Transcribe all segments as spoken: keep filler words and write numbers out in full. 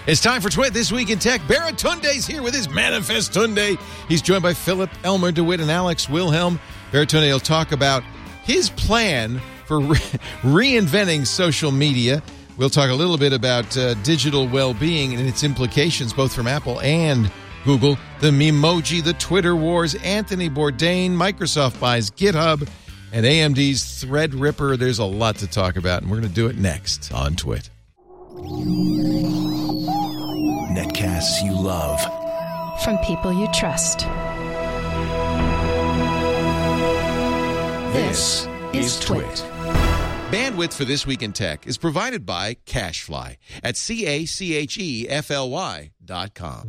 It's time for Twit This Week in Tech. Baratunde's here with his Manifest Tunde. He's joined by Philip Elmer DeWitt and Alex Wilhelm. Baratunde will talk about his plan for re- reinventing social media. We'll talk a little bit about uh, digital well-being and its implications, both from Apple and Google. The Memoji, the Twitter wars, Anthony Bourdain, Microsoft buys GitHub, and A M D's Threadripper. There's a lot to talk about, and we're going to do it next on Twit. Netcasts you love. From people you trust. This is Twit. Bandwidth for This Week in Tech is provided by CacheFly at C A C H E F L Y dot com.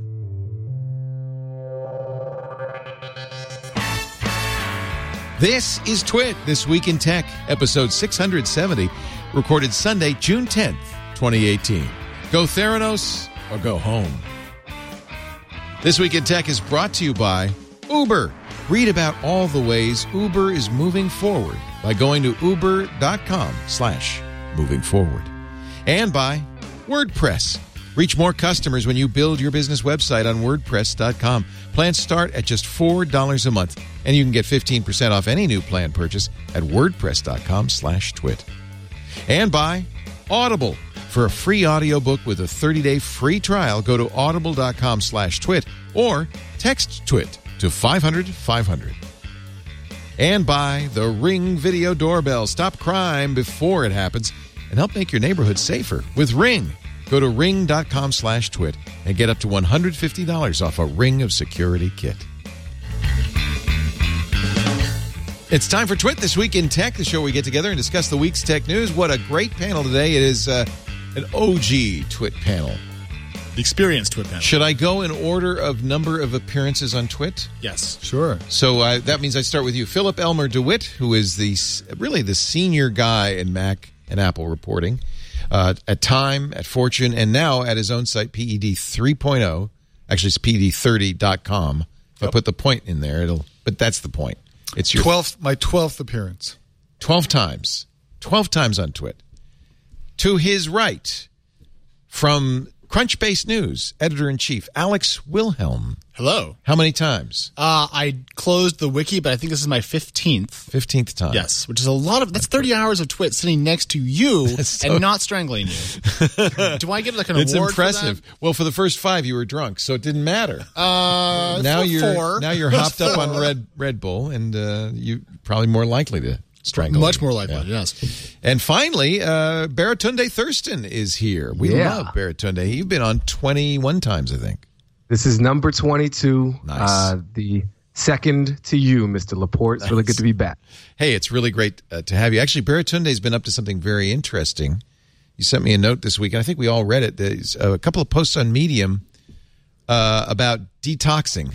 This is Twit, This Week in Tech, episode six hundred seventy, recorded Sunday, June tenth, twenty eighteen. Go Theranos or go home. This Week in Tech is brought to you by Uber. Read about all the ways Uber is moving forward by going to uber.com slash moving forward. And by WordPress. Reach more customers when you build your business website on WordPress dot com. Plans start at just four dollars a month, and you can get fifteen percent off any new plan purchase at WordPress.com slash twit. And by Audible. For a free audiobook with a thirty-day free trial, go to audible.com slash twit or text twit to five hundred five hundred. And by the Ring Video Doorbell. Stop crime before it happens and help make your neighborhood safer with Ring. Go to ring.com slash twit and get up to one hundred fifty dollars off a Ring of Security kit. It's time for Twit This Week in Tech, the show where we get together and discuss the week's tech news. What a great panel today. It is uh, an O G Twit panel. The experienced Twit panel. Should I go in order of number of appearances on Twit? Yes. Sure. So uh, that means I start with you. Philip Elmer DeWitt, who is the really the senior guy in Mac and Apple reporting uh, at Time, at Fortune, and now at his own site, P E D three point oh. Actually, it's P E D thirty dot com. If yep. I put the point in there, it'll. But that's the point. It's your twelfth, my twelfth appearance. Twelve times. Twelve times on Twit. To his right, from Crunchbase News, editor-in-chief, Alex Wilhelm. Hello. How many times? Uh, I closed the wiki, but I think this is my fifteenth. fifteenth time. Yes, which is a lot of... That's thirty hours of Twit sitting next to you so, and not strangling you. Do I get like an it's award impressive. For that? Well, for the first five, you were drunk, so it didn't matter. Uh, now you're four. Now you're hopped up on Red Red Bull, and uh, you're probably more likely to strangle Much you. more likely, yeah. yes. And finally, uh, Baratunde Thurston is here. We yeah. love Baratunde. You've been on twenty-one times, I think. This is number twenty-two. Nice. Uh, the second to you, Mister Laporte. It's nice. Really good to be back. Hey, it's really great uh, to have you. Actually, Baratunde's been up to something very interesting. You sent me a note this week, and I think we all read it. There's a couple of posts on Medium uh, about detoxing.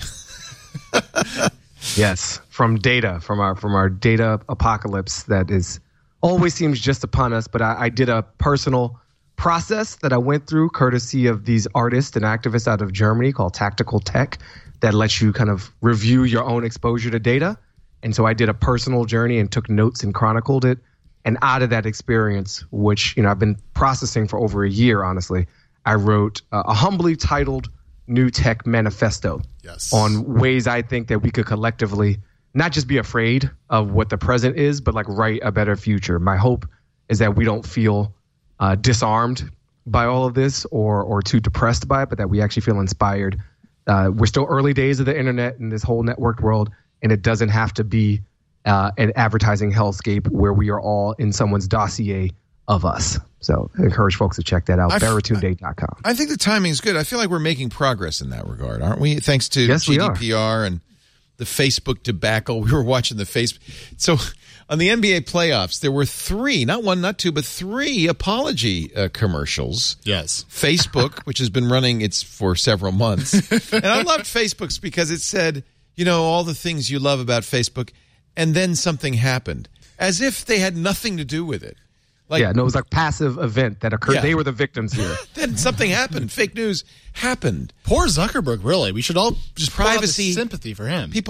Yes, from data, from our from our data apocalypse that is always seems just upon us. But I, I did a personal process that I went through courtesy of these artists and activists out of Germany called Tactical Tech that lets you kind of review your own exposure to data. And so I did a personal journey and took notes and chronicled it. And out of that experience, which, you know, I've been processing for over a year, honestly, I wrote uh, a humbly titled New Tech Manifesto yes. on ways I think that we could collectively not just be afraid of what the present is, but like write a better future. My hope is that we don't feel uh, disarmed by all of this or or too depressed by it, but that we actually feel inspired. Uh, we're still early days of the internet and this whole networked world, and it doesn't have to be uh, an advertising hellscape where we are all in someone's dossier of us. So I encourage folks to check that out, baratunde dot com. I think the timing is good. I feel like we're making progress in that regard, aren't we? Thanks to yes, G D P R and the Facebook debacle. We were watching the face. So on the N B A playoffs, there were three, not one, not two, but three apology uh, commercials. Yes. Facebook, which has been running it's for several months. And I loved Facebook's because it said, you know, all the things you love about Facebook, and then something happened, as if they had nothing to do with it. Like, yeah, no, it was like a passive event that occurred. Yeah. They were the victims here. Then something happened. Fake news happened. Poor Zuckerberg, really. We should all just Privacy. sympathy for him. People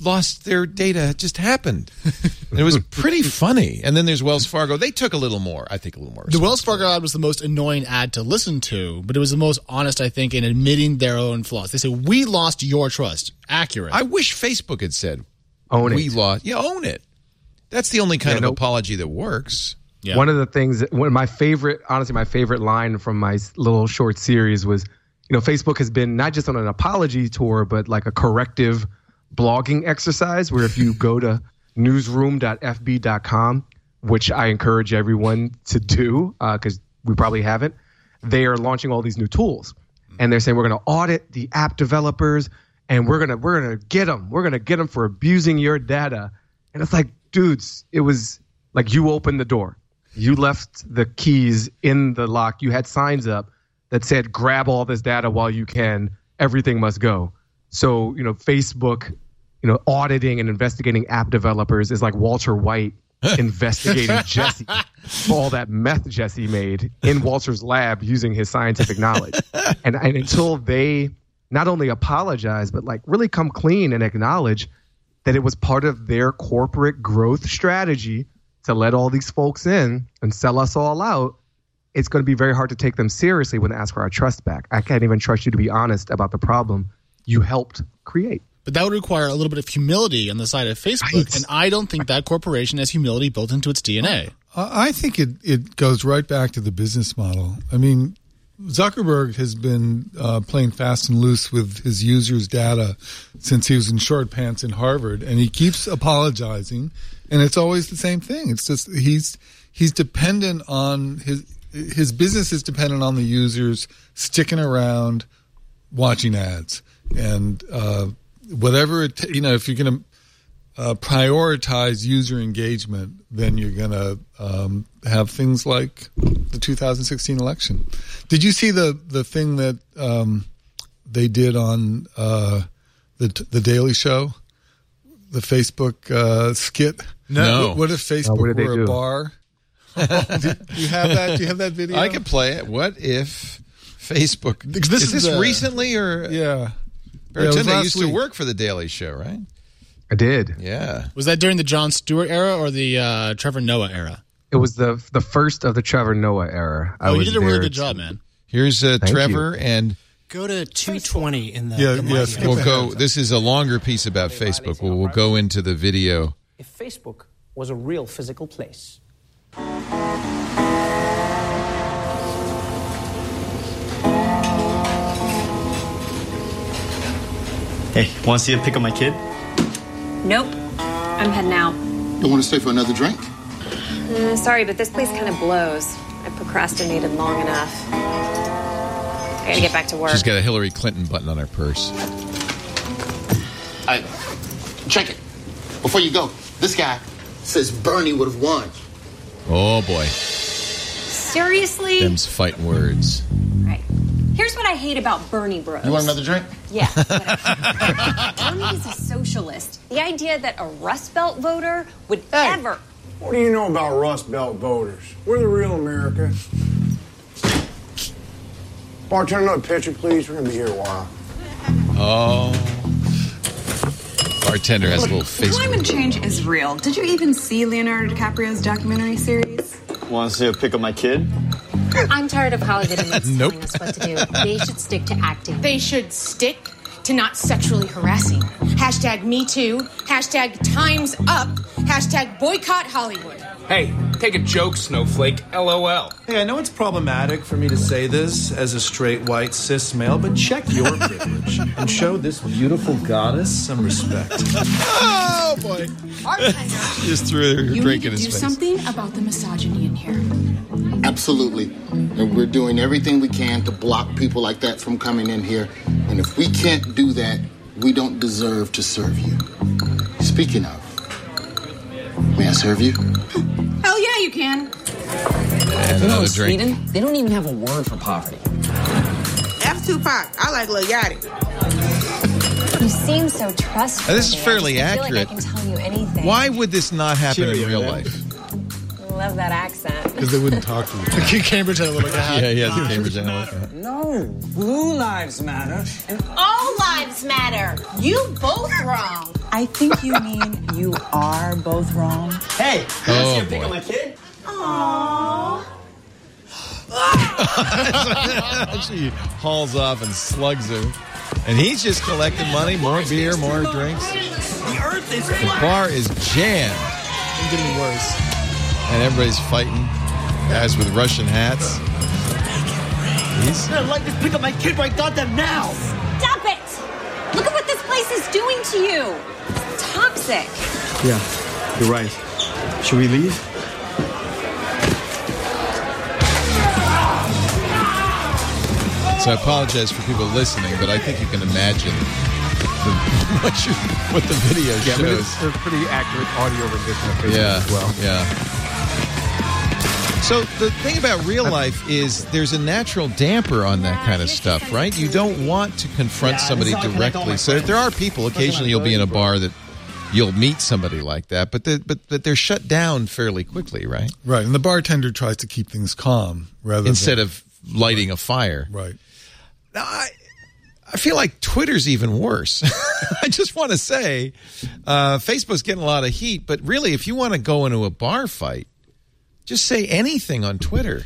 lost their data. It just happened. And it was pretty funny. And then there's Wells Fargo. They took a little more, I think a little more. The Wells Fargo ad was the most annoying ad to listen to, but it was the most honest, I think, in admitting their own flaws. They said, we lost your trust. Accurate. I wish Facebook had said, Own it. we lost. Yeah, own it. That's the only kind Yeah, of nope. apology that works. Yeah. One of the things, one of my favorite, honestly, my favorite line from my little short series was, you know, Facebook has been not just on an apology tour, but like a corrective blogging exercise where if you go to newsroom dot f b dot com, which I encourage everyone to do because uh, we probably haven't, they are launching all these new tools. And they're saying we're going to audit the app developers and we're going to we're going to get them. We're going to get them for abusing your data. And it's like, dudes, it was like you opened the door. You left the keys in the lock. You had signs up that said, grab all this data while you can. Everything must go. So, you know, Facebook, you know, auditing and investigating app developers is like Walter White investigating Jesse for all that meth Jesse made in Walter's lab using his scientific knowledge. And, and until they not only apologize, but like really come clean and acknowledge that it was part of their corporate growth strategy to let all these folks in and sell us all out, it's going to be very hard to take them seriously when they ask for our trust back. I can't even trust you to be honest about the problem you helped create. But that would require a little bit of humility on the side of Facebook, Right. and I don't think that corporation has humility built into its D N A. I think it, it goes right back to the business model. I mean, Zuckerberg has been uh, playing fast and loose with his users' data since he was in short pants in Harvard, and he keeps apologizing, and it's always the same thing. It's just he's he's dependent on his his business is dependent on the users sticking around, watching ads, and uh, whatever it you know if you're going to uh, prioritize user engagement, then you're going to um, have things like the two thousand sixteen election. Did you see the the thing that um, they did on uh, the the Daily Show, the Facebook uh, skit? No. What, what if Facebook Uh, what did they were do? a bar? do, do you have that? Do you have that video? I can play it. What if Facebook? Because this is is this the- recently or? Yeah. Yeah, it was Bartender last used to week. work for the Daily Show, right? I did. Yeah. Was that during the Jon Stewart era or the uh, Trevor Noah era? It was the the first of the Trevor Noah era. I Oh, you was did a really there good to- job, man. Here's uh, Thank Trevor, and Go to two twenty in the. Yeah, the yeah, Mighty skip Oaks. we'll go. This is a longer piece about Facebook. We'll, we'll go into the video. If Facebook was a real physical place. Hey, want to see a pic of my kid? Nope. I'm heading out. You want to stay for another drink? Uh, sorry, but this place kind of blows. I procrastinated long enough. I gotta get back to work. She's got a Hillary Clinton button on her purse. I check it. Before you go, this guy says Bernie would have won. Oh boy, Seriously? them's fighting words. Right. Here's what I hate about Bernie Bros. You want another drink? Yeah. whatever. Bernie is a socialist. The idea that a Rust Belt voter would ever... What do you know about Rust Belt voters? We're the real America. Bartender, another pitcher, please. We're going to be here a while. Oh, bartender has a little face. Climate change is real. Did you even see Leonardo DiCaprio's documentary series? Want to see a pic of my kid? I'm tired of Hollywood idiots Nope. telling us what to do. They should stick to acting. They should stick to not sexually harassing. Hashtag Me Too. Hashtag Time's Up. Hashtag Boycott Hollywood. Hey, take a joke, Snowflake. LOL. Hey, I know it's problematic for me to say this as a straight white cis male, but check your privilege and show this beautiful goddess some respect. Oh, boy. She just threw her You drink need in to his do face. something about the misogyny in here. Absolutely. And we're doing everything we can to block people like that from coming in here. And if we can't do that, we don't deserve to serve you. Speaking of, may I serve you? Hell yeah, you can. And You know, another in drink. Sweden, they don't even have a word for poverty. F Tupac. I like Lil Yachty. You seem so trustworthy. Now, this is fairly I just feel accurate. like I can tell you anything. Why would this not happen in Cheerio, real man. life? I love that accent. because they wouldn't talk to each other. Cambridge Analytica hat. Yeah, he has a Cambridge Analytica. No, blue lives matter. And All lives matter. You both wrong. I think you mean you are both wrong. hey, you Oh, wanna see a pic boy. of my kid? Aww. She hauls off and slugs her. And he's just collecting money, more beer, more drinks. The earth is The flat. bar is jammed. It's getting worse. And everybody's fighting. Guys with Russian hats. He's, I'd like to pick up my kid right goddamn now. Stop it! Look at what this place is doing to you. It's toxic. Yeah, you're right. Should we leave? so I apologize for people listening, but I think you can imagine the, what, you, what the video Yeah, I mean, shows. it's, it's pretty accurate audio rendition of Facebook Yeah, as well. yeah. So the thing about real life is there's a natural damper on that kind of stuff, right? You don't want to confront Yeah, somebody this is how I connect all directly. my So friends. there are people, occasionally you'll be in a bar that you'll meet somebody like that, but the, but but they're shut down fairly quickly, right? Right, and the bartender tries to keep things calm rather Instead than, of lighting a fire. right. Now, I, I feel like Twitter's even worse. I just want to say, uh, Facebook's getting a lot of heat, but really, if you want to go into a bar fight, just say anything on Twitter.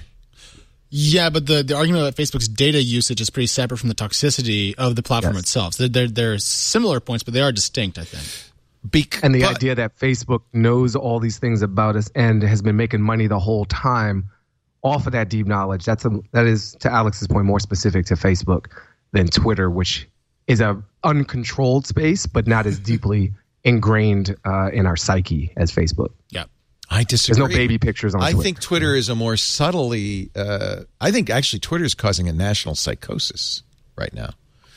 Yeah, but the, the argument about Facebook's data usage is pretty separate from the toxicity of the platform Yes. itself. So they're, they're similar points, but they are distinct, I think. Bec- And the but- idea that Facebook knows all these things about us and has been making money the whole time off of that deep knowledge, that's a, that is, to Alex's point, more specific to Facebook than Twitter, which is a uncontrolled space, but not as deeply ingrained uh, in our psyche as Facebook. Yeah. I disagree. There's no baby pictures on I Twitter. think Twitter is a more subtly. Uh, I think actually Twitter is causing a national psychosis right now.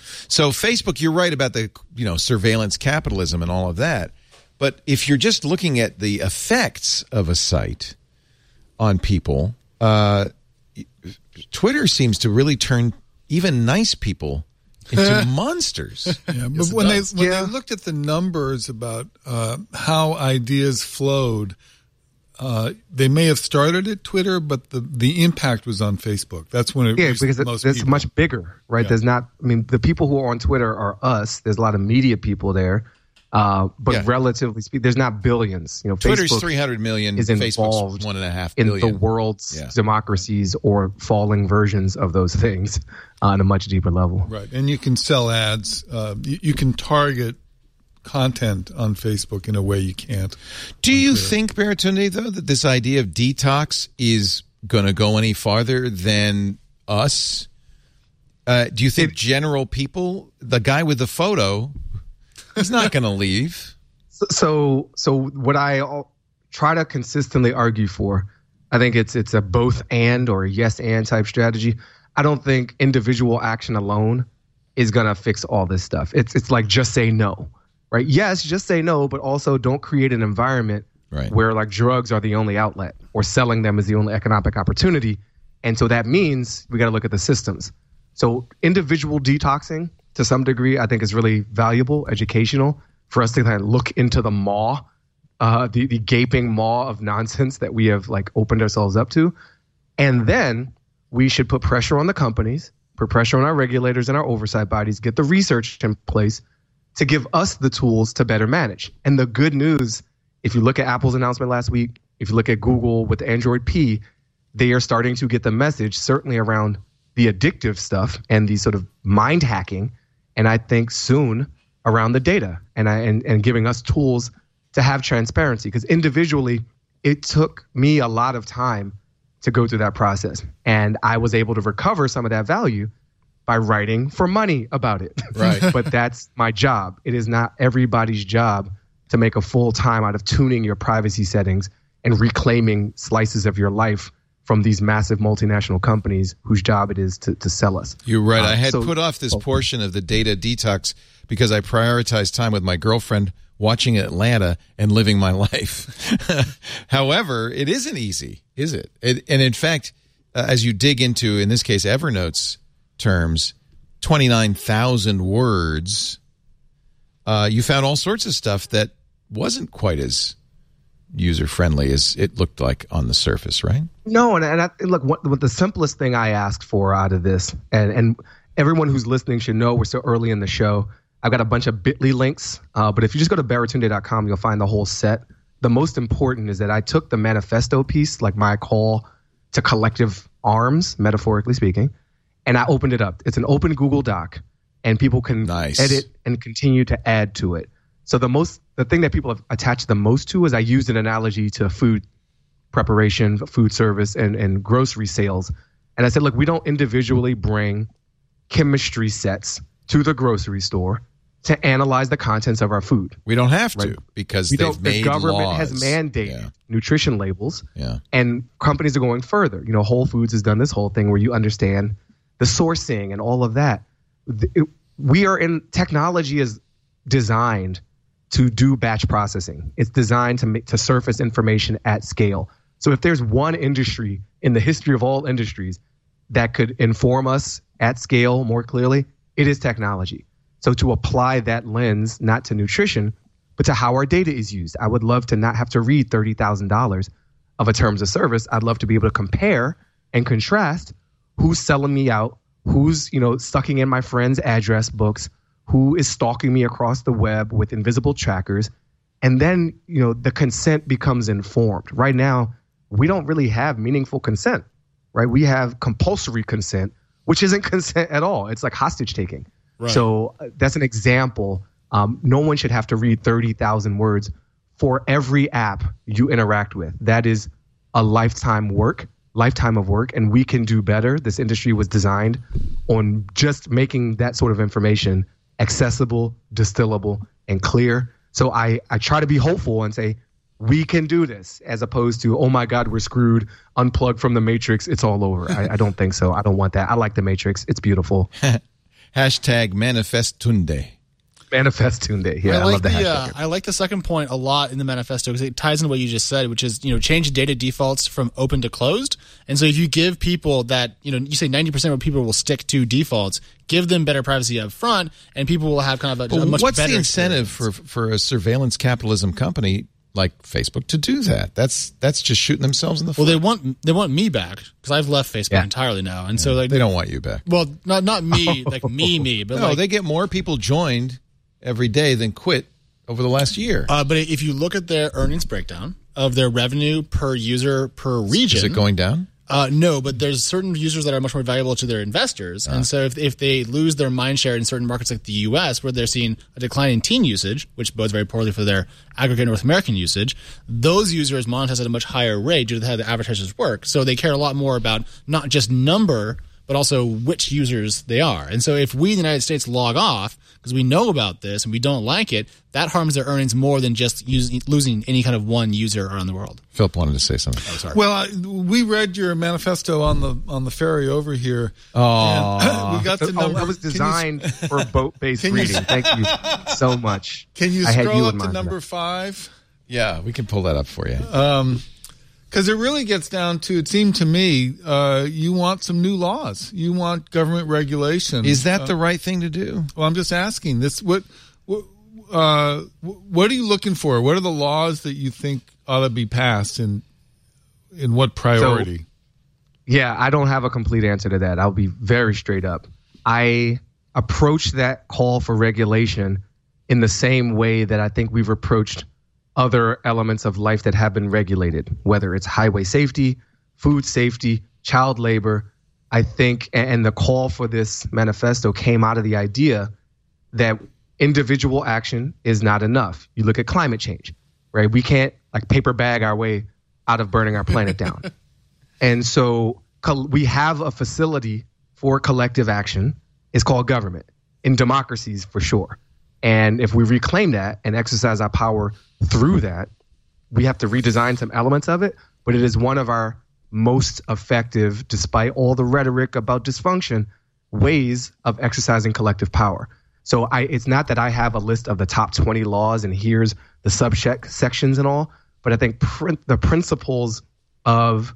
So Facebook, you're right about the you know surveillance capitalism and all of that. But if you're just looking at the effects of a site on people, uh, Twitter seems to really turn even nice people into monsters. Yeah, but Yes, it when they does. when Yeah. they looked at the numbers about uh, how ideas flowed, uh, they may have started at Twitter, but the, the impact was on Facebook. That's when it Yeah, reached because it, most it's people. much bigger, right? Yeah. There's not, I mean, the people who are on Twitter are us. There's a lot of media people there. Uh, but Yeah. relatively speaking, there's not billions. You know, Twitter's Facebook three hundred million. is Facebook's involved one and a half in billion. the world's Yeah. democracies or falling versions of those things on a much deeper level. Right, and you can sell ads. Uh, you, you can target content on Facebook in a way you can't. Do you think, Baratunde, though, that this idea of detox is going to go any farther than us? Uh, do you think general people, the guy with the photo, he's not going to leave? So, so, so what I al- try to consistently argue for, I think it's it's a both and or a yes and type strategy. I don't think individual action alone is gonna fix all this stuff. It's it's like just say no, right? Yes, just say no, but also don't create an environment Right. where like drugs are the only outlet or selling them is the only economic opportunity. And so that means we got to look at the systems. So individual detoxing to some degree, I think is really valuable, educational for us to kind of look into the maw, uh, the, the gaping maw of nonsense that we have like opened ourselves up to. And then we should put pressure on the companies, put pressure on our regulators and our oversight bodies, get the research in place to give us the tools to better manage. And the good news, if you look at Apple's announcement last week, if you look at Google with Android P, they are starting to get the message, certainly around the addictive stuff and the sort of mind hacking. And I think soon around the data and, I, and, and giving us tools to have transparency. Because individually, it took me a lot of time to go through that process. And I was able to recover some of that value by writing for money about it. Right. But that's my job. It is not everybody's job to make a full time out of tuning your privacy settings and reclaiming slices of your life from these massive multinational companies whose job it is to, to sell us. You're right. Uh, I had so- put off this oh. portion of the data detox because I prioritized time with my girlfriend, watching Atlanta, and living my life. However, it isn't easy, is it? it and in fact, uh, as you dig into, in this case, Evernote's terms, twenty-nine thousand words, uh, you found all sorts of stuff that wasn't quite as user friendly as it looked like on the surface, right? No, and, and I, look, what, what the simplest thing I asked for out of this, and, and everyone who's listening should know we're still early in the show. I've got a bunch of bit dot l y links, uh, but if you just go to baratunde dot com, you'll find the whole set. The most important is that I took the manifesto piece, like my call to collective arms, metaphorically speaking, and I opened it up. It's an open Google Doc, and people can nice. edit and continue to add to it. So the most, the thing that people have attached the most to is I used an analogy to food preparation, food service, and, and grocery sales. And I said, look, we don't individually bring chemistry sets to the grocery store to analyze the contents of our food. We don't have to right? because we they've don't, made the government laws. has mandated yeah. nutrition labels, yeah. and companies are going further. You know, Whole Foods has done this whole thing where you understand the sourcing and all of that. It, we are in technology is designed to do batch processing. It's designed to make, to surface information at scale. So if there's one industry in the history of all industries that could inform us at scale more clearly, it is technology. So to apply that lens, not to nutrition, but to how our data is used. I would love to not have to read thirty thousand dollars of a terms of service. I'd love to be able to compare and contrast who's selling me out, who's, you know, sucking in my friend's address books, who is stalking me across the web with invisible trackers. And then, you know, the consent becomes informed. Right now, we don't really have meaningful consent, right? We have compulsory consent, which isn't consent at all. It's like hostage taking. Right. So uh, that's an example. Um, no one should have to read thirty thousand words for every app you interact with. That is a lifetime work, lifetime of work, and we can do better. This industry was designed on just making that sort of information accessible, distillable, and clear. So I, I try to be hopeful and say, we can do this, as opposed to, oh my God, we're screwed, unplug from the Matrix, it's all over. I, I don't think so. I don't want that. I like the Matrix. It's beautiful. Hashtag Manifestunde. Manifestunde. Yeah, I, like I love the, the hashtag. uh, I like the second point a lot in the manifesto because it ties into what you just said, which is, you know, change data defaults from open to closed. And so if you give people that, you know, you say ninety percent of people will stick to defaults, give them better privacy up front, and people will have kind of a, a much what's better the incentive experience. for for a surveillance capitalism company like Facebook to do that? That's that's just shooting themselves in the foot. Well, they want they want me back because I've left Facebook Yeah. entirely now, and Yeah, so like they don't want you back. Well, not not me, like me, me, but no, like, they get more people joined every day than quit over the last year. Uh, but if you look at their earnings breakdown of their revenue per user per region, Is it going down? Uh, no, but there's certain users that are much more valuable to their investors. Ah. And so if, if they lose their mind share in certain markets like the U S, where they're seeing a decline in teen usage, which bodes very poorly for their aggregate North American usage, those users monetize at a much higher rate due to how the advertisers work. So they care a lot more about not just number, but also which users they are. And so if we in the United States log off because we know about this and we don't like it, that harms their earnings more than just using, losing any kind of one user around the world. Philip wanted to say something. Oh, sorry. Well, I, we read your manifesto on the on the ferry over here. Oh, we got to Oh, number. it was can you- designed for boat-based Can you- reading. Thank you so much. Can you I had scroll you up in to mind for number that. five? Yeah, we can pull that up for you. Um, because it really gets down to, it seemed to me, uh, you want some new laws. You want government regulation. Is that Uh, the right thing to do? Well, I'm just asking this. What, what, uh, what are you looking for? What are the laws that you think ought to be passed, and in what priority? So, yeah, I don't have a complete answer to that. I'll be very straight up. I approach that call for regulation in the same way that I think we've approached other elements of life that have been regulated, whether it's highway safety, food safety, child labor. I think, and the call for this manifesto came out of the idea that individual action is not enough. You look at climate change, right? We can't like paper bag our way out of burning our planet down. And so we have a facility for collective action. It's called government, in democracies for sure. And if we reclaim that and exercise our power through that, we have to redesign some elements of it. But it is one of our most effective, despite all the rhetoric about dysfunction, ways of exercising collective power. So I, it's not that I have a list of the top twenty laws and here's the subsections and all, but I think pr- the principles of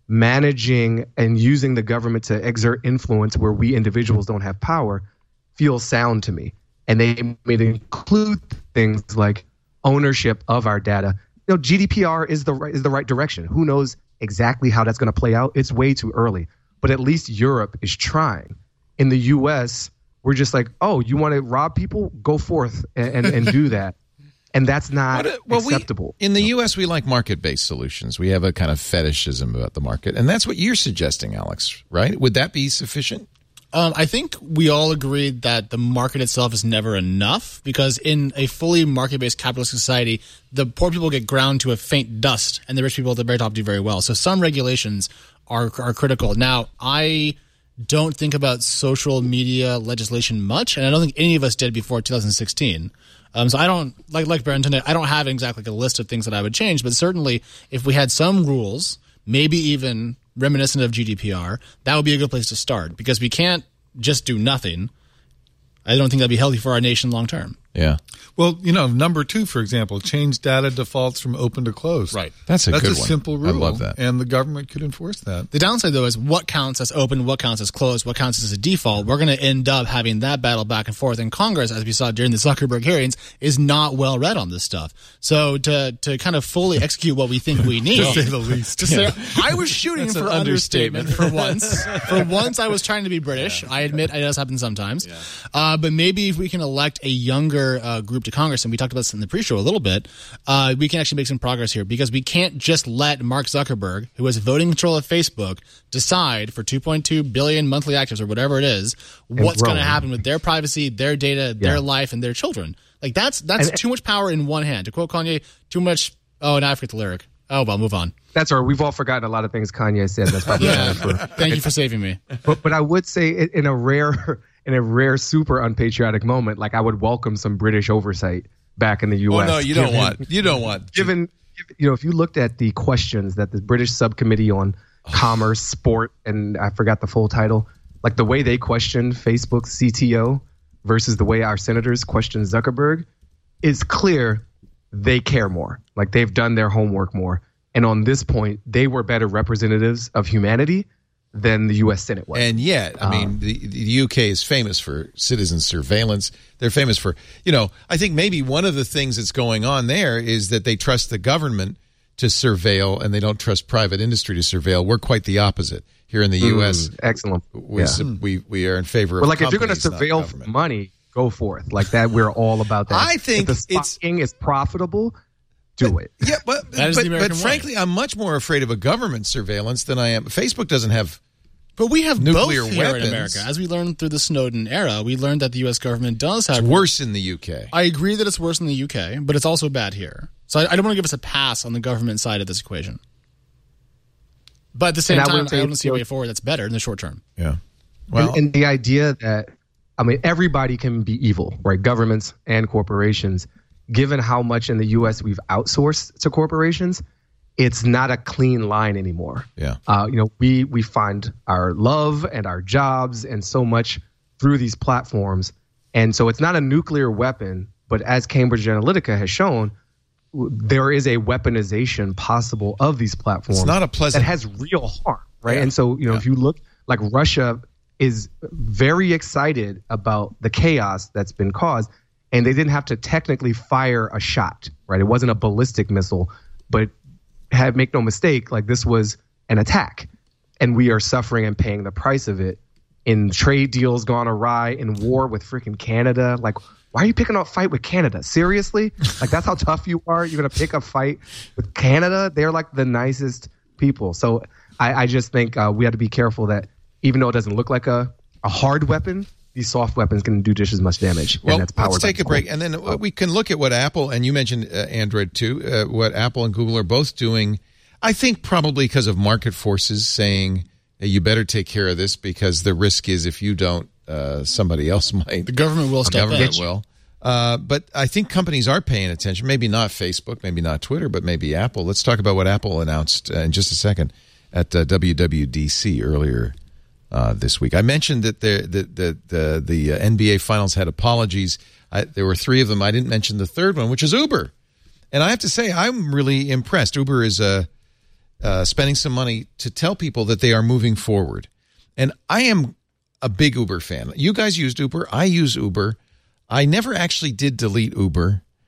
managing and using the government to exert influence where we individuals don't have power feel sound to me. And they may include things like ownership of our data, know, G D P R is the right, is the right direction. Who knows exactly how that's going to play out? It's way too early. But at least Europe is trying. In the U S, we're just like, oh, you want to rob people? Go forth and, and, and do that. And that's not what, well, acceptable. We, in the U S, we like market-based solutions. We have a kind of fetishism about the market. And that's what you're suggesting, Alex, right? Would that be sufficient? Um, I think we all agreed that the market itself is never enough, because in a fully market-based capitalist society, the poor people get ground to a faint dust, and the rich people at the very top do very well. So some regulations are are critical. Now, I don't think about social media legislation much, and I don't think any of us did before two thousand sixteen. Um, so I don't, like like Barrington, I don't have exactly like a list of things that I would change, but certainly if we had some rules, maybe even reminiscent of G D P R, that would be a good place to start, because we can't just do nothing. I don't think that'd be healthy for our nation long term. Yeah. Well, you know, number two, for example, change data defaults from open to closed. Right. That's a That's good a one. simple rule. I love that. And the government could enforce that. The downside, though, is what counts as open, what counts as closed, what counts as a default. We're going to end up having that battle back and forth. And Congress, as we saw during the Zuckerberg hearings, is not well read on this stuff. So to to kind of fully execute what we think we need, to say the least. To say, I was shooting That's for an understatement, understatement. for once. For once, I was trying to be British. Yeah. I admit it does happen sometimes. Yeah. Uh, but maybe if we can elect a younger uh, group to Congress, and we talked about this in the pre-show a little bit, uh, we can actually make some progress here, because we can't just let Mark Zuckerberg, who has voting control of Facebook, decide for two point two billion monthly actives or whatever it is, what's going to happen with their privacy, their data, their yeah. life, and their children. Like that's that's and, too much power in one hand. To quote Kanye, too much. Oh, and I forget the lyric. Oh, well, move on. That's all right. We've all forgotten a lot of things Kanye said. That's probably yeah. for, Thank you for saving me. But but I would say in a rare in a rare super unpatriotic moment, like I would welcome some British oversight back in the U S. Oh no, you don't given, want. You don't want. Given, you know, if you looked at the questions that the British Subcommittee on Commerce, Sport, and I forgot the full title, like the way they questioned Facebook's C T O versus the way our senators questioned Zuckerberg, is clear they care more. Like they've done their homework more. And on this point, they were better representatives of humanity than the U S Senate was. And yet, I mean, um, the, the U K is famous for citizen surveillance. They're famous for, you know, I think maybe one of the things that's going on there is that they trust the government to surveil and they don't trust private industry to surveil. We're quite the opposite. Here in the mm, U S, excellent. We, yeah. we, we are in favor well, of like if you're going to surveil money, go forth. Like that, we're all about that. I think if the spying is profitable, do but, it. Yeah, but, but, but frankly, I'm much more afraid of a government surveillance than I am. Facebook doesn't have But we have nuclear both here weapons in America. As we learned through the Snowden era, we learned that the U S government does have... It's worse in the U K. I agree that it's worse in the U K, but it's also bad here. So I, I don't want to give us a pass on the government side of this equation. But at the same and time, I, I don't see a way forward that's better in the short term. Yeah. Well, and, and the idea that, I mean, everybody can be evil, right? Governments and corporations. Given how much in the U S we've outsourced to corporations, it's not a clean line anymore. Yeah. Uh, you know, we we find our love and our jobs and so much through these platforms. And so it's not a nuclear weapon, but as Cambridge Analytica has shown, there is a weaponization possible of these platforms. It's not a pleasant that has real harm, right? Yeah. And so, you know, yeah. if you look, like Russia is very excited about the chaos that's been caused, and they didn't have to technically fire a shot, right? It wasn't a ballistic missile, but have make no mistake, like this was an attack, and we are suffering and paying the price of it in trade deals gone awry, in war with freaking Canada. Like, why are you picking a fight with Canada? Seriously? Like, that's how tough you are? You're going to pick a fight with Canada? They're like the nicest people. So I, I just think uh, we have to be careful that even though it doesn't look like a, a hard weapon, these soft weapons can do just as much damage. Well, and that's powered let's take by a break, and then we can look at what Apple, and you mentioned uh, Android too, uh, what Apple and Google are both doing. I think probably because of market forces saying, hey, you better take care of this because the risk is if you don't, uh, somebody else might. The government will step in. The government will. Uh, but I think companies are paying attention. Maybe not Facebook, maybe not Twitter, but maybe Apple. Let's talk about what Apple announced uh, in just a second at uh, W W D C earlier Uh, this week. I mentioned that the the the the, the uh, N B A Finals had apologies. I, there were three of them. I didn't mention the third one, which is Uber. And I have to say, I'm really impressed. Uber is uh, uh, spending some money to tell people that they are moving forward. And I am a big Uber fan. You guys used Uber. I use Uber. I never actually did delete Uber.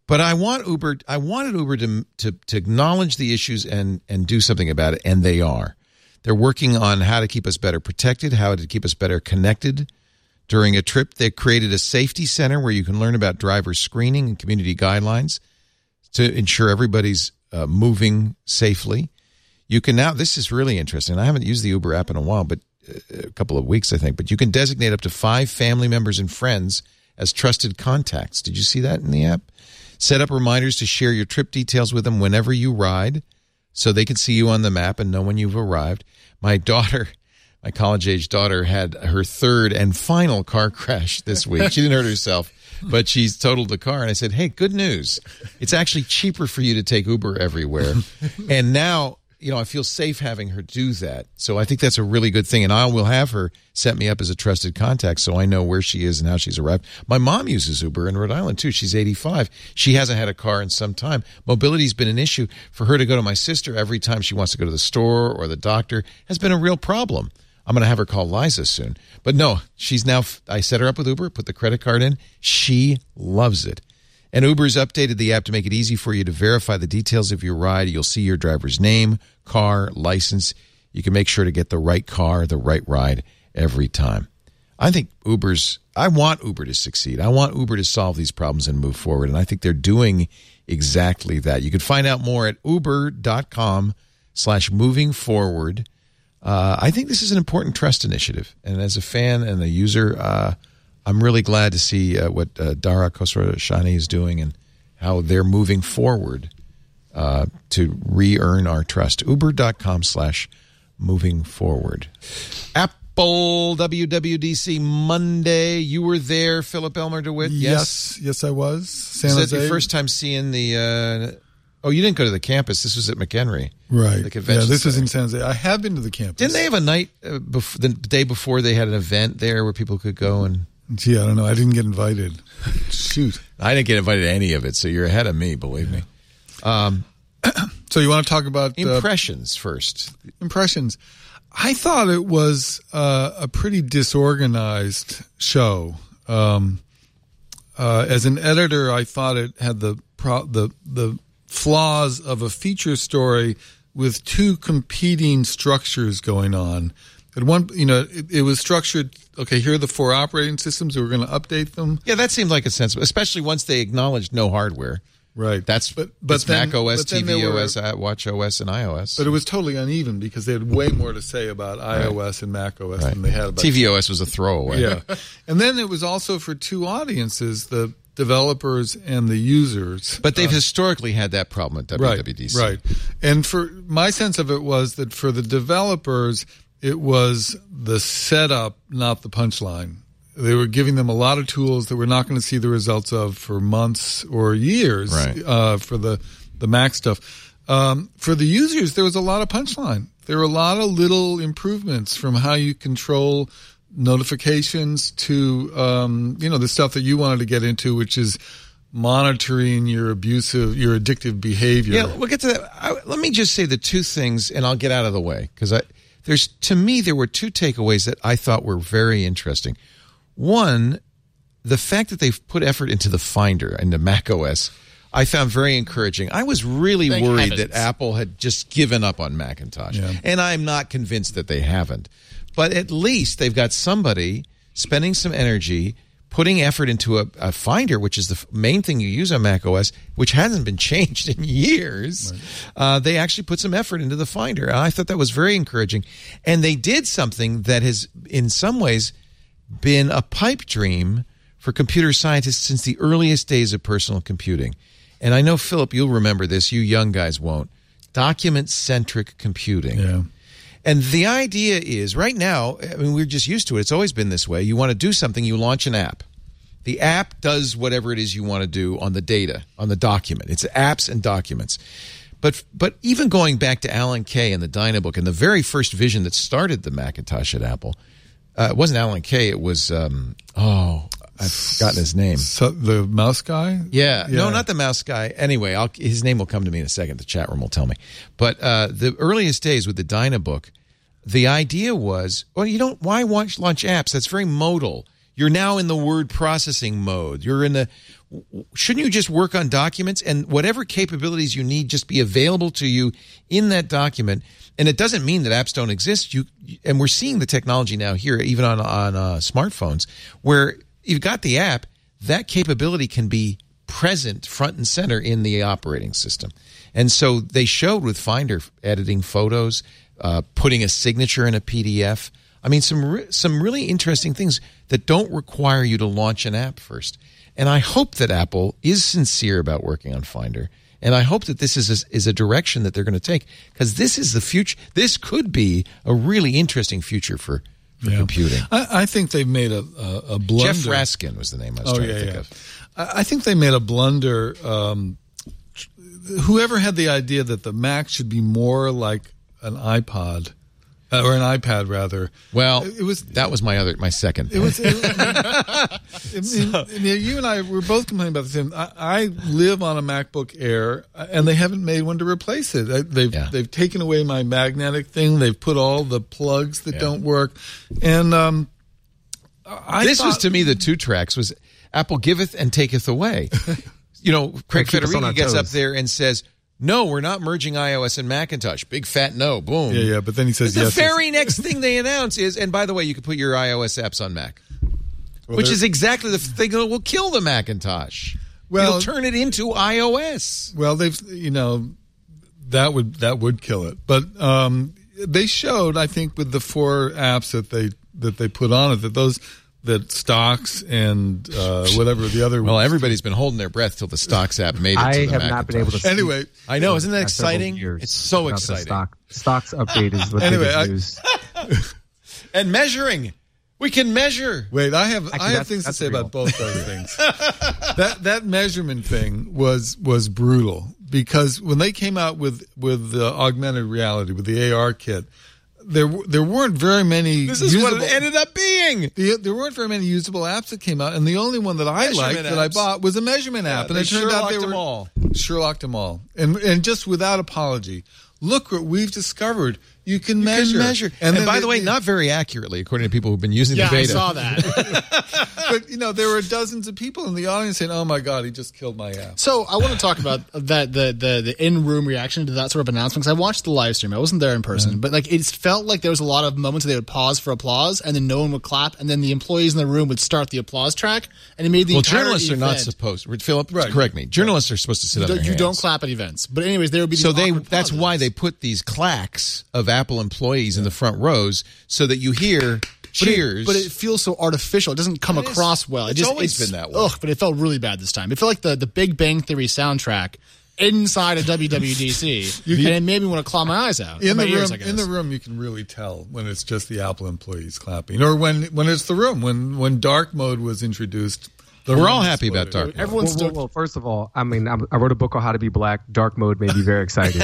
But I want Uber. I wanted Uber to to, to acknowledge the issues and and do something about it, and they are. They're working on how to keep us better protected, how to keep us better connected during a trip. They created a safety center where you can learn about driver screening and community guidelines to ensure everybody's uh, moving safely. You can now. This is really interesting. I haven't used the Uber app in a while, but a couple of weeks, I think. But you can designate up to five family members and friends as trusted contacts. Did you see that in the app? Set up reminders to share your trip details with them whenever you ride so they can see you on the map and know when you've arrived. My daughter, my college-age daughter, had her third and final car crash this week. She didn't hurt herself, but she's totaled the car. And I said, hey, good news. It's actually cheaper for you to take Uber everywhere. And now, you know, I feel safe having her do that. So I think that's a really good thing. And I will have her set me up as a trusted contact so I know where she is and how she's arrived. My mom uses Uber in Rhode Island, too. She's eighty-five. She hasn't had a car in some time. Mobility's been an issue. For her to go to my sister every time she wants to go to the store or the doctor has been a real problem. I'm going to have her call Liza soon. But no, she's now, I set her up with Uber, put the credit card in. She loves it. And Uber's updated the app to make it easy for you to verify the details of your ride. You'll see your driver's name, car, license. You can make sure to get the right car, the right ride every time. I think Uber's, I want Uber to succeed. I want Uber to solve these problems and move forward. And I think they're doing exactly that. You can find out more at uber.com slash moving forward. Uh, I think this is an important trust initiative. And as a fan and a user, uh, I'm really glad to see uh, what uh, Dara Khosrowshahi is doing and how they're moving forward uh, to re-earn our trust. Uber.com slash moving forward. Apple W W D C Monday. You were there, Philip Elmer DeWitt? Yes, yes, yes I was. San Is Jose. that your first time seeing the... Uh, oh, you didn't go to the campus. This was at McHenry. Right. The convention yeah, this center. was in San Jose. I have been to the campus. Didn't they have a night, uh, bef- the day before they had an event there where people could go and... Gee, I don't know. I didn't get invited. Shoot. I didn't get invited to any of it, so you're ahead of me, believe me. Um, so you want to talk about... Uh, impressions first. Impressions. I thought it was uh, a pretty disorganized show. Um, uh, as an editor, I thought it had the pro- the the flaws of a feature story with two competing structures going on. At one, you know, it, it was structured. Okay, here are the four operating systems. We're going to update them. Yeah, that seemed like a sensible, especially once they acknowledged no hardware. Right. That's but but then, Mac O S, but then T V O S, were, Watch O S, and iOS. But it was totally uneven because they had way more to say about iOS right. and Mac O S right. than they had about T V O S was a throwaway. Yeah, and then it was also for two audiences: the developers and the users. But they've uh, historically had that problem at W W D C. Right, right. And for my sense of it was that for the developers, it was the setup, not the punchline. They were giving them a lot of tools that we're not going to see the results of for months or years right. uh, for the, the Mac stuff. Um, for the users, there was a lot of punchline. There were a lot of little improvements from how you control notifications to, um, you know, the stuff that you wanted to get into, which is monitoring your abusive, your addictive behavior. Yeah, we'll get to that. I, let me just say the two things, and I'll get out of the way, because I, there's, to me, there were two takeaways that I thought were very interesting. One, the fact that they've put effort into the Finder and the Mac O S, I found very encouraging. I was really Thank worried heavens. that Apple had just given up on Macintosh, Yeah. and I'm not convinced that they haven't. But at least they've got somebody spending some energy, putting effort into a, a Finder, which is the f- main thing you use on Mac O S, which hasn't been changed in years. Right. Uh, they actually put some effort into the Finder, and I thought that was very encouraging. And they did something that has, in some ways, been a pipe dream for computer scientists since the earliest days of personal computing. And I know, Philip, you'll remember this. You young guys won't. Document-centric computing. Yeah. And the idea is, right now, I mean, we're just used to it. It's always been this way. You want to do something, you launch an app. The app does whatever it is you want to do on the data, on the document. It's apps and documents. But but even going back to Alan Kay and the Dynabook and the very first vision that started the Macintosh at Apple, uh, it wasn't Alan Kay, it was, um, oh, I've forgotten his name. So the mouse guy? Yeah. Yeah. No, not the mouse guy. Anyway, I'll, his name will come to me in a second. The chat room will tell me. But uh, the earliest days with the Dynabook, the idea was, well, you don't, why launch, launch apps? That's very modal. You're now in the word processing mode. You're in the, shouldn't you just work on documents and whatever capabilities you need just be available to you in that document? And it doesn't mean that apps don't exist. You and we're seeing the technology now here, even on on uh, smartphones, where you've got the app, that capability can be present front and center in the operating system. And so they showed with Finder editing photos, uh, putting a signature in a P D F. I mean, some re- some really interesting things that don't require you to launch an app first. And I hope that Apple is sincere about working on Finder. And I hope that this is a, is a direction that they're going to take, because this is the future. This could be a really interesting future for, for yeah. computing. I, I think they've made a, a, a blunder. Jeff Raskin was the name I was oh, trying yeah, to think yeah. of. I, I think they made a blunder. Um, whoever had the idea that the Mac should be more like an iPod, uh, or an iPad rather. Well, it, it was that was my other my second. It was. It, it, so. it, it, you and I were both complaining about the same. I, I live on a MacBook Air, and they haven't made one to replace it. They've yeah. they've taken away my magnetic thing. They've put all the plugs that yeah. don't work, and um, I this thought, was to me the two tracks was Apple giveth and taketh away. You know, Craig Federighi gets up there and says, no, we're not merging iOS and Macintosh. Big fat no. Boom. Yeah, yeah. But then he says the yes. The very next thing they announce is, and by the way, you can put your iOS apps on Mac, well, which is exactly the thing that will kill the Macintosh. Well, it'll turn it into iOS. Well, they've, you know, that would that would kill it. But um, they showed, I think, with the four apps that they that they put on it, that those. That Stocks and uh, whatever the other. Well, everybody's been holding their breath till the Stocks app made it. I to the have Macintosh. not been able to. See anyway, I know, isn't that exciting? It's so exciting. Stock. Stocks update is what anyway, they I, use. And measuring, we can measure. Wait, I have Actually, I have things to say real. about both those things. that that measurement thing was was brutal, because when they came out with with uh, augmented reality with the A R kit. There, there weren't very many. This is usable, what it ended up being. The, there weren't very many usable apps that came out, and the only one that I measurement liked apps. that I bought was a measurement yeah, app, and it turned out they were them all. Sherlocked them all, and and just without apology. Look what we've discovered. You can you measure. Can measure. And, and by they, the way, not very accurately, according to people who've been using yeah, the beta. Yeah, I saw that. But, you know, there were dozens of people in the audience saying, oh, my God, he just killed my app. So I want to talk about that the the, the in-room reaction to that sort of announcement, because I watched the live stream. I wasn't there in person, yeah. but like it felt like there was a lot of moments where they would pause for applause, and then no one would clap, and then the employees in the room would start the applause track, and it made the well, entire journalists event, are not supposed. Philip, right. correct me. Journalists are supposed to sit you on don't, their You hands. don't clap at events. But anyways, there would be these so they. pauses. That's why they put these clacks of Apple employees yeah. in the front rows, so that you hear cheers. But it, but it feels so artificial. It doesn't come it across is, well. It it's just, always it's, been that way. Ugh, but it felt really bad this time. It felt like the, the Big Bang Theory soundtrack inside a W W D C, and it made me want to claw my eyes out. In the ears, room, in the room, you can really tell when it's just the Apple employees clapping, or when when it's the room. When when dark mode was introduced, we're all happy about dark mode. Everyone's well, well, well, first of all, I mean, I wrote a book on how to be black. Dark mode made me very excited.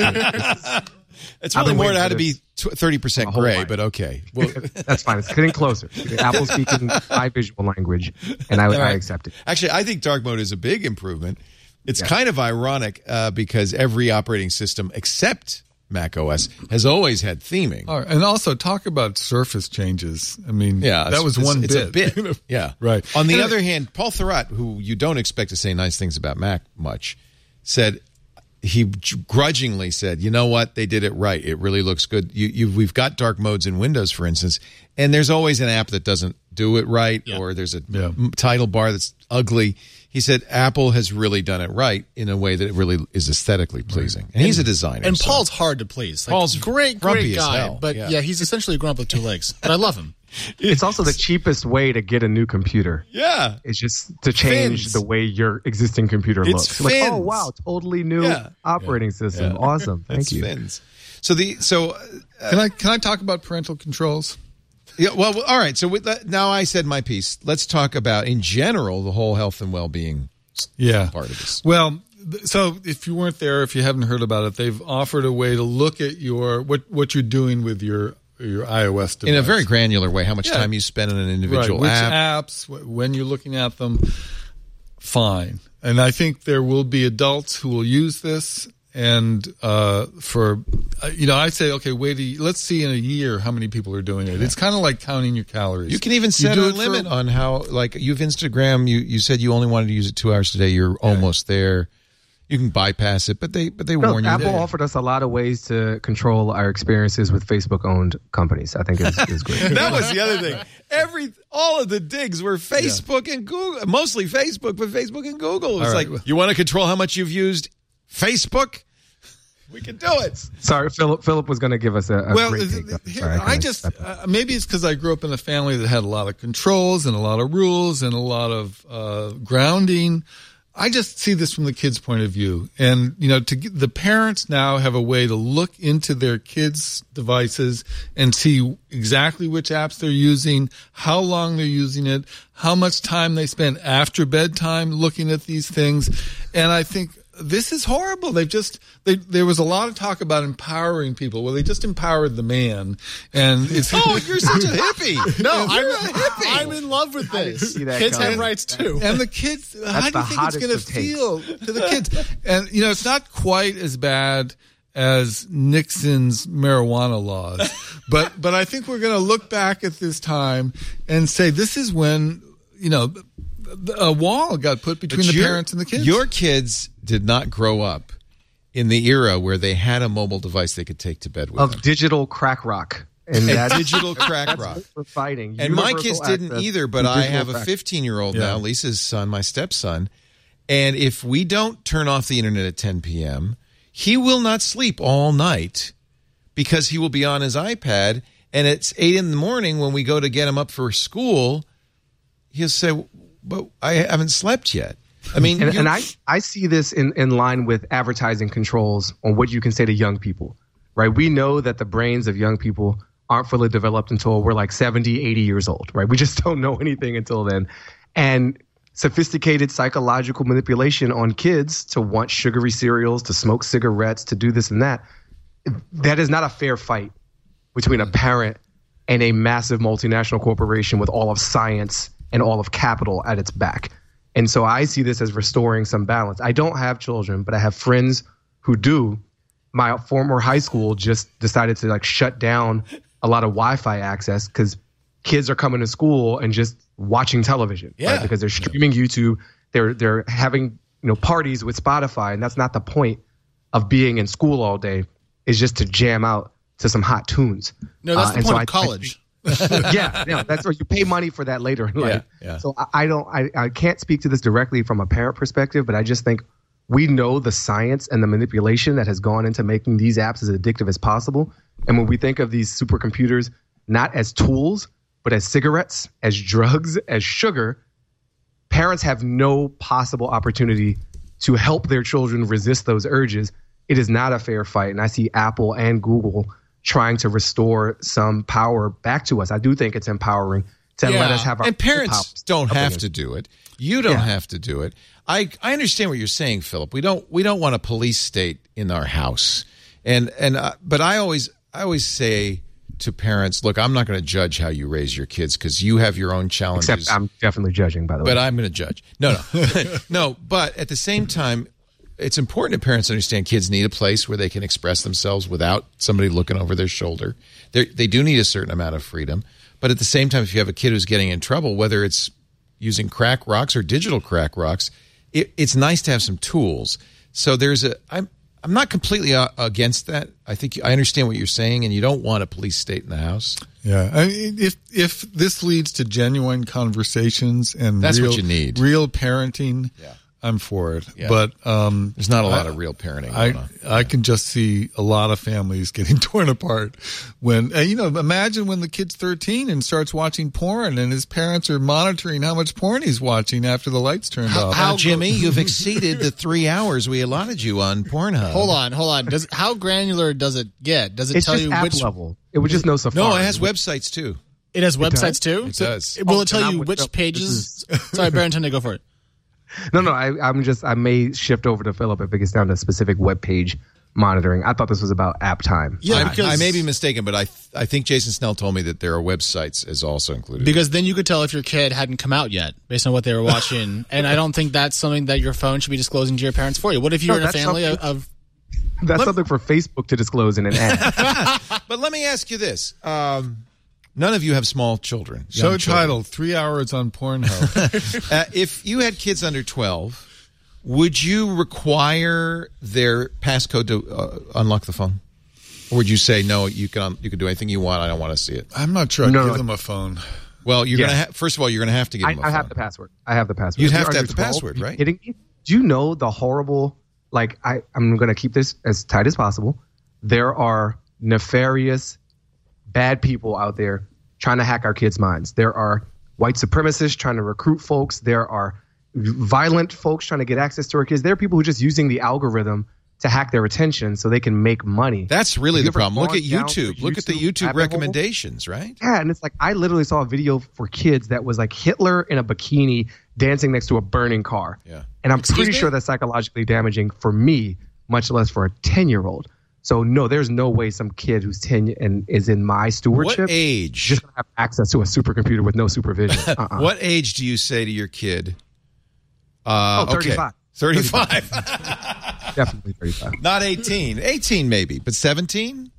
It's really more how to be thirty percent gray, but okay. Well, that's fine. It's getting closer. Apple's speaking my visual language, and I, right. I accept it. Actually, I think dark mode is a big improvement. It's yeah. kind of ironic uh, because every operating system except Mac O S has always had theming. Right. And also talk about surface changes. I mean, yeah, that was one it's bit. a bit. Yeah. Right. On the other hand, Paul Thurrott, who you don't expect to say nice things about Mac much, said he grudgingly said, you know what, they did it right. It really looks good. You, you, we've got dark modes in Windows, for instance, and there's always an app that doesn't do it right, yeah. or there's a yeah. title bar that's ugly. He said Apple has really done it right in a way that it really is aesthetically pleasing. And, and he's a designer. And so. Paul's hard to please. Like, Paul's great, great guy. Hell. But yeah. yeah, he's essentially a grump with two legs. But I love him. It's also the cheapest way to get a new computer. Yeah. It's just to change fins. the way your existing computer it's looks. Fins. Like, oh, wow, totally new yeah. operating yeah. system. Yeah. Awesome. Thank it's you. Fins. So the so uh, can I can I talk about parental controls? Yeah, well, all right. So with that, now I said my piece. Let's talk about, in general, the whole health and well-being yeah. part of this. Well, so if you weren't there, if you haven't heard about it, they've offered a way to look at your what what you're doing with your your iOS device in a very granular way. How much yeah. time you spend on an individual right. Which app, apps, when you're looking at them. Fine, and I think there will be adults who will use this, and uh, for uh, you know, I say, okay, wait, a, let's see in a year how many people are doing it. It's kind of like counting your calories. You can even set a limit for, on how, like, you've Instagram. You you said you only wanted to use it two hours a day. You're yeah. almost there. You can bypass it, but they but they no, warn you. Apple there. offered us a lot of ways to control our experiences with Facebook-owned companies. I think it was, it was great. That was the other thing. Every all of the digs were Facebook yeah. and Google, mostly Facebook, but Facebook and Google. It was right. like, you want to control how much you've used Facebook? We can do it. Sorry, Philip. Philip was going to give us a, a well. great take. Here, Sorry, I, I just uh, maybe it's because I grew up in a family that had a lot of controls and a lot of rules and a lot of uh, grounding. I just see this from the kids' point of view, and you know, to get, the parents now have a way to look into their kids' devices and see exactly which apps they're using, how long they're using it, how much time they spend after bedtime looking at these things, and I think this is horrible. They've just they, there was a lot of talk about empowering people. Well, they just empowered the man, and it's oh, you're such a hippie. No, I'm a hippie. I'm in love with this. Kids coming. have rights too, and the kids. That's how do you think it's going to feel to the kids? And you know, it's not quite as bad as Nixon's marijuana laws, but but I think we're going to look back at this time and say this is when you know. A wall got put between but the parents and the kids. Your kids did not grow up in the era where they had a mobile device they could take to bed with. Of them. digital crack rock. And that digital crack rock. For fighting. And Universal my kids didn't either, but I have a fifteen-year-old yeah. now, Lisa's son, my stepson. And if we don't turn off the internet at ten p.m., he will not sleep all night because he will be on his iPad. And it's eight in the morning when we go to get him up for school, he'll say, but I haven't slept yet. I mean, and, and I, I see this in, in line with advertising controls on what you can say to young people, right? We know that the brains of young people aren't fully developed until we're like seventy, eighty years old, right? We just don't know anything until then. And sophisticated psychological manipulation on kids to want sugary cereals, to smoke cigarettes, to do this and that, that is not a fair fight between a parent and a massive multinational corporation with all of science and all of capital at its back. And so I see this as restoring some balance. I don't have children, but I have friends who do. My former high school just decided to like shut down a lot of Wi-Fi access because kids are coming to school and just watching television, yeah. right? Because they're streaming YouTube, they're they're having you know parties with Spotify, and that's not the point of being in school all day. Is just to jam out to some hot tunes. No, that's uh, the point so of I, college. I, yeah, yeah, that's right. You pay money for that later in life. Yeah, yeah. So I, I don't, I, I can't speak to this directly from a parent perspective, but I just think we know the science and the manipulation that has gone into making these apps as addictive as possible. And when we think of these supercomputers not as tools, but as cigarettes, as drugs, as sugar, parents have no possible opportunity to help their children resist those urges. It is not a fair fight. And I see Apple and Google trying to restore some power back to us. I do think it's empowering to yeah. let us have our and parents don't have against. to do it. You don't yeah. have to do it. I I understand what you're saying, Philip. We don't we don't want a police state in our house. And and uh, but I always I always say to parents, look, I'm not going to judge how you raise your kids because you have your own challenges. Except I'm definitely judging, by the way. But I'm going to judge. No, no, no. But at the same time, it's important that parents understand kids need a place where they can express themselves without somebody looking over their shoulder. They're, they do need a certain amount of freedom. But at the same time, if you have a kid who's getting in trouble, whether it's using crack rocks or digital crack rocks, it, it's nice to have some tools. So there's a I'm I'm not completely uh, against that. I think I understand what you're saying, and you don't want a police state in the house. Yeah, I mean, if if this leads to genuine conversations and that's real, what you need, real parenting. Yeah. I'm for it, yeah. but um, there's not a lot I, of real parenting. I going on. I can just see a lot of families getting torn apart when uh, you know. Imagine when the kid's thirteen and starts watching porn, and his parents are monitoring how much porn he's watching after the lights turned how, off. How, Jimmy, you've exceeded the three hours we allotted you on Pornhub. Hold on, hold on. Does how granular does it get? Does it it's tell just you app which level? It would just know Safari. No, it has websites too. It has websites does? too. It so, does. Will oh, it tell you would, which no, pages? Is... Sorry, Barrington, go for it. No, no, I, I'm just, I may shift over to Philip if it gets down to specific web page monitoring. I thought this was about app time. Yeah, because I, I may be mistaken, but I th- I think Jason Snell told me that there are websites as also included. Because then you could tell if your kid hadn't come out yet based on what they were watching. And I don't think that's something that your phone should be disclosing to your parents for you. What if you're no, in a family of, of That's let, something for Facebook to disclose in an ad. But let me ask you this. Um, none of you have small children. Show children. title, Three Hours on Pornhub. uh, if you had kids under twelve, would you require their passcode to uh, unlock the phone? Or would you say, no, you can you can do anything you want, I don't want to see it? I'm not sure I'd No, give no. them a phone. Well, you're Yeah. gonna ha- first of all, you're going to have to give I, them a I phone. have the password. I have the password. You'd If have you're to have under the twelve, password, are you right? kidding me? Do you know the horrible, like, I, I'm going to keep this as tight as possible. There are nefarious, bad people out there trying to hack our kids' minds. There are white supremacists trying to recruit folks. There are violent folks trying to get access to our kids. There are people who are just using the algorithm to hack their attention so they can make money. That's really Have you the ever problem. Look gone at down YouTube. the Look at the YouTube YouTube rabbit hole? recommendations, right? Yeah, and it's like I literally saw a video for kids that was like Hitler in a bikini dancing next to a burning car. Yeah. And I'm Excuse pretty me? sure that's psychologically damaging for me, much less for a ten-year-old. So no, there's no way some kid who's ten and is in my stewardship What age? just gonna have access to a supercomputer with no supervision. Uh-uh. What age do you say to your kid? Uh, Oh, thirty-five. Okay. thirty-five. Definitely thirty-five. Not eighteen. eighteen maybe, but seventeen?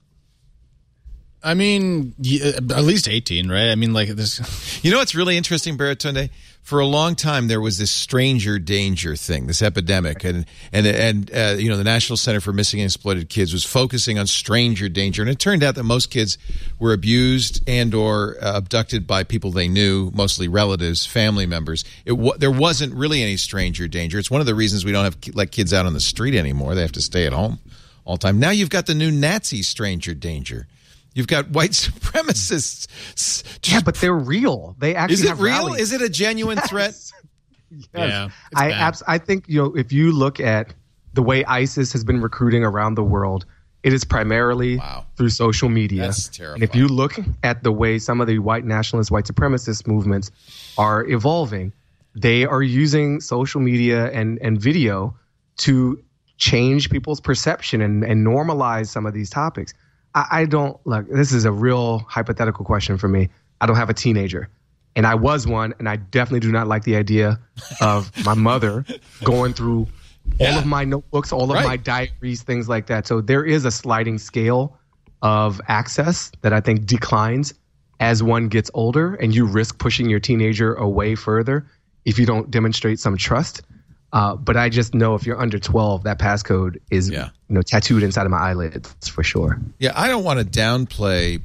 I mean, y- at least eighteen, right? I mean, like this. You know what's really interesting, Baratunde? For a long time, there was this stranger danger thing, this epidemic, and and and uh, you know, the National Center for Missing and Exploited Kids was focusing on stranger danger, and it turned out that most kids were abused and or uh, abducted by people they knew, mostly relatives, family members. It w- there wasn't really any stranger danger. It's one of the reasons we don't have ki- let kids out on the street anymore. They have to stay at home all the time. Now you've got the new Nazi stranger danger. You've got white supremacists. Yeah, but they're real. They actually Is it have real? rallies. Is it a genuine Yes. threat? Yes. Yeah, it's I bad. abs- I think, you know, if you look at the way ISIS has been recruiting around the world, it is primarily Wow. through social media. That's And if you look at the way some of the white nationalist, white supremacist movements are evolving, they are using social media and, and video to change people's perception and, and normalize some of these topics. I, I don't look, this is a real hypothetical question for me. I don't have a teenager. And I was one, and I definitely do not like the idea of my mother going through all Yeah. of my notebooks, all of Right. my diaries, things like that. So there is a sliding scale of access that I think declines as one gets older, and you risk pushing your teenager away further if you don't demonstrate some trust. Uh, but I just know if you're under twelve, that passcode is Yeah. you know tattooed inside of my eyelids for sure. Yeah, I don't want to downplay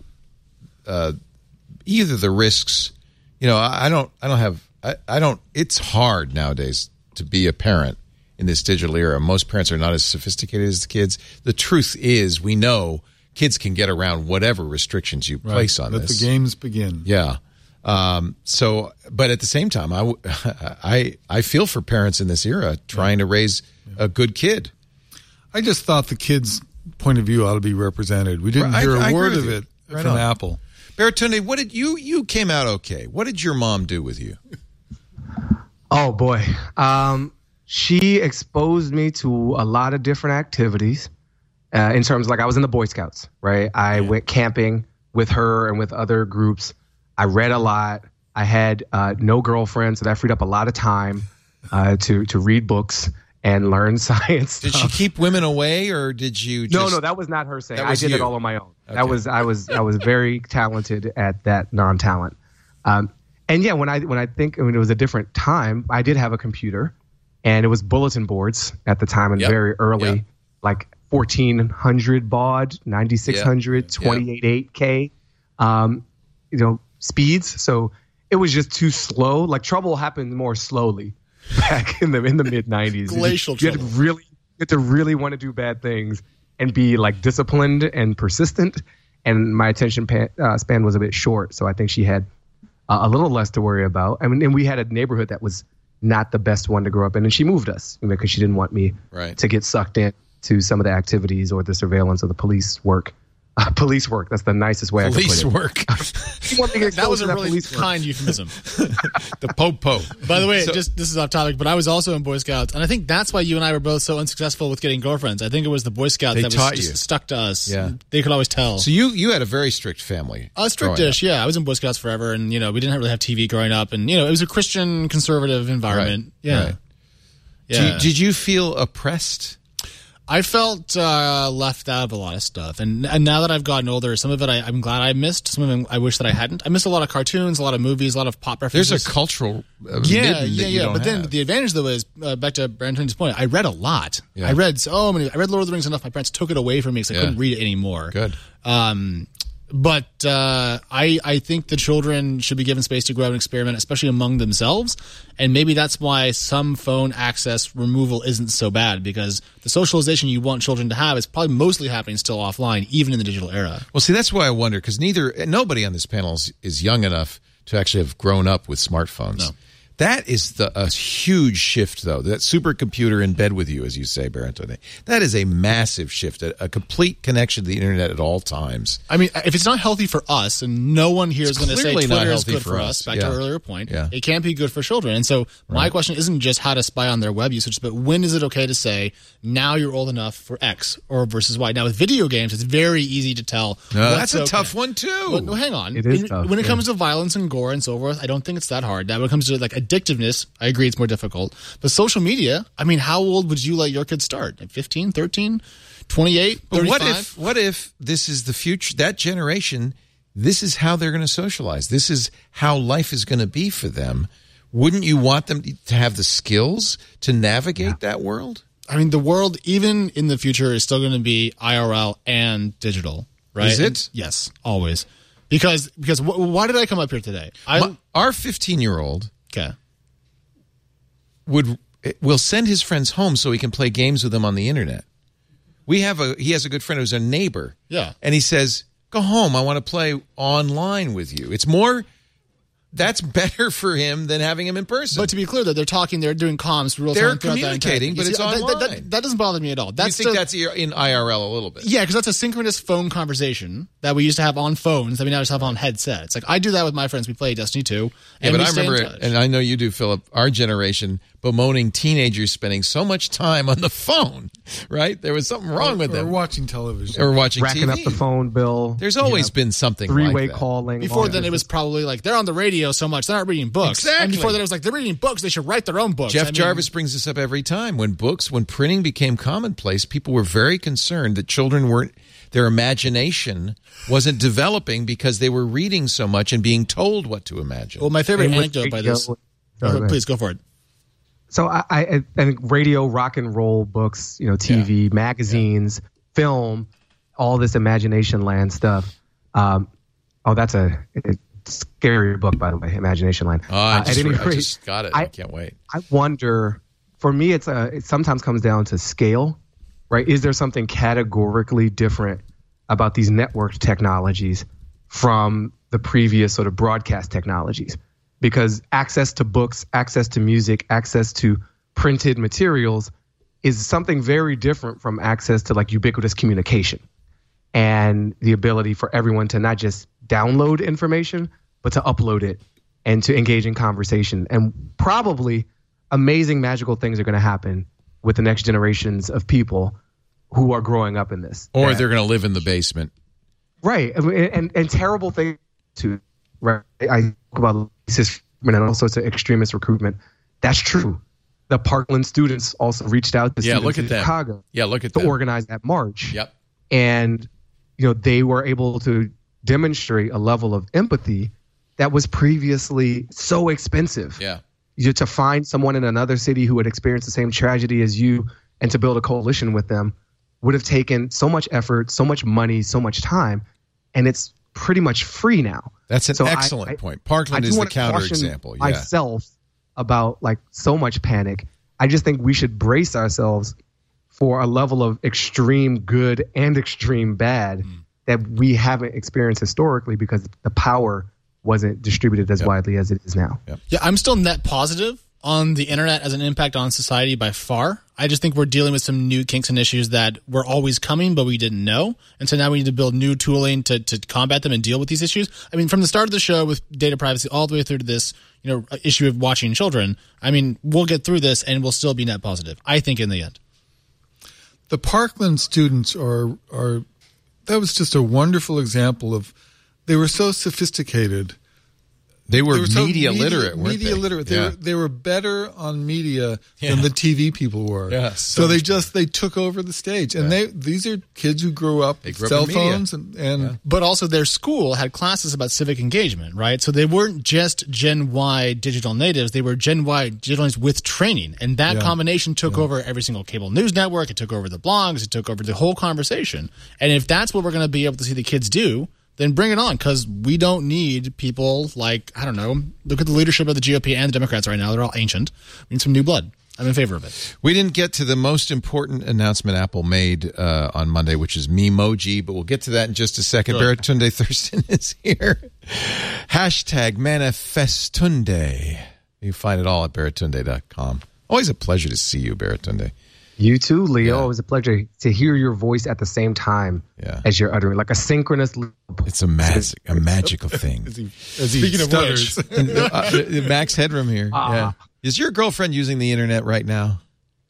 uh, either the risks. You know, I, I don't. I don't have. I, I don't. It's hard nowadays to be a parent in this digital era. Most parents are not as sophisticated as the kids. The truth is, we know kids can get around whatever restrictions you place on Let this. the games begin. Yeah. Um, so, but at the same time, I, w- I, I feel for parents in this era trying to raise a good kid. I just thought the kids' point of view ought to be represented. We didn't I- hear a I agree word with of you. it Right from on. Apple. Baratunde, what did you, you came out okay. What did your mom do with you? Oh boy. Um, she exposed me to a lot of different activities uh, in terms of, like, I was in the Boy Scouts, right? I went camping with her and with other groups. I read a lot. I had uh, no girlfriend, so that freed up a lot of time uh, to to read books and learn science. Did she stuff. keep women away, or did you? Just, No, no, that was not her saying. That I was did it you. all on my own. Okay. That was I was I was very talented at that non-talent. Um, and yeah, when I when I think I mean it was a different time, I did have a computer, and it was bulletin boards at the time and Yep. very early, Yep. like fourteen hundred baud, ninety-six hundred, Yep. twenty-eight eight K, um, you know, speeds. So it was just too slow. Like trouble happened more slowly back in the in the mid nineties. Glacial you, you had to really you had to really want to do bad things and be like disciplined and persistent. And my attention pan, uh, span was a bit short, so I think she had uh, a little less to worry about. I mean, and we had a neighborhood that was not the best one to grow up in, and she moved us you know, because she didn't want me Right. to get sucked in to some of the activities or the surveillance or the police work. Uh, police work. That's the nicest way Police I could put it. work. She wanted to get That was exposed a to that really police work. kind euphemism. The po-po. By the way, So- just this is off topic, but I was also in Boy Scouts, and I think that's why you and I were both so unsuccessful with getting girlfriends. I think it was the Boy Scouts They that was taught just you. stuck to us. Yeah. They could always tell. So you you had a very strict family. Uh, growing strictish, up. yeah. I was in Boy Scouts forever, and you know we didn't really have T V growing up, and you know it was a Christian conservative environment. Right, Yeah, right. yeah. Did, did you feel oppressed? I felt uh, left out of a lot of stuff, and, and now that I've gotten older, some of it I, I'm glad I missed. Some of it I wish that I hadn't. I missed a lot of cartoons, a lot of movies, a lot of pop references. There's a cultural uh, yeah, midden yeah, that you yeah. don't But then have. the advantage though is uh, back to Brandon's point. I read a lot. Yeah. I read so many. I read Lord of the Rings enough. My parents took it away from me because I Yeah. couldn't read it anymore. Good. Um, But uh, I I think the children should be given space to grow and experiment, especially among themselves. And maybe that's why some phone access removal isn't so bad, because the socialization you want children to have is probably mostly happening still offline, even in the digital era. Well, see, that's why I wonder, because neither nobody on this panel is, is young enough to actually have grown up with smartphones. No. That is the a huge shift, though. That supercomputer in bed with you, as you say, Barantone. That is a massive shift, a, a complete connection to the internet at all times. I mean, if it's not healthy for us, and no one here It's is going to say clearly not Twitter is healthy good for for us. us, back Yeah. to our earlier point, Yeah. it can't be good for children. And so my Right. question isn't just how to spy on their web usage, but when is it okay to say, now you're old enough for X or versus Y? Now, with video games, it's very easy to tell. No, what's that's a okay. tough one, too. But, no, hang on. It is In- tough, when it yeah. comes to violence and gore and so forth, I don't think it's that hard. Now, when it comes to like addictiveness, I agree it's more difficult. But social media, I mean, how old would you let your kids start? At fifteen, thirteen, twenty-eight, But what thirty-five? if what if this is the future? That generation, this is how they're going to socialize. This is how life is going to be for them. Wouldn't you want them to have the skills to navigate that world? I mean, the world, even in the future, is still going to be I R L and digital, right? Is it? And- yes, always. Because because wh- why did I come up here today? I My- our fifteen-year-old okay. would will send his friends home so he can play games with them on the internet. We have a he has a good friend who's a neighbor. Yeah. And he says, "Go home. I want to play online with you." It's more that's better for him than having him in person. But to be clear, that they're talking, they're doing comms real They're time. throughout that entire communicating, thing. but You it's see, that- that- online. That, that doesn't bother me at all. That's you think the- that's in I R L a little bit? Yeah, because that's a synchronous phone conversation that we used to have on phones that we now just have on headsets. Like I do that with my friends. We play Destiny two. Yeah, And but we I stay in remember, touch. and I know you do, Philip, our generation bemoaning teenagers spending so much time on the phone, right? There was something wrong with or them. watching television. Or watching Racking T V. up the phone bill. There's always you know, been something three-way like that. calling. Before long then, it was probably like they're on the radio so much they're not reading books. Exactly. And before that, it was like they're reading books. They should write their own books. Jeff I mean, Jarvis brings this up every time. When books, when printing became commonplace, people were very concerned that children weren't, their imagination wasn't developing because they were reading so much and being told what to imagine. Well, my favorite And with anecdote by radio- this. Oh, go ahead. Please go for it. So I, I, I think radio, rock and roll, books, you know, T V, Yeah. magazines, film, all this imagination land stuff. Um, oh, that's a, a scary book, by the way, Imagination Land. Oh, I, Uh, just, at any I rate, just got it. I, I- can't wait. I wonder. For me, it's a. It sometimes comes down to scale, right? Is there something categorically different about these networked technologies from the previous sort of broadcast technologies? Because access to books, access to music, access to printed materials is something very different from access to like ubiquitous communication and the ability for everyone to not just download information, but to upload it and to engage in conversation. And probably amazing, magical things are going to happen with the next generations of people who are growing up in this. Or That- they're going to live in the basement. Right. And, and, and terrible things too. Right. I talk about racist and all sorts of extremist recruitment. That's true. The Parkland students also reached out to Yeah, students look at in them. Chicago Yeah, look at to them. organize that march. Yep. And, you know, they were able to demonstrate a level of empathy that was previously so expensive. Yeah. You, to find someone in another city who had experienced the same tragedy as you and to build a coalition with them would have taken so much effort, so much money, so much time, and it's pretty much free now. That's an So I- excellent I- point. Parkland I do is the wanna caution counterexample. Yeah. Myself about like so much panic. I just think we should brace ourselves for a level of extreme good and extreme bad Mm. that we haven't experienced historically because the power wasn't distributed as Yep. widely as it is now. Yep. Yeah, I'm still net positive on the internet as an impact on society by far. I just think we're dealing with some new kinks and issues that were always coming, but we didn't know. And so now we need to build new tooling to, to combat them and deal with these issues. I mean, from the start of the show with data privacy all the way through to this, you know, issue of watching children, I mean, we'll get through this and we'll still be net positive, I think, in the end. The Parkland students are are that was just a wonderful example of they were so sophisticated They were, They were so media, literate, weren't media they? literate. They, Yeah. were, they were better on media Yeah. than the T V people were. Yeah, so so they much just they took over the stage, and they these are kids who grew up They with grew up cell in media. phones and, and But also their school had classes about civic engagement, right? So they weren't just Gen Y digital natives, they were Gen Y digital natives with training. And that Yeah. combination took over every single cable news network, it took over the blogs, it took over the whole conversation. And if that's what we're going to be able to see the kids do, then bring it on, because we don't need people like, I don't know, look at the leadership of the G O P and the Democrats right now. They're all ancient. We need some new blood. I'm in favor of it. We didn't get to the most important announcement Apple made uh, on Monday, which is Memoji, but we'll get to that in just a second. Sure. Baratunde Thurston is here. Hashtag Manifestunde. You find it all at baratunde dot com. Always a pleasure to see you, Baratunde. You too, Leo. Yeah. It was a pleasure to hear your voice at the same time Yeah. as you're uttering, like a synchronous. It's a magic, a magical thing. as he, as he Speaking of stutters. And, uh, uh, Max Headroom here. Ah. Yeah. Is your girlfriend using the internet right now?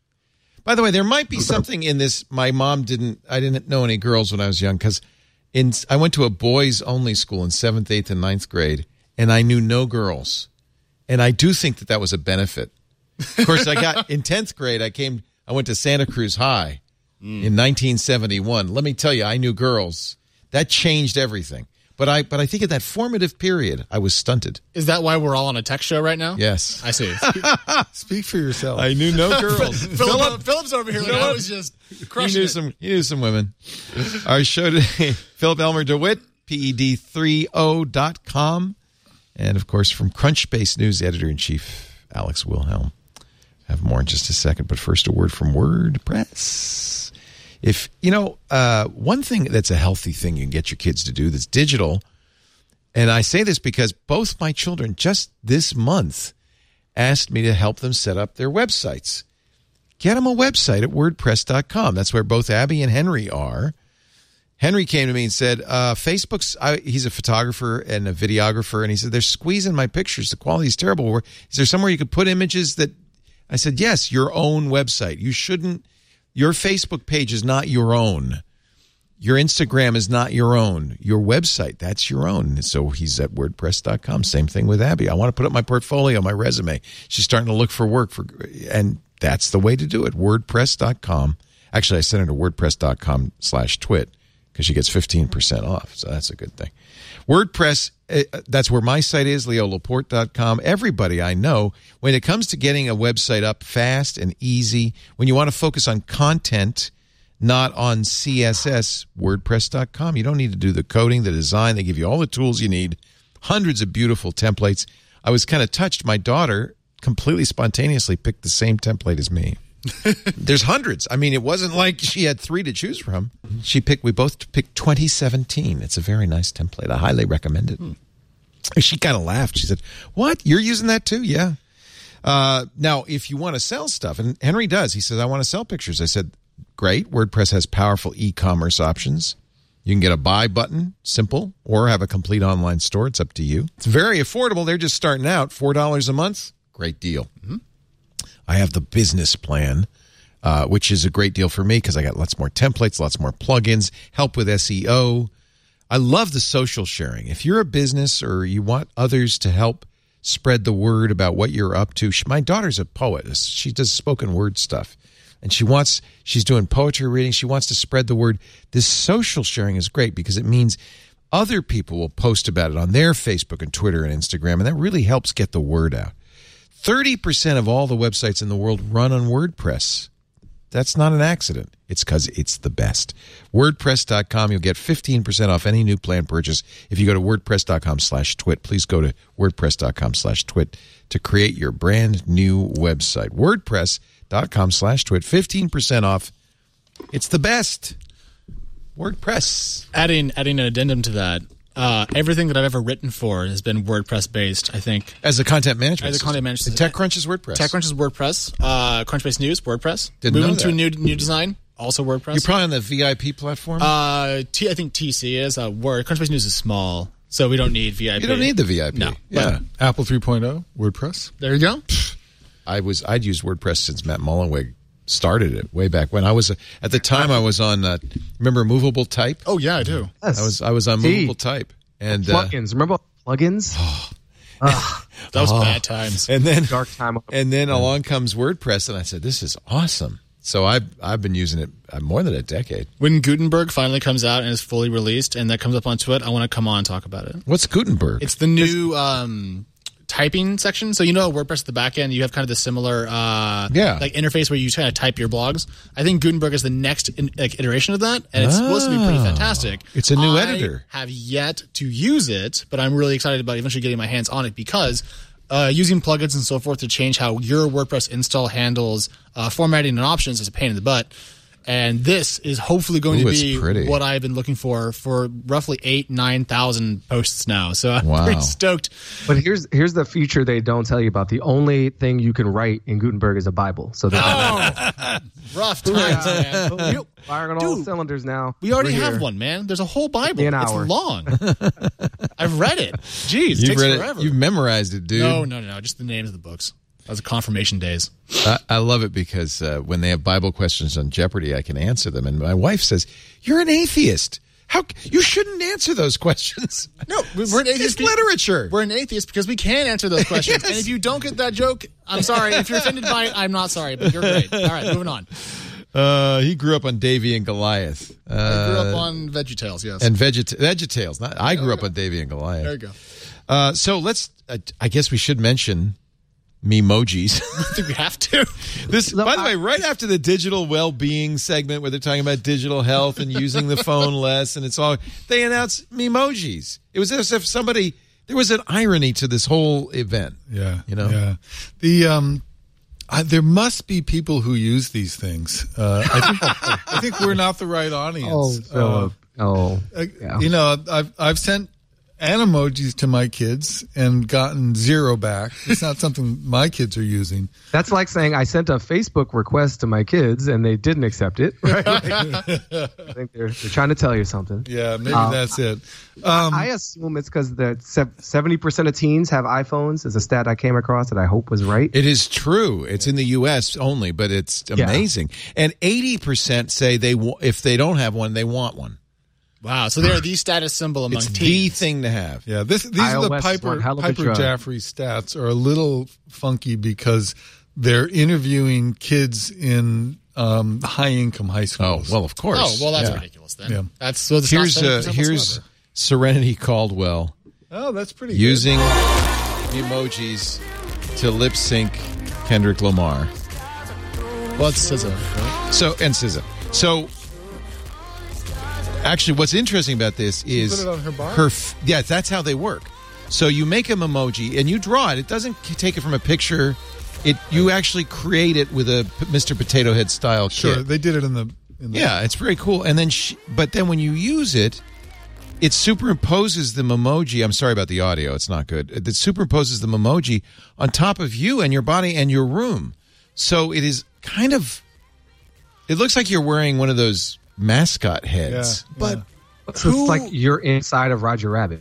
By the way, there might be something in this. My mom didn't. I didn't know any girls when I was young because in I went to a boys only school in seventh, eighth, and ninth grade, and I knew no girls. And I do think that that was a benefit. Of course, I got in tenth grade. I came. I went to Santa Cruz High mm. in nineteen seventy-one. Let me tell you, I knew girls. That changed everything. But I, but I think at that formative period, I was stunted. Is that why we're all on a tech show right now? Yes, I see. Speak for yourself. I knew no girls. Philip, Philip's over here. Like I was just You crushing knew it. some. You knew some women. Our show today, Philip Elmer DeWitt, P E D thirty dot com, and of course from Crunchbase News, editor in chief Alex Wilhelm. Have more in just a second, but first a word from WordPress. If you know uh, one thing that's a healthy thing you can get your kids to do that's digital, and I say this because both my children just this month asked me to help them set up their websites. Get them a website at WordPress dot com. That's where both Abby and Henry are. Henry came to me and said, uh, Facebook's, I, he's a photographer and a videographer, and he said, they're squeezing my pictures. The quality is terrible. Is there somewhere you could put images that, I said, yes, your own website. You shouldn't, your Facebook page is not your own. Your Instagram is not your own. Your website, that's your own. So he's at WordPress dot com. Same thing with Abby. I want to put up my portfolio, my resume. She's starting to look for work, for, and that's the way to do it. WordPress dot com. Actually, I sent her to WordPress dot com slash twit because she gets fifteen percent off. So that's a good thing. WordPress, that's where my site is, leo laporte dot com. Everybody I know, when it comes to getting a website up fast and easy, when you want to focus on content, not on C S S, WordPress dot com. You don't need to do the coding, the design. They give you all the tools you need, hundreds of beautiful templates. I was kind of touched. My daughter completely spontaneously picked the same template as me. There's hundreds. I mean, it wasn't like she had three to choose from. She picked, we both picked twenty seventeen. It's a very nice template. I highly recommend it. Hmm. She kind of laughed. She said, what? You're using that too? Yeah. Uh, now, if you want to sell stuff, and Henry does, he says, I want to sell pictures. I said, great. WordPress has powerful e-commerce options. You can get a buy button, simple, or have a complete online store. It's up to you. It's very affordable. They're just starting out, four dollars a month. Great deal. Mm-hmm. I have the business plan, uh, which is a great deal for me because I got lots more templates, lots more plugins, help with S E O. I love the social sharing. If you're a business or you want others to help spread the word about what you're up to, she, my daughter's a poet. She does spoken word stuff. And she wants, she's doing poetry reading. She wants to spread the word. This social sharing is great because it means other people will post about it on their Facebook and Twitter and Instagram, and that really helps get the word out. thirty percent of all the websites in the world run on WordPress. That's not an accident. It's because it's the best. WordPress dot com. You'll get fifteen percent off any new plan purchase. If you go to WordPress dot com slash twit, please go to WordPress dot com slash twit to create your brand new website. WordPress dot com slash twit. fifteen percent off. It's the best. WordPress. Adding, adding an addendum to that. Uh, everything that I've ever written for has been WordPress based, I think. As a content management As a content management system. TechCrunch is WordPress. TechCrunch is WordPress. Uh, Crunchbase News, WordPress. Didn't Moving know to a that. new new design, also WordPress. You're probably on the V I P platform? Uh, T, I think T C is. Uh, Word. Crunchbase News is small, so we don't need V I P. You don't need the V I P. No. Yeah. Apple three point oh, WordPress. There you go. I was, I'd used WordPress since Matt Mullenweg started it way back when. I was, at the time I was on, uh, remember Movable Type? Oh, yeah, I do. Yes. I was I was on See. Movable Type. And plugins. uh, Remember plugins? Ugh. Those Oh. bad times. And then Dark time. and then along comes WordPress, and I said, "This is awesome." So I've I've been using it uh, more than a decade. When Gutenberg finally comes out and is fully released, and that comes up on Twit, I want to come on and talk about it. What's Gutenberg? It's the new um, typing section. So you know, WordPress at the back end, you have kind of the similar uh, Yeah. like interface where you kind of type your blogs. I think Gutenberg is the next in, like, iteration of that, and it's supposed to be pretty fantastic. It's a new I editor. Have yet to use it, but I'm really excited about eventually getting my hands on it because. Uh, using plugins and so forth to change how your WordPress install handles uh, formatting and options is a pain in the butt. And this is hopefully going Ooh, to it's be pretty. what I've been looking for for roughly eight, nine thousand posts now. So I'm Wow. pretty stoked. But here's here's the feature they don't tell you about. The only thing you can write in Gutenberg is a Bible. So that's Oh, rough times, man. You- firing on all Dude, cylinders now. we already We're have here. one, man. There's a whole Bible. An It's hour. long. I've read it. Jeez, it You've takes read it. forever. You've memorized it, dude. no, no, no, no. Just the names of the books. That was confirmation days. I, I love it because uh, when they have Bible questions on Jeopardy, I can answer them. And my wife says, "You're an atheist. How c- you shouldn't answer those questions." No, we're an atheist. It's literature. We're an atheist because we can answer those questions. Yes. And if you don't get that joke, I'm sorry. If you're offended by it, I'm not sorry, but you're great. All right, moving on. Uh, he grew up on Davy and Goliath. Uh, I grew up on VeggieTales, yes. and Veget- VeggieTales. Not, I grew up on Davy and Goliath. There you go. Uh, so let's. Uh, I guess we should mention Memojis. I think we have to. This, Look, by the I- way, right after the digital well-being segment where they're talking about digital health and using the phone less, and it's all they announced Memojis. It was as if somebody there was an irony to this whole event. Yeah, you know. Yeah, the um, I, there must be people who use these things. Uh, I think I think we're not the right audience. Oh, Philip. oh, Uh, yeah. You know, I've I've sent animojis to my kids and gotten zero back. It's not something my kids are using. That's like saying I sent a Facebook request to my kids and they didn't accept it. Right? I think they're, they're trying to tell you something. Yeah, maybe Um, that's it. Um, I assume it's because the seventy percent of teens have iPhones. Is a stat I came across that I hope was right. It is true. It's in the U S only, but it's amazing. And eighty percent say they w- if they don't have one, they want one. Wow, so they're the status symbol among It's teens. the thing to have. Yeah, this these are the iOS is Piper one hell of a Piper drug. Jaffray stats are a little funky because they're interviewing kids in um, high income high Oh, schools. well, of course. Oh, well, that's Yeah. ridiculous then. Yeah. That's so it's Here's not uh, seventy percent here's whatsoever. Serenity Caldwell Oh, that's pretty using emojis to lip sync Kendrick Lamar. Well, it's S Z A, right? So and S Z A. So actually, what's interesting about this is put it on her bar? her f- yeah, that's how they work. So you make an emoji and you draw it. It doesn't k- take it from a picture. It you actually create it with a P- Mister Potato Head style Sure, kit. they did it in the. In the Yeah, it's very cool. And then, sh- but then when you use it, it superimposes the memoji. I'm sorry about the audio; it's not good. It superimposes the memoji on top of you and your body and your room. So it is kind of. It looks like you're wearing one of those mascot heads, Yeah, but. yeah. So it's like you're inside of Roger Rabbit.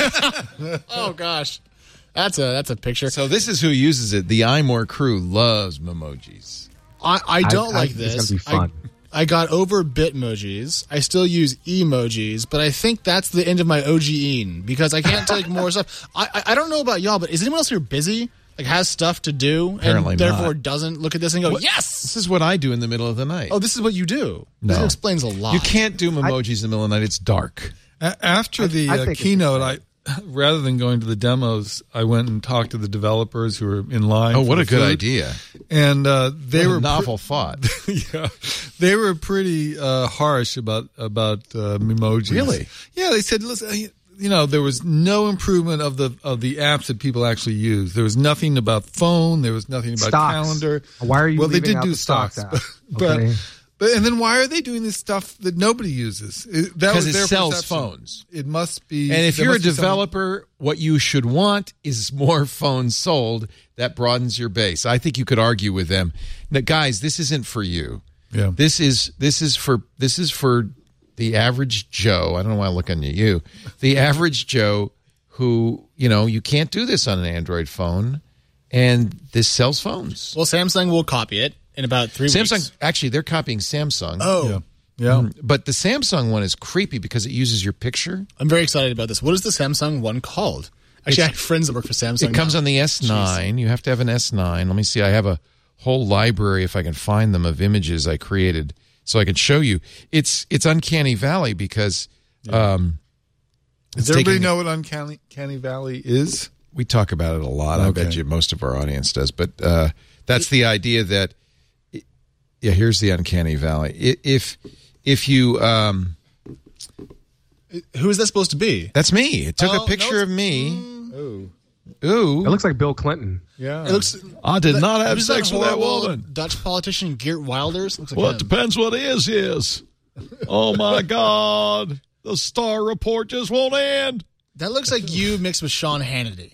It's, Oh gosh, that's a that's a picture. So this is who uses it. The iMore crew loves memojis. I, I don't I- I like think it's this. gonna be fun. I, I got over Bitmojis. I still use emojis, but I think that's the end of my OGing because I can't take more stuff. I, I I don't know about y'all, but is anyone else here busy? Like has stuff to do Apparently and therefore not. doesn't look at this and go, What- yes. This is what I do in the middle of the night. Oh, this is what you do. No. This explains a lot. You can't do memojis in the middle of the night. It's dark. A- After the I uh, think it's keynote, I rather than going to the demos, I went and talked to the developers who were in line. Oh, for what the a good food. idea. And uh, they What a were novel thought. yeah, they were pretty uh, harsh about about uh, emojis. Really? Yeah, they said, listen, you know, there was no improvement of the of the apps that people actually use. There was nothing about phone. There was nothing about Stocks. calendar. Why are you Well, they leaving did out do the Stocks stocks, app? but, but Okay. but and then why are they doing this stuff that nobody uses? It- That Because was it their sells perception. phones. It must be. And if there you're a must be some- developer, what you should want is more phones sold. That broadens your base. I think you could argue with them. Now, guys, this isn't for you. Yeah. This is this is for this is for the average Joe. I don't know why I'm looking at you. The average Joe who, you know, you can't do this on an Android phone, and this sells phones. Well, Samsung will copy it in about three Samsung, weeks. actually, they're copying Samsung. Oh. Yeah. Yeah. But the Samsung one is creepy because it uses your picture. I'm very excited about this. What is the Samsung one called? Actually, I have friends that work for Samsung. It comes now. on the S nine. Jeez. You have to have an S nine. Let me see. I have a whole library, if I can find them, of images I created so I can show you. It's it's Uncanny Valley because... Yeah. Um, Does everybody know what Uncanny, Uncanny Valley is? We talk about it a lot. Okay. I bet you most of our audience does. But uh, that's the idea that... Yeah, here's the Uncanny Valley. If, if you... Um, Who is that supposed to be? That's me. It took oh, a picture no, of me. Mm, ooh. Ooh. It looks like Bill Clinton. Yeah. It looks. I did that, not have sex that with that woman. Dutch politician Geert Wilders. Looks like well, him. It depends what is is. Oh my God. The Star Report just won't end. That looks like you mixed with Sean Hannity.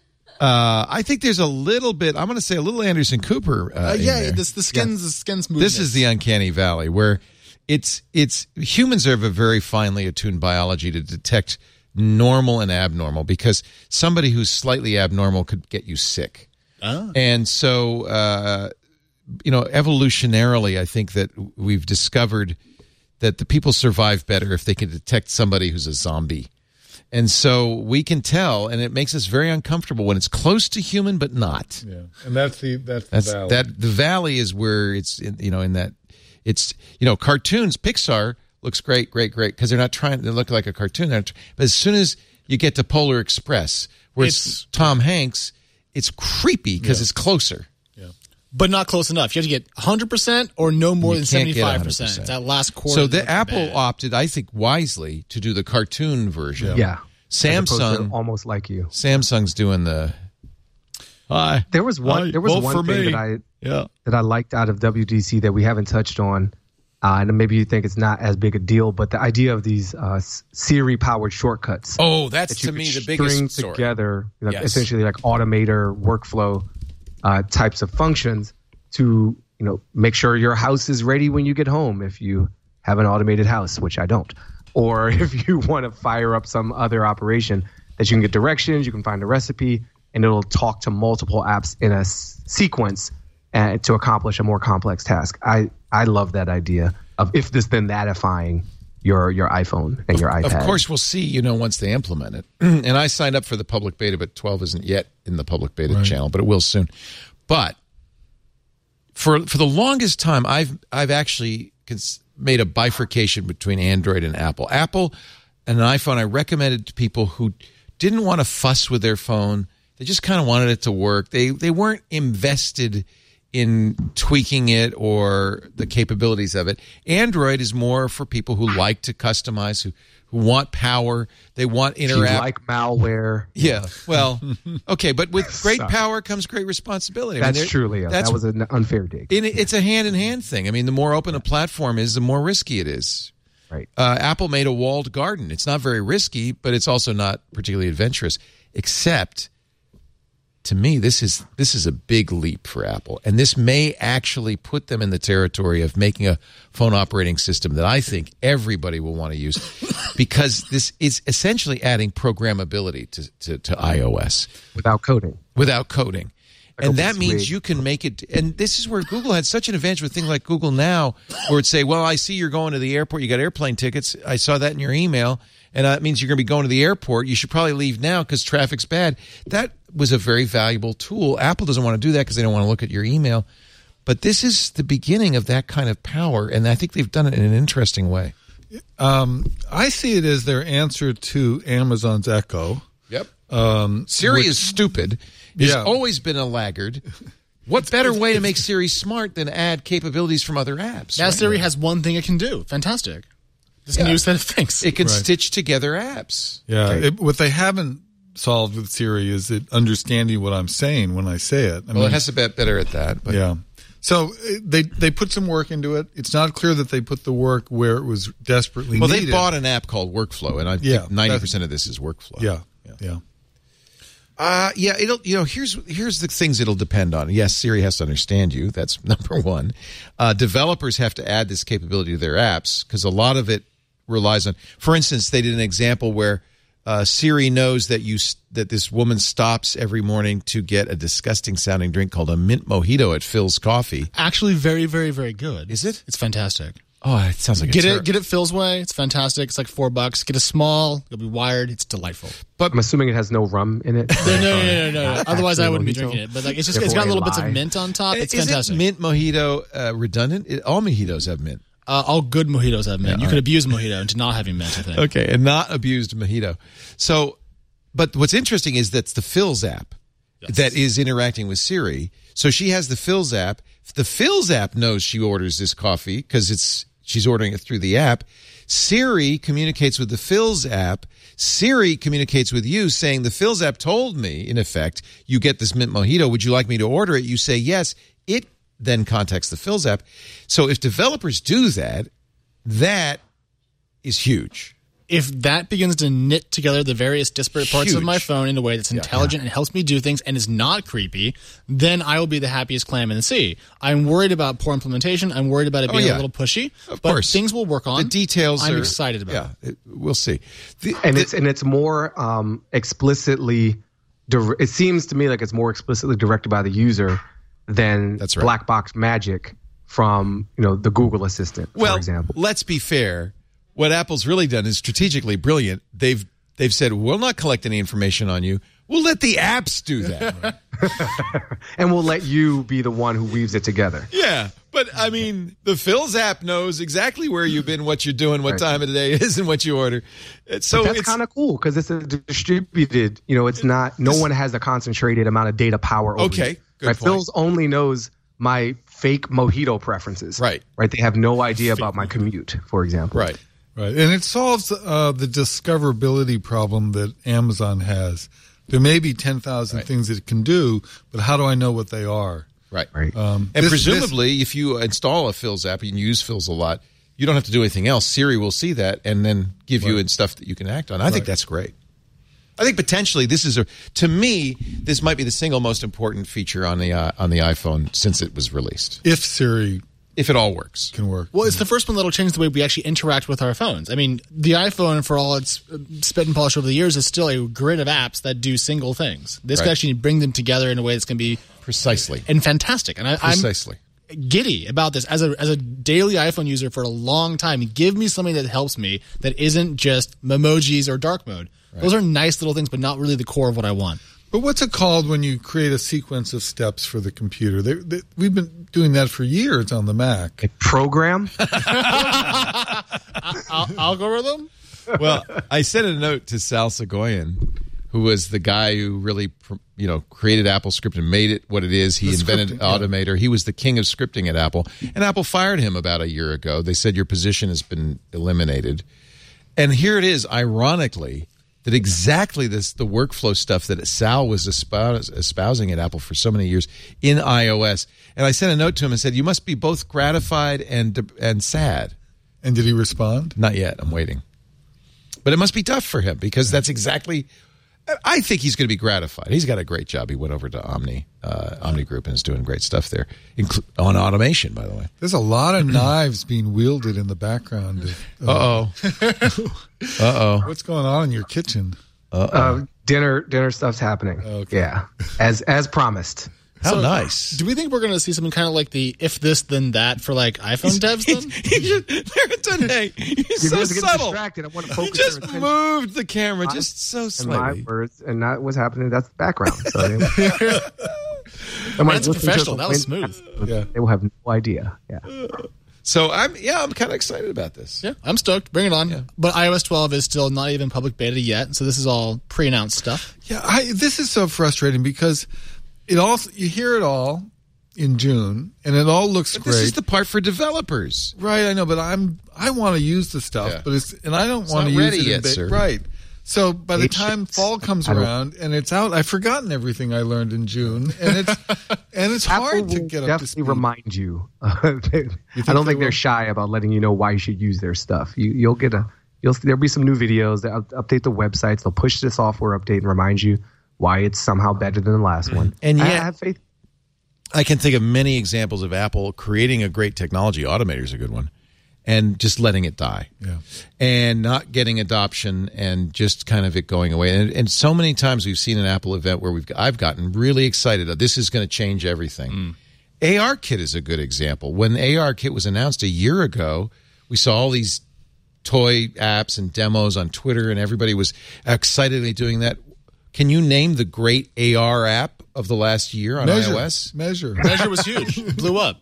Uh, I think there's a little bit, I'm going to say a little Anderson Cooper. Uh, uh, yeah, in this, the skin's yeah. the skin's movement. This is the Uncanny Valley where it's it's humans have a very finely attuned biology to detect normal and abnormal because somebody who's slightly abnormal could get you sick. Oh. And so, uh, you know, evolutionarily, I think that we've discovered that the people survive better if they can detect somebody who's a zombie. And so we can tell, and it makes us very uncomfortable when it's close to human but not. Yeah, and that's the that's, that's the valley. That the valley is where it's in, you know in that it's you know cartoons. Pixar looks great, great, great because they're not trying to look like a cartoon. But as soon as you get to Polar Express, where it's, it's Tom Hanks, it's creepy because yeah. it's closer. Yeah, but not close enough. You have to get one hundred percent or no more you than seventy-five percent. It's that last quarter. So the Apple bad. opted, I think, wisely to do the cartoon version. Yeah. yeah. Samsung almost like you. Samsung's doing the. Hi. There was one. Hi, there was one thing me. that I yeah. that I liked out of W D C that we haven't touched on, uh, and maybe you think it's not as big a deal, but the idea of these uh, Siri powered shortcuts. Oh, that's that to me the biggest string story. together, like, yes. essentially like automator workflow uh, types of functions to you know make sure your house is ready when you get home. If you have an automated house, which I don't. Or if you want to fire up some other operation that you can get directions, you can find a recipe, and it'll talk to multiple apps in a s- sequence uh, to accomplish a more complex task. I, I love that idea of if this then thatifying your your iPhone and your iPad. Of course, we'll see, you know, once they implement it. And I signed up for the public beta, but twelve isn't yet in the public beta right. channel, but it will soon. But for for the longest time, I've I've actually cons- made a bifurcation between Android and Apple. Apple and an iPhone I recommended to people who didn't want to fuss with their phone. They just kind of wanted it to work. They they weren't invested in tweaking it or the capabilities of it. Android is more for people who like to customize, who who want power. They want interact. Like malware. Yeah. Well, okay, but with great power comes great responsibility. That's I mean, true, Leo. That was an unfair dig. It, it's a hand-in-hand thing. I mean, the more open a platform is, the more risky it is. Right. Uh, Apple made a walled garden. It's not very risky, but it's also not particularly adventurous. Except, to me, this is this is a big leap for Apple, and this may actually put them in the territory of making a phone operating system that I think everybody will want to use, because this is essentially adding programmability to, to, to iOS without coding. Without coding. And that means you can make it, and this is where Google had such an advantage with things like Google Now, where it'd say, well, I see you're going to the airport, you got airplane tickets, I saw that in your email, and that means you're going to be going to the airport, you should probably leave now because traffic's bad. That was a very valuable tool. Apple doesn't want to do that because they don't want to look at your email. But this is the beginning of that kind of power, and I think they've done it in an interesting way. Um, I see it as their answer to Amazon's Echo. Yep. Um, Siri which, is stupid. It's yeah. always been a laggard. What better way to make Siri smart than add capabilities from other apps? Now right? Siri has one thing it can do. Fantastic. This yeah. new set of things. It can right. stitch together apps. Yeah. Okay. It, what they haven't solved with Siri is it understanding what I'm saying when I say it. I well, mean, it has to get better at that. But. Yeah. So they they put some work into it. It's not clear that they put the work where it was desperately well, needed. Well, they bought an app called Workflow, and I yeah, think ninety percent of this is Workflow. Yeah, yeah. yeah. Uh, yeah, it'll, you know, here's here's the things it'll depend on. Yes, Siri has to understand you. That's number one. Uh, developers have to add this capability to their apps because a lot of it relies on, for instance, they did an example where uh, Siri knows that you that this woman stops every morning to get a disgusting sounding drink called a mint mojito at Phil's Coffee. Actually, very, very, very good. Is it? It's fantastic. Oh, it sounds like a get ter- it. Get it Phil's way. It's fantastic. It's like four bucks. Get a small. It'll be wired. It's delightful. But I'm assuming it has no rum in it. no, no, no, no, no, no. Otherwise, I wouldn't be drinking it. But like, it's just it's got little bits of mint on top. It's Is fantastic. It mint mojito uh, redundant? It, all mojitos have mint. Uh, all good mojitos have mint. Yeah, you could right. abuse a mojito into not having mint. I think. Okay, and not abused mojito. So, but what's interesting is that's the Phil's app yes. that is interacting with Siri. So she has the Phil's app. The Phil's app knows she orders this coffee because it's she's ordering it through the app. Siri communicates with the Phil's app. Siri communicates with you saying the Phil's app told me, in effect, you get this mint mojito. Would you like me to order it? You say yes. It then contacts the Phil's app. So if developers do that, that is huge. If that begins to knit together the various disparate parts Huge. of my phone in a way that's intelligent yeah, yeah. and helps me do things and is not creepy, then I will be the happiest clam in the sea. I'm worried about poor implementation. I'm worried about it being oh, yeah. a little pushy. Of but course. Things will work on. The details I'm are, excited about yeah, it. it. We'll see. The, and the, it's and it's more um, explicitly dir- it seems to me like it's more explicitly directed by the user than that's right. black box magic from, you know, the Google Assistant, well, for example. Let's be fair. What Apple's really done is strategically brilliant. They've they've said, we'll not collect any information on you. We'll let the apps do that. And we'll let you be the one who weaves it together. Yeah. But, I mean, the Phil's app knows exactly where you've been, what you're doing, what right. time of the day it is, and what you order. So but that's kind of cool because it's a distributed, you know, it's not, no one has a concentrated amount of data power over Okay. it. Good right? point. Phil's only knows my fake mojito preferences. Right. Right. They have no idea about my commute, for example. Right. Right. And it solves uh, the discoverability problem that Amazon has. There may be ten thousand right. things that it can do, but how do I know what they are? Right. Right. Um, and this, presumably, this, if you install a Phil's app and use Phil's a lot, you don't have to do anything else. Siri will see that and then give right. you stuff that you can act on. I right. think that's great. I think potentially this is a, to me, this might be the single most important feature on the uh, on the iPhone since it was released. If Siri If it all works. Can work. Well, it's the first one that'll change the way we actually interact with our phones. I mean, the iPhone, for all its spit and polish over the years, is still a grid of apps that do single things. This right. can actually bring them together in a way that's going to be precisely and fantastic. And I, precisely. I'm giddy about this as a as a daily iPhone user for a long time. Give me something that helps me that isn't just memojis or dark mode. Right. Those are nice little things, but not really the core of what I want. But what's it called when you create a sequence of steps for the computer? They, they, we've been doing that for years on the Mac. A program? Al- algorithm? Well, I sent a note to Sal Sagoyan, who was the guy who really, you know, created AppleScript and made it what it is. He the invented Automator. Yeah. He was the king of scripting at Apple. And Apple fired him about a year ago. They said, your position has been eliminated. And here it is, ironically, that exactly this the workflow stuff that Sal was espouse, espousing at Apple for so many years in iOS. And I sent a note to him and said, you must be both gratified and and sad. And did he respond? Not yet. I'm waiting. But it must be tough for him because that's exactly – I think he's going to be gratified. He's got a great job. He went over to Omni, uh, Omni Group and is doing great stuff there, inclu- on automation, by the way. There's a lot of knives being wielded in the background. Uh, Uh-oh. Uh-oh. What's going on in your kitchen? Uh-oh. Uh, dinner dinner stuff's happening. Okay. Yeah, as as promised. How so, nice. Do we think we're going to see something kind of like the if this then that for like iPhone devs then? Today, he's so subtle. Distracted. I want to focus he just moved the camera I, just so slightly. And my words, and that was happening. That's the background. So they, That's professional. That was smooth. Yeah. They will have no idea. Yeah. So I'm yeah I'm kind of excited about this. Yeah, I'm stoked. Bring it on. Yeah. But iOS twelve is still not even public beta yet, so this is all pre-announced stuff. Yeah, I, this is so frustrating because it all you hear it all in June, and it all looks but great. This is the part for developers, right? I know, but I'm I want to use the stuff, yeah. but it's and I don't it's want to use it yet, in ba- sir. right. So by the It time should. fall comes around and it's out, I've forgotten everything I learned in June, and it's and it's Apple hard to will get up to definitely speed. remind you. Uh, they, You I don't they think will? they're shy about letting you know why you should use their stuff. You, you'll get a you'll there'll be some new videos. They'll update the websites. They'll push the software update and remind you why it's somehow better than the last one. And I, yet, I have faith. I can think of many examples of Apple creating a great technology. Automator is a good one. And just letting it die, yeah, and not getting adoption, and just kind of it going away. And, and so many times we've seen an Apple event where we've I've gotten really excited. This is going to change everything. Mm. ARKit is a good example. When ARKit was announced a year ago, we saw all these toy apps and demos on Twitter, and everybody was excitedly doing that. Can you name the great A R app of the last year on Measure. iOS? Measure. Measure was huge. Blew up.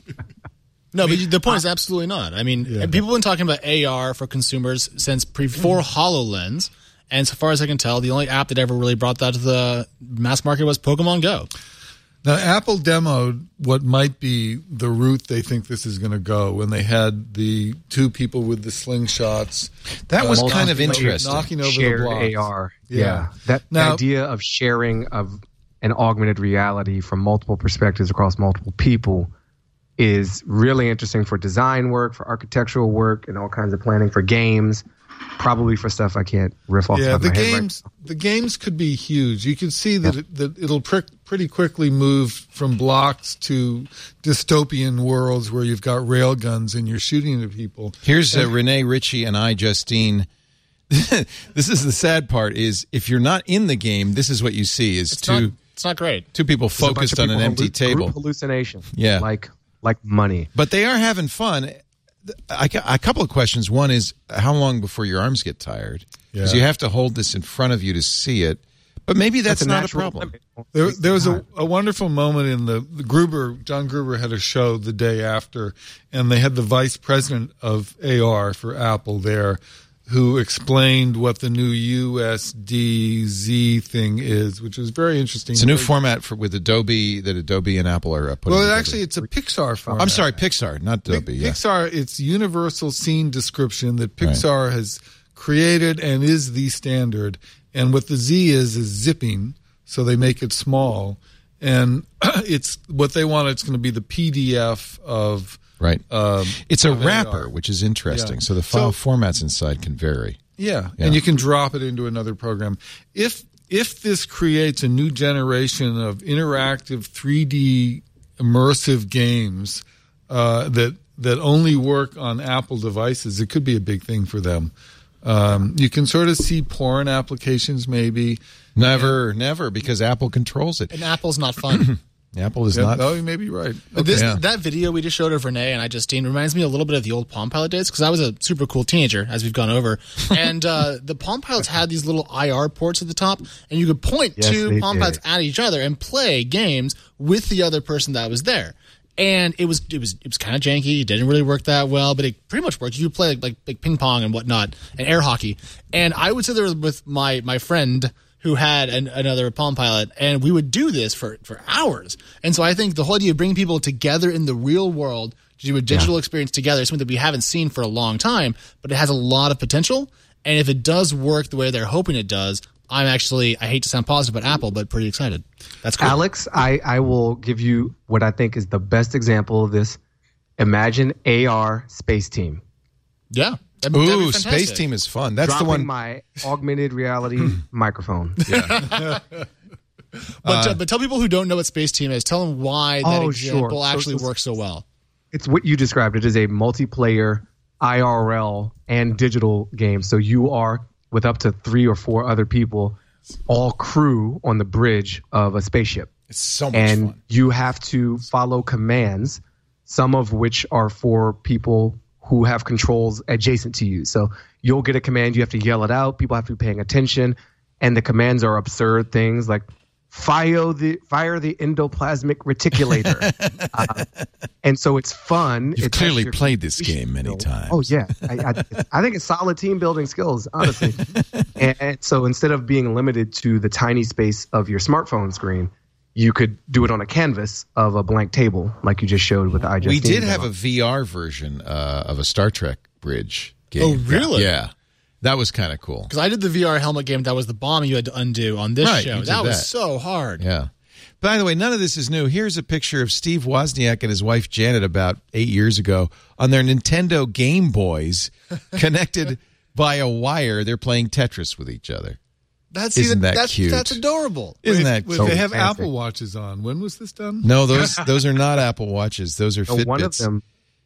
No, but the point is absolutely not. I mean, Yeah. people have been talking about A R for consumers since before HoloLens. And so far as I can tell, the only app that ever really brought that to the mass market was Pokemon Go. Now, Apple demoed what might be the route they think this is going to go when they had the two people with the slingshots. That was uh, kind of knocking over- interesting. Knocking over Shared the blocks. A R. Yeah. Yeah. That Now- idea of sharing of an augmented reality from multiple perspectives across multiple people is really interesting for design work, for architectural work, and all kinds of planning for games. Probably for stuff I can't riff off Yeah, the top the of my head games the games could be huge. You can see that it, that it'll pr- pretty quickly move from blocks to dystopian worlds where you've got rail guns and you're shooting at people. Here's uh, And- Renee Ritchie and I, Justine. This is the sad part: is if you're not in the game, this is what you see: is It's two not, it's not great. two people There's a bunch focused of on an people empty hallu- table. group hallucination. Yeah. Like like money. But they are having fun. I, a couple of questions. One is, how long before your arms get tired? Because Yeah. you have to hold this in front of you to see it. But maybe that's, That's a not a natural problem. limit. There, there was a, a wonderful moment in the, the Gruber, John Gruber had a show the day after, and they had the vice president of A R for Apple there, who explained what the new U S D Z thing is, which was very interesting. It's a new format for with Adobe that Adobe and Apple are uh, putting Well, together. actually, it's a Pixar format. I'm sorry, Pixar, not Adobe. Yeah. Pixar, it's universal scene description that Pixar has created and is the standard. And what the Z is is zipping, so they make it small. And it's what they want. It's going to be the P D F of Right. Um, it's a of wrapper, A R. which is interesting. Yeah. So the file So- formats inside can vary. Yeah, Yeah. and you can drop it into another program. If if this creates a new generation of interactive three D immersive games uh, that that only work on Apple devices, it could be a big thing for them. Um, you can sort of see porn applications, maybe. Never, never, because Apple controls it. And Apple's not fun. Apple is Yeah, not. oh, you may be right. But this, Yeah. that video we just showed of Renee and I, Justine, reminds me a little bit of the old Palm Pilot days because I was a super cool teenager, as we've gone over. And uh, the Palm Pilots had these little I R ports at the top, and you could point Yes, two they Palm did. Pilots at each other and play games with the other person that was there. And it was it was it was kind of janky. It didn't really work that well, but it pretty much worked. You could play like, like like ping pong and whatnot, and air hockey. And I would sit there with my my friend who had an, another Palm Pilot, and we would do this for, for hours. And so I think the whole idea of bringing people together in the real world to do a digital Yeah. experience together is something that we haven't seen for a long time, but it has a lot of potential. And if it does work the way they're hoping it does, I'm actually, I hate to sound positive about Apple, but pretty excited. That's cool. Alex, I, I will give you what I think is the best example of this. Imagine A R Space Team. Yeah. That'd, that'd be Ooh, fantastic. Space Team is fun. That's Dropping the one. my augmented reality microphone. Yeah. But, uh, but tell people who don't know what Space Team is, tell them why that Oh, example sure. So- actually so- works so well. It's what you described. It is a multiplayer I R L and digital game. So you are with up to three or four other people, all crew on the bridge of a spaceship. It's so much and fun. you have to follow commands, some of which are for people who have controls adjacent to you. So you'll get a command, you have to yell it out. People have to be paying attention, and the commands are absurd things like fire the fire the endoplasmic reticulator. uh, and so it's fun. You've It's clearly actually- played this game many times. Oh yeah, I, I, I think it's solid team building skills, honestly. and, and so instead of being limited to the tiny space of your smartphone screen, you could do it on a canvas of a blank table, like you just showed with the iJustine. We did have demo. a V R version uh, of a Star Trek bridge game. Oh, really? Yeah. That was kind of cool. Because I did the V R helmet game that was the bomb you had to undo on this Right, show. you That did was that. so hard. Yeah. By the way, none of this is new. Here's a picture of Steve Wozniak and his wife Janet about eight years ago on their Nintendo Game Boys connected by a wire. They're playing Tetris with each other. That's Isn't even, that that's, cute? That's adorable. Isn't Wait, that wait, so they have fantastic. Apple Watches on. When was this done? No, those those are not Apple Watches. Those are So Fitbits. one of them,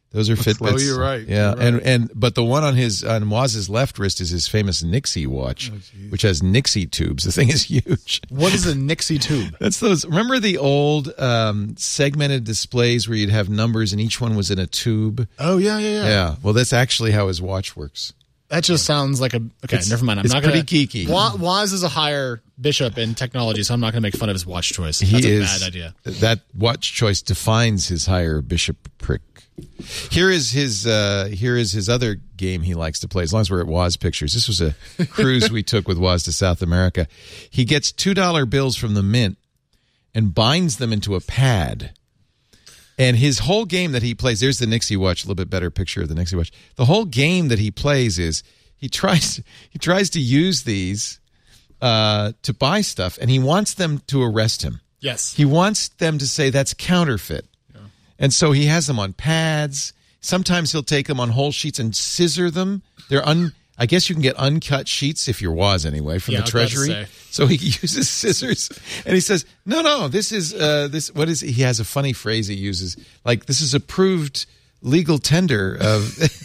Those are Fitbits. Fitbits. Oh, you're right. Yeah, You're right. and and but the one on his on Waz's left wrist is his famous Nixie watch, Oh, which has Nixie tubes. The thing is huge. What is a Nixie tube? That's those. Remember the old um, segmented displays where you'd have numbers and each one was in a tube? Oh yeah, yeah, yeah. Yeah. Well, that's actually how his watch works. That just sounds like a okay. It's- never mind. I'm it's not gonna, pretty geeky. Wa- Waz is a higher bishop in technology, so I'm not going to make fun of his watch choice. He That's a is bad idea. That watch choice defines his higher bishopric. Here is his uh, here is his other game he likes to play. As long as we're at Waz Pictures, this was a cruise we took with Waz to South America. He gets two dollar bills from the mint and binds them into a pad. And his whole game that he plays, there's the Nixie watch, a little bit better picture of the Nixie watch. The whole game that he plays is he tries he tries to use these uh, to buy stuff, and he wants them to arrest him. Yes. He wants them to say that's counterfeit. And so he has them on pads. Sometimes he'll take them on whole sheets and scissor them. They're un. I guess you can get uncut sheets if you're Waz anyway from Yeah, the I was about to Treasury. say. So he uses scissors, and he says, "No, no, this is uh, this. What is?" He has a funny phrase he uses, like this is approved legal tender of.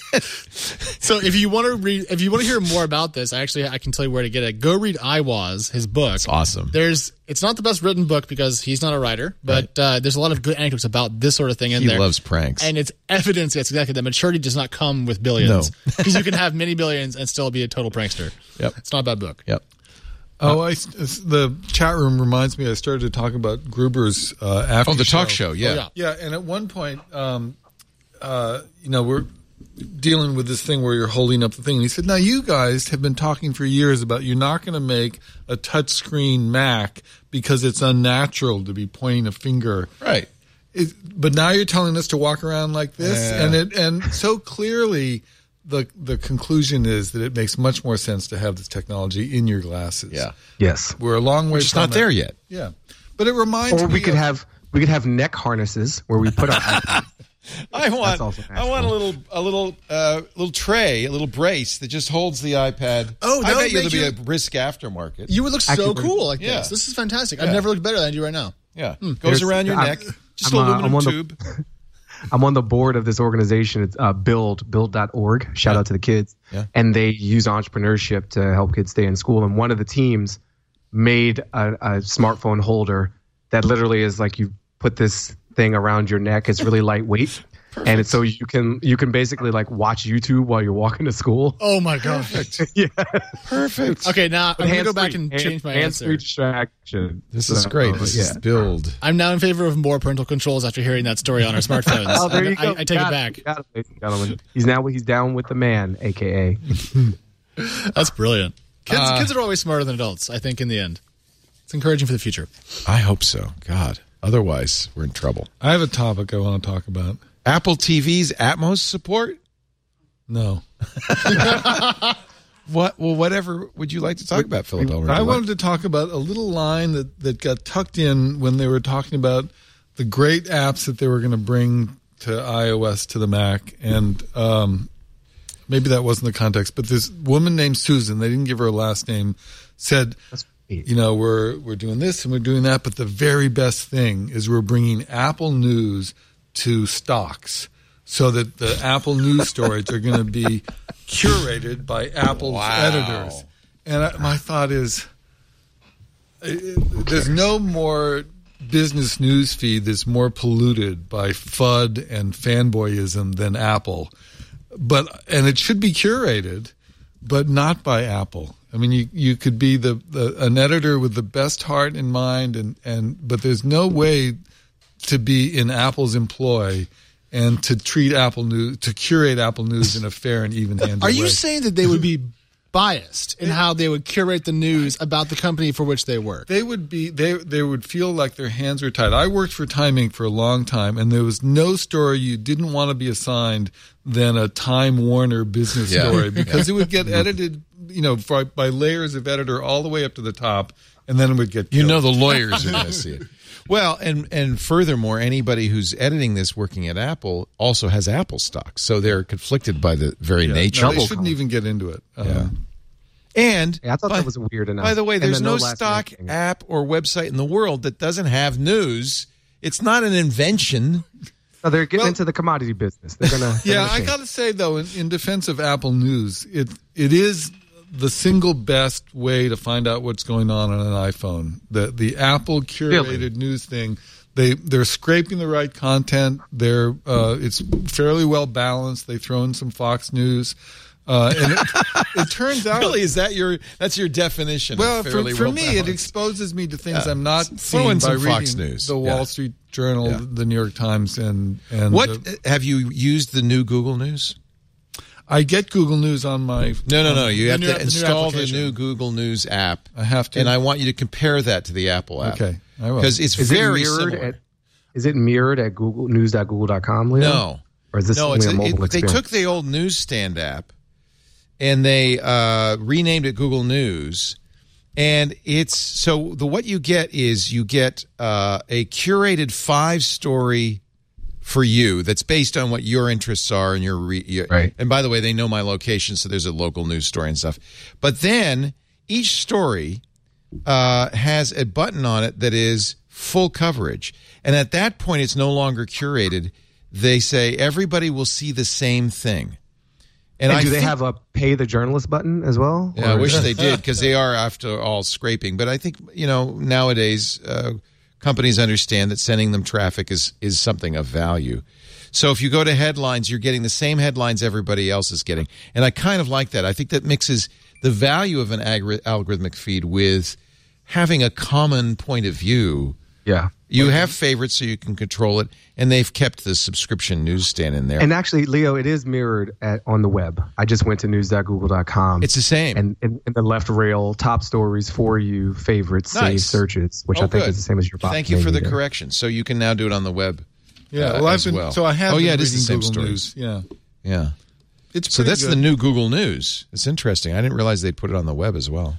So if you want to read, if you want to hear more about this, actually, I can tell you where to get it. Go read Iwaz, his book. It's awesome. There's, it's not the best written book because he's not a writer, but uh, there's a lot of good anecdotes about this sort of thing in He there. loves pranks. And it's evidence, yes, exactly, that maturity does not come with billions. No. Because you can have many billions and still be a total prankster. Yep. It's not a bad book. Yep. Oh, I, the chat room reminds me. I started to talk about Gruber's uh, after Oh, the talk show, yeah. Oh, yeah. yeah. And at one point, um, uh, you know, we're dealing with this thing where you're holding up the thing. And he said, "Now you guys have been talking for years about you're not going to make a touchscreen Mac because it's unnatural to be pointing a finger." Right. It, but now you're telling us to walk around like this, Yeah. and it and so clearly. The the conclusion is that it makes much more sense to have this technology in your glasses. Yeah. Yes. We're a long way Which is from not it. there yet. Yeah. But it reminds Or me we could of, have we could have neck harnesses where we put our I want also I want a little a little uh, little tray, a little brace that just holds the iPad. Oh, that I would bet you make there'll you- be a brisk aftermarket. You would look so Actually, cool like yeah. this. This is fantastic. Yeah. I've never looked better than I do right now. Yeah, Hmm. goes There's- around your I'm- neck. Just I'm, an uh, aluminum I'm on the- tube. I'm on the board of this organization. It's uh, Build, build dot org. Shout Yeah. out to the kids. Yeah. And they use entrepreneurship to help kids stay in school. And one of the teams made a, a smartphone holder that literally is like you put this thing around your neck. It's really lightweight. And it's so you can you can basically like watch YouTube while you're walking to school. Oh my god. Yeah. Perfect. Okay, now I'm going to go Hands-free. back and change my Hands-free answer. distraction. This is So, great. This yeah. is Build. I'm now in favor of more parental controls after hearing that story on our smartphones. Oh, there you I, go. I, I take Got it back. Got it, ladies and gentlemen. He's now he's down with the man, aka. That's brilliant. Kids, Uh, kids are always smarter than adults, I think, in the end. It's encouraging for the future. I hope so. God. Otherwise, we're in trouble. I have a topic I want to talk about. Apple T V's Atmos support? No. What? Well, whatever would you like to talk about, Philip Elmer? I wanted to talk about a little line that, that got tucked in when they were talking about the great apps that they were going to bring to iOS to the Mac. And um, maybe that wasn't the context, but this woman named Susan, they didn't give her a last name, said, you know, we're we're doing this and we're doing that, but the very best thing is we're bringing Apple News to stocks so that the Apple News stories are going to be curated by Apple's Wow. editors. And I, my thought is, it, it, there's no more business news feed that's more polluted by F U D and fanboyism than Apple. But and it should be curated, but not by Apple. I mean, you you could be the, the an editor with the best heart and mind, and, and but there's no way to be in Apple's employ and to treat Apple News, to curate Apple News in a fair and even-handed way. Are you saying that they would be biased in how they would curate the news about the company for which they work? They would be they they would feel like their hands were tied. I worked for Time Incorporated for a long time, and there was no story you didn't want to be assigned than a Time Warner business Yeah. story because it would get edited, you know, by, by layers of editor all the way up to the top, and then it would get You killed. know the lawyers are going to see it. Well, and and furthermore, anybody who's editing this working at Apple also has Apple stock, so they're conflicted by the very Yeah, nature. no, they shouldn't even get into it. Um, Yeah. And Yeah, I thought by, that was weird enough. by the way, And there's the no, no last stock name thing. app or website in the world that doesn't have news. It's not an invention. Oh, they're getting Well- into the commodity business. They're gonna. they're Yeah, gonna I change. got to say though, in, in defense of Apple News, it it is the single best way to find out what's going on on an iPhone. The the Apple curated Really? news thing. They they're scraping the right content. They're uh, it's fairly well balanced. They throw in some Fox News, uh, and it, it turns out Really, is that your that's your definition? well of for, fairly for me it well-balanced? exposes me to things Yeah. I'm not Throw seeing in by some reading Fox News. the Yeah. Wall Street Journal, Yeah. the New York Times, and and What the- have you used the new Google News? I get Google News on my No, no, no. You the have new- to the new install the application. new Google News app. I have to. And I want you to compare that to the Apple app. Okay, I will. Because it's Is very it mirrored similar. at? Is it mirrored at Google News dot google dot com, Leo? No. Or is this no, only it's a a, mobile it, they experience? took the old Newsstand app and they uh, renamed it Google News. And it's so the what you get is you get uh, a curated five story for you that's based on what your interests are and your, re- your Right. And by the way, they know my location, so there's a local news story and stuff. But then each story uh, has a button on it that is full coverage, and at that point, it's no longer curated. They say everybody will see the same thing. And, I do they think- have a pay the journalist button as well? Yeah, I Or- wish they did because they are, after all, scraping. But I think, you know, nowadays uh, companies understand that sending them traffic is, is something of value. So if you go to headlines, you're getting the same headlines everybody else is getting. And I kind of like that. I think that mixes the value of an agri- algorithmic feed with having a common point of view. Yeah. You have favorites so you can control it, and they've kept the subscription newsstand in there. And actually, Leo, it is mirrored at, on the web. I just went to news dot google dot com. It's the same. And in, in the left rail, top stories for you, favorites, saved Nice. searches, which Oh, I think good. is the same as your bot. Thank you for the media. correction. So you can now do it on the web. yeah. uh, well, I've as been well. so I have. Oh been yeah, it is the reading same Google stories. News. Yeah, Yeah. it's So pretty that's good. the new Google News. It's interesting. I didn't realize they'd put it on the web as well.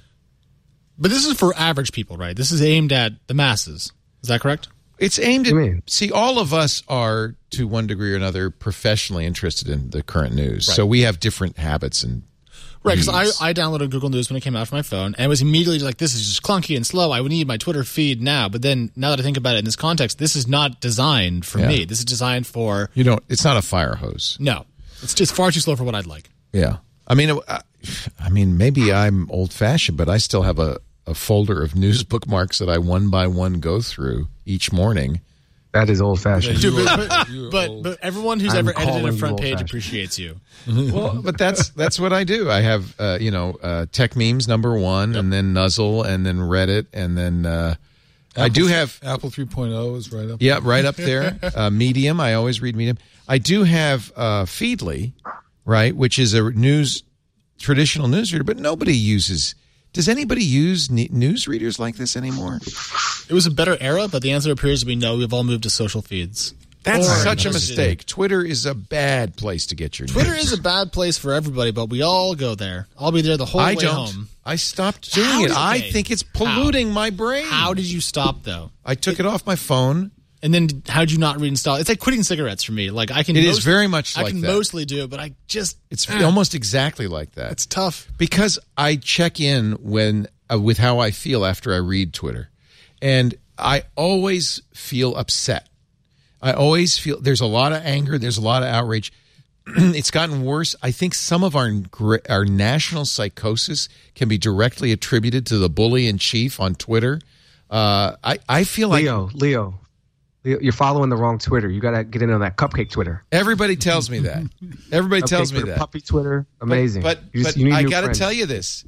But this is for average people, right? This is aimed at the masses. Is that correct? It's aimed What do you at. mean? See, all of us are, to one degree or another, professionally interested in the current news. Right. So we have different habits and. Right, because needs. I, I downloaded Google News when it came out for my phone, and it was immediately like, this is just clunky and slow. I would need my Twitter feed now. But then, now that I think about it in this context, this is not designed for Yeah. me. This is designed for... You don't. It's not a fire hose. No. It's just far too slow for what I'd like. Yeah. I mean, I, I mean, maybe I'm old fashioned, but I still have a, a folder of news bookmarks that I one by one go through each morning. That is old fashioned. Dude, but, but, but everyone who's I'm ever edited calling a you front page old-fashioned. appreciates you. Well, but that's that's what I do. I have uh, you know uh, tech memes number one, and then Nuzzle, and then Reddit, and then uh, I Apple- do have Apple three point oh is right up. yeah right up there. Uh, Medium, I always read Medium. I do have uh, Feedly, right, which is a news traditional news reader, but nobody uses. Does anybody use ne- news readers like this anymore? It was a better era, but the answer appears to be no. We've all moved to social feeds. That's Or- such a mistake. Twitter is a bad place to get your Twitter news. is a bad place for everybody, but we all go there. I'll be there the whole I way don't. home. I stopped doing How it. did I they? think it's polluting my brain. How did you stop, though? I took it, off my phone. And then how'd you not reinstall? It's like quitting cigarettes for me. Like I can. It is most- very much I like can that. mostly do it, but I just. It's ah, almost exactly like that. It's tough. Because I check in when uh, with how I feel after I read Twitter, and I always feel upset. I always feel there's a lot of anger, there's a lot of outrage. It's gotten worse. I think some of our gr- our national psychosis can be directly attributed to the bully in chief on Twitter. Uh, I I feel like Leo, Leo, Leo, you're following the wrong Twitter. You got to get in on that cupcake Twitter. everybody tells me that. Everybody Cupcake tells me Twitter, that. Puppy Twitter, amazing. But You but, just- you need I new got to friends. tell you this: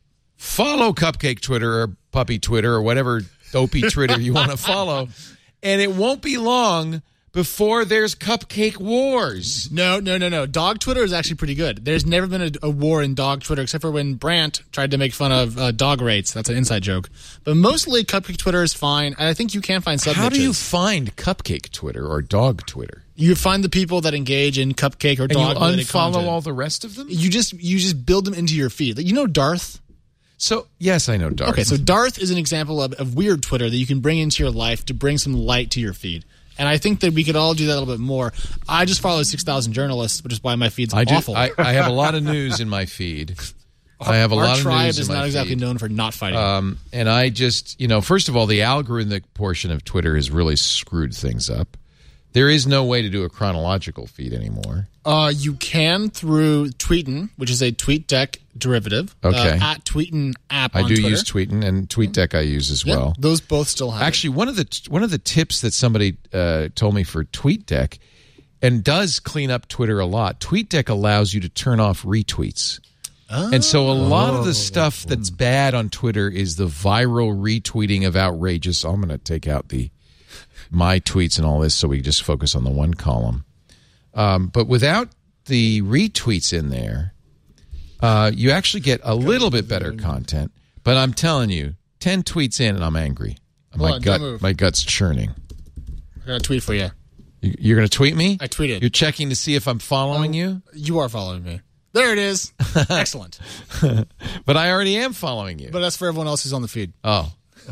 follow Cupcake Twitter or Puppy Twitter or whatever dopey Twitter you want to follow, and it won't be long before there's Cupcake Wars. No, no, no, no. Dog Twitter is actually pretty good. There's never been a, a war in dog Twitter except for when Brandt tried to make fun of uh, dog rates. That's an inside joke. But mostly Cupcake Twitter is fine. And I think you can find sub How do you niches. find Cupcake Twitter or Dog Twitter? You find the people that engage in Cupcake or And you dog related unfollow content. all the rest of them? You just you just build them into your feed. Like, you know Darth? So yes, I know Darth. Okay, so Darth is an example of, of weird Twitter that you can bring into your life to bring some light to your feed. And I think that we could all do that a little bit more. I just follow six thousand journalists, which is why my feed's I do, awful. I, I have a lot of news in my feed. I have a Our lot of tribe news is in my not exactly feed. known for not fighting. Um, and I just, you know, first of all, the algorithmic portion of Twitter has really screwed things up There is no way to do a chronological feed anymore. Uh, you can through Tweetin, which is a TweetDeck derivative. Okay. Uh, at Tweetin app I on do Twitter. use Tweetin, and TweetDeck I use as Yeah, well. those both still have Actually, one of the one of the tips that somebody uh, told me for TweetDeck, and does clean up Twitter a lot, TweetDeck allows you to turn off retweets. Oh. And so a lot of the stuff that's bad on Twitter is the viral retweeting of outrageous. I'm going to take out the my tweets and all this so we just focus on the one column. Um, but without the retweets in there, uh, you actually get a little bit better content. But I'm telling you, ten tweets in and I'm angry. Hold My on, don't gut, move. my gut's churning. I got a tweet for you. You- You're going to tweet me? I tweeted. You're checking to see if I'm following you? You are following me. There it is. Excellent. But I already am following you. But that's for everyone else who's on the feed. Oh.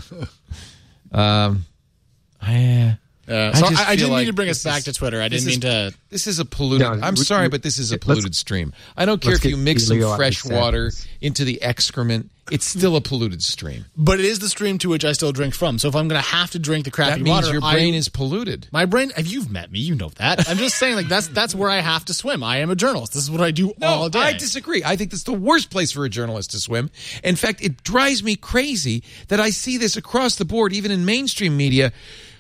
um, I, Uh, I so just I, I feel didn't like mean to bring us this back is- to Twitter. I this didn't mean is- to. This is a polluted. No, I'm we- sorry, we- but this is a let's- polluted stream. I don't care let's if you get mix some Leo out of fresh his water sadness. into the excrement. It's still a polluted stream. But it is the stream to which I still drink from. So if I'm going to have to drink the crappy That means water, your brain I, is polluted. my brain. If you've met me, you know that. I'm just saying, like that's that's where I have to swim. I am a journalist. This is what I do No, all day. I disagree. I think that's the worst place for a journalist to swim. In fact, it drives me crazy that I see this across the board, even in mainstream media.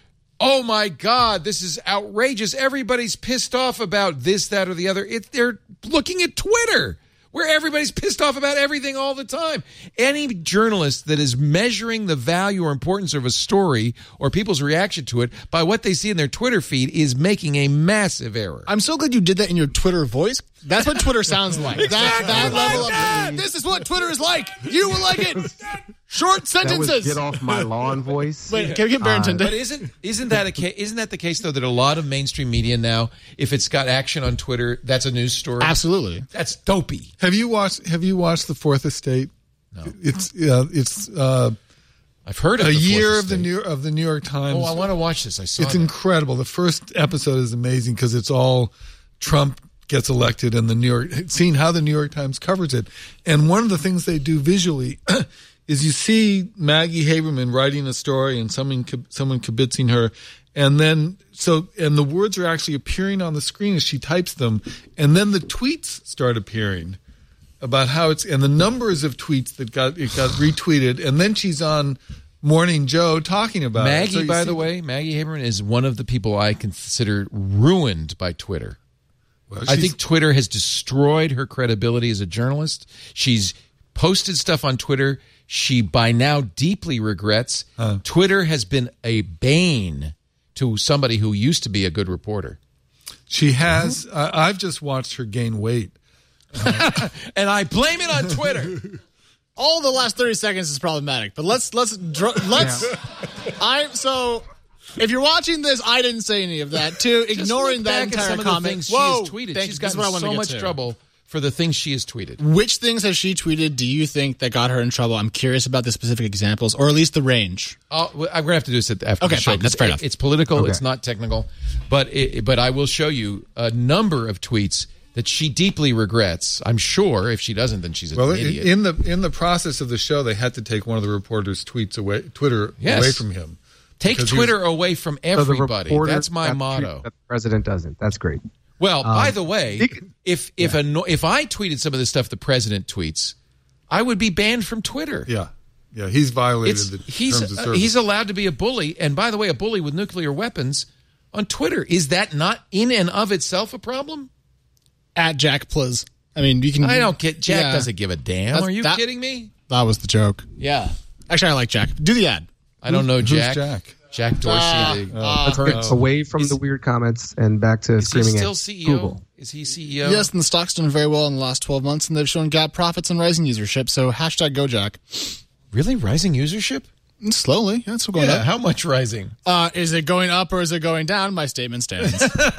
Oh my God, this is outrageous. Everybody's pissed off about this, that, or the other. It, they're looking at Twitter, where everybody's pissed off about everything all the time. Any journalist that is measuring the value or importance of a story or people's reaction to it by what they see in their Twitter feed is making a massive error. I'm so glad you did that in your Twitter voice. That's what Twitter sounds like. That, that level of this is what Twitter is like. You will like it. Short That was sentences. get off my lawn voice. Wait, can we get Barrington? But isn't isn't that a ca- isn't that the case though that a lot of mainstream media now, if it's got action on Twitter, that's a news story? Absolutely. That's dopey. Have you watched Have you watched The Fourth Estate? No. It's uh, it's uh, I've heard of a the Fourth year of the Estate. New of the New York Times. Oh, I want to watch this. I saw It's that. incredible. The first episode is amazing because it's all Trump gets elected and the New York, seeing how the New York Times covers it. And one of the things they do visually is you see Maggie Haberman writing a story and someone someone kibitzing her, and then so and the words are actually appearing on the screen as she types them, and then the tweets start appearing about how it's and the numbers of tweets that got it got retweeted, and then she's on Morning Joe talking about it. Maggie, So you by see- the way, Maggie Haberman is one of the people I consider ruined by Twitter. Well, I she's- think Twitter has destroyed her credibility as a journalist. She's posted stuff on Twitter she by now deeply regrets. Huh. Twitter has been a bane to somebody who used to be a good reporter. She has. Uh, I've just watched her gain weight. And I blame it on Twitter. All the last thirty seconds is problematic, but let's let's dr- let's. I so if you're watching this, I didn't say any of that. Too ignoring Just look that back at entire some of the comment. things she Whoa, has tweeted. thank She's you. This is gotten what I wanted so to get much to. trouble for the things she has tweeted. Which things has she tweeted? Do you think that got her in trouble? I'm curious about the specific examples, or at least the range. Oh, well, I'm going to have to do this at- after Okay, the show. fine. That's fair It- enough. It's political. Okay. It's not technical. But it, but I will show you a number of tweets that she deeply regrets. I'm sure if she doesn't, then she's an Well, idiot. in the in the process of the show, they had to take one of the reporters' tweets away, Twitter Yes. away from him. Take because he Twitter away from So the everybody. reporter That's my got to motto. tweet that the president doesn't. That's great. Well, Um, by the way, if if a no- if I tweeted some of the stuff the president tweets, I would be banned from Twitter. Yeah, yeah, he's violated It's, the he's terms of uh, service. he's allowed to be a bully, and by the way, a bully with nuclear weapons on Twitter. Is that not in and of itself a problem? At Jack Pliz. I mean, you can. I don't get. Jack Yeah. doesn't give a damn. That's- Are you that- kidding me? That was the joke. Yeah. Actually, I like Jack. Do the ad. I don't know Who's Jack. Jack? Jack Dorsey. Uh, the uh, Let's current. get away from the weird comments and back to Is he screaming still at C E O? Google. Is he C E O? Yes, and the stock's done very well in the last twelve months, and they've shown gap profits and rising usership. So hashtag go Jack. Really rising usership? Slowly, yeah, it's still going Yeah. up. How much rising? Uh, is it going up or is it going down? My statement stands.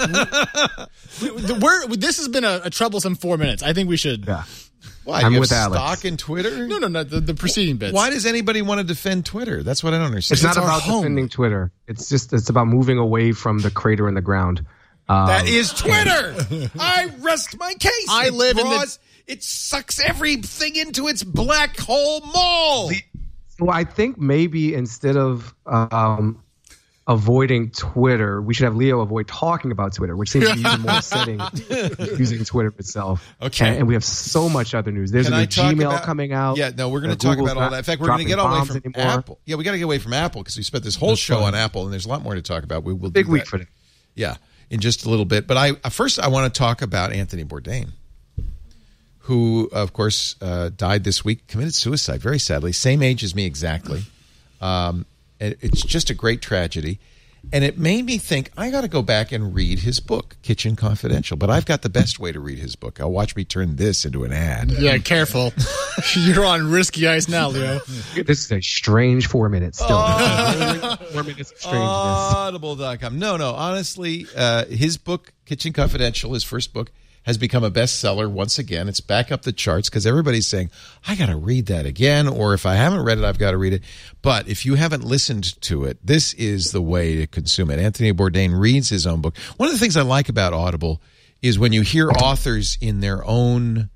we, we're, this has been a, a troublesome four minutes. I think we should. Yeah. Why? I'm you have with Alex. stock in Twitter? No, no, no. The, the preceding bits. Why does anybody want to defend Twitter? That's what I don't understand. It's not our about home. defending Twitter. It's just it's about moving away from the crater in the ground. Um, That is Twitter. I rest my case. I It live in the- draws- It sucks everything into its black hole maw. So I think maybe instead of um, avoiding Twitter. We should have Leo avoid talking about Twitter, which seems to be even more upsetting using Twitter itself. Okay. And, and we have so much other news. There's Can a I new talk Gmail about- coming out. Yeah, no, we're going to Uh, talk Google's about all not that. In fact, we're going to dropping get away bombs from anymore. Apple. Yeah, we got to get away from Apple because we spent this whole That's show fine. on Apple, and there's a lot more to talk about. We will Big do week that. for them. Yeah, in just a little bit. But I first I want to talk about Anthony Bourdain, who, of course, uh, died this week, committed suicide, very sadly. Same age as me exactly. Um, and it's just a great tragedy. And it made me think, I got to go back and read his book, Kitchen Confidential. But I've got the best way to read his book. I'll watch me turn this into an ad. Yeah, careful. You're on risky ice now, Leo. This is a strange four minutes still. Oh. Four minutes of strangeness. Audible dot com. No, no. Honestly, uh, his book, Kitchen Confidential, his first book, has become a bestseller once again. It's back up the charts because everybody's saying, I got to read that again, or if I haven't read it, I've got to read it. But if you haven't listened to it, this is the way to consume it. Anthony Bourdain reads his own book. One of the things I like about Audible is when you hear authors in their own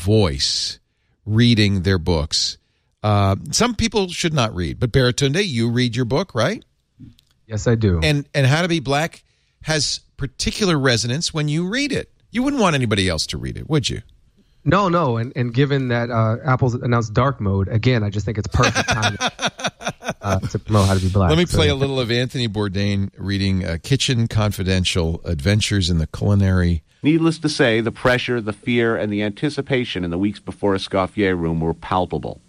voice reading their books. Uh, some people should not read, but Baratunde, you read your book, right? Yes, I do. And and How to Be Black has particular resonance when you read it. You wouldn't want anybody else to read it, would you? No, no. And, and given that uh, Apple's announced dark mode, again, I just think it's perfect time uh, to promote How to Be Black. Let me So- play a little of Anthony Bourdain reading uh, Kitchen Confidential, Adventures in the Culinary. Needless to say, the pressure, the fear, and the anticipation in the weeks before Escoffier room were palpable.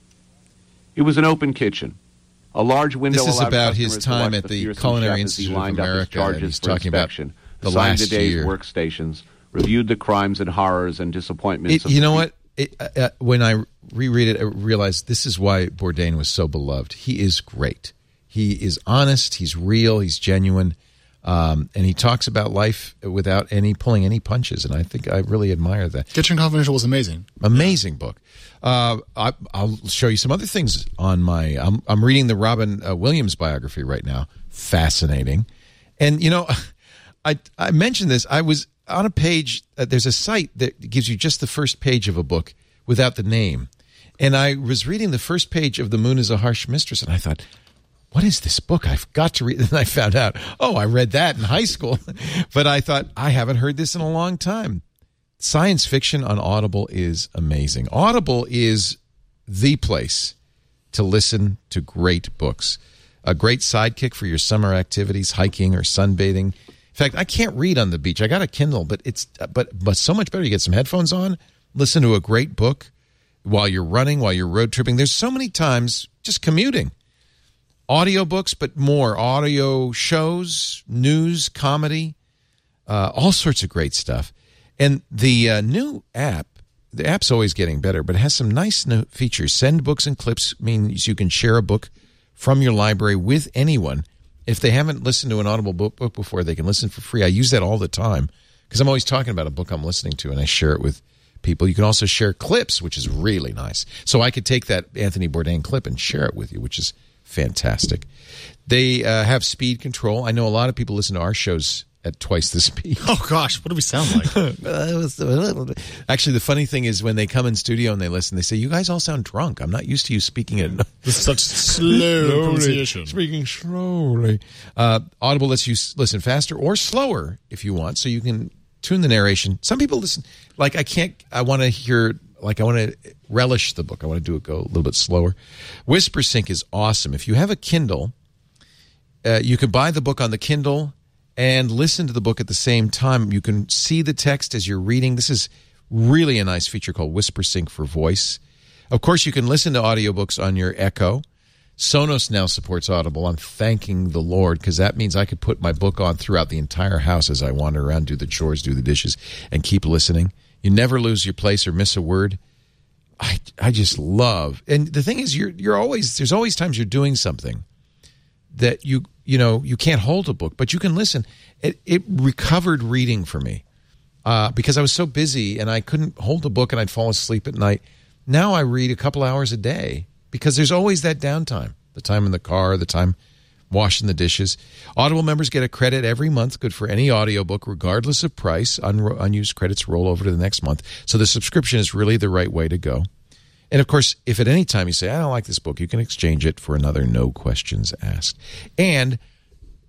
It was an open kitchen. A large window This is allowed about his customers to time watch at the the fearsome Culinary chef as he Institute of lined up his America, charges and he's for talking about inspection, the assigned last the day's year. workstations, reviewed the crimes and horrors and disappointments. It, of you the know week. what? It, uh, uh, when I reread it, I realized this is why Bourdain was so beloved. He is great. He is honest. He's real. He's genuine. Um, and he talks about life without any pulling any punches. And I think I really admire that. Kitchen Confidential was amazing. Amazing book. Uh, I, I'll show you some other things on my. I'm, I'm reading the Robin uh, Williams biography right now. Fascinating. And, you know, I, I mentioned this. I was on a page. Uh, there's a site that gives you just the first page of a book without the name. And I was reading the first page of The Moon is a Harsh Mistress, and I thought, what is this book? I've got to read it. And I found out, oh, I read that in high school. But I thought, I haven't heard this in a long time. Science fiction on Audible is amazing. Audible is the place to listen to great books. A great sidekick for your summer activities, hiking or sunbathing. In fact, I can't read on the beach. I got a Kindle, but it's but but so much better. You get some headphones on, listen to a great book while you're running, while you're road tripping. There's so many times just commuting. Audiobooks, but more audio shows, news, comedy, uh, all sorts of great stuff. And the uh, new app, the app's always getting better, but it has some nice new features. Send books and clips means you can share a book from your library with anyone. If they haven't listened to an Audible book, book before, they can listen for free. I use that all the time because I'm always talking about a book I'm listening to, and I share it with people. You can also share clips, which is really nice. So I could take that Anthony Bourdain clip and share it with you, which is fantastic. They uh, have speed control. I know a lot of people listen to our shows at twice the speed. Oh, gosh. What do we sound like? Actually, the funny thing is when they come in studio and they listen, they say, you guys all sound drunk. I'm not used to you speaking at This is such slow pronunciation. Speaking slowly. Uh, Audible lets you s- listen faster or slower if you want, so you can tune the narration. Some people listen, like I can't, I want to hear, like I want to relish the book. I want to do it go a little bit slower. WhisperSync is awesome. If you have a Kindle, uh, you can buy the book on the Kindle and listen to the book at the same time. You can see the text as you're reading. This is really a nice feature called WhisperSync for voice. Of course, you can listen to audiobooks on your Echo. Sonos now supports Audible. I'm thanking the Lord because that means I could put my book on throughout the entire house as I wander around, do the chores, do the dishes, and keep listening. You never lose your place or miss a word. I I just love. And the thing is, you're you're always there's always times you're doing something that you you know you can't hold a book, but you can listen. It it recovered reading for me uh, because I was so busy and I couldn't hold a book and I'd fall asleep at night. Now I read a couple hours a day because there's always that downtime, the time in the car, the time washing the dishes. Audible members get a credit every month, good for any audiobook, regardless of price. Un- unused credits roll over to the next month. So the subscription is really the right way to go. And, of course, if at any time you say, I don't like this book, you can exchange it for another, no questions asked. And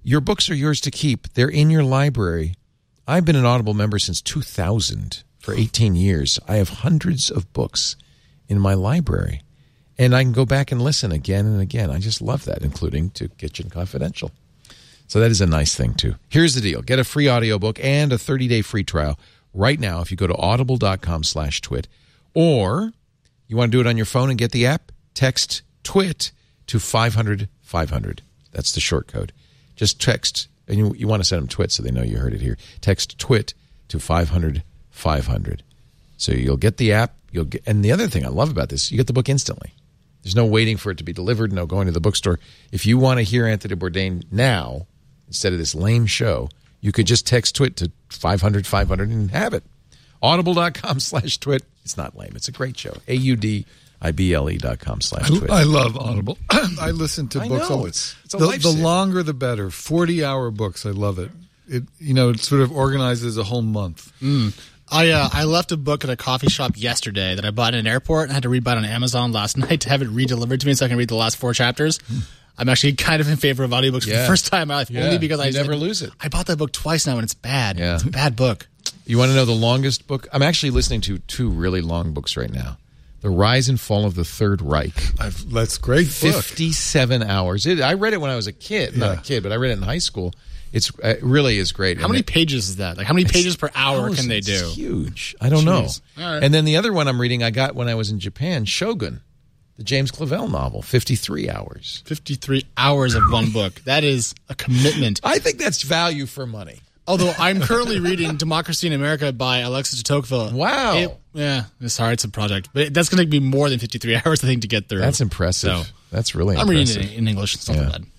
Your books are yours to keep. They're in your library. I've been an Audible member since two thousand. For eighteen years. I have hundreds of books in my library. And I can go back and listen again and again. I just love that, including to Kitchen Confidential. So that is a nice thing, too. Here's the deal. Get a free audiobook and a thirty-day free trial right now if you go to audible.com slash twit. Or you want to do it on your phone and get the app? Text TWIT to five hundred five hundred. That's the short code. Just text, and you, you want to send them TWIT so they know you heard it here. Text TWIT to five hundred five hundred. So you'll get the app. You'll get, and the other thing I love about this, you get the book instantly. There's no waiting for it to be delivered, no going to the bookstore. If you want to hear Anthony Bourdain now, instead of this lame show, you could just text TWIT to five hundred five hundred and have it. Audible.com slash TWIT. It's not lame. It's a great show. A U D I B L E dot com slash TWIT. I love Audible. I listen to I books. know. All, It's, it's a the, lifesaver. the longer the better. forty-hour books. I love it. It you know, it sort of organizes a whole month. Mm. I uh, I left a book at a coffee shop yesterday that I bought in an airport and had to rebuy it on Amazon last night to have it redelivered to me so I can read the last four chapters. I'm actually kind of in favor of audiobooks Yeah. for the first time in my life, Yeah. only because You I never lose it. I bought that book twice now and it's bad. Yeah. It's a bad book. You want to know the longest book? I'm actually listening to two really long books right now. The Rise and Fall of the Third Reich. I've, that's a great book. fifty-seven hours. It, I read it when I was a kid. Not Yeah. a kid, but I read it in high school. It's It really is great. How And many it- pages is that? Like how many pages per hour thousands. can they do? It's huge. I don't Jeez. know. All right. And then the other one I'm reading I got when I was in Japan, Shogun, the James Clavell novel, fifty-three hours. fifty-three hours of one book. That is a commitment. I think that's value for money. Although I'm currently reading Democracy in America by Alexis de Tocqueville. Wow. It, yeah, sorry, it's a project. But that's going to be more than fifty-three hours, I think, to get through. That's impressive. So, that's really I'm impressive. reading it in English. It's not Yeah. bad.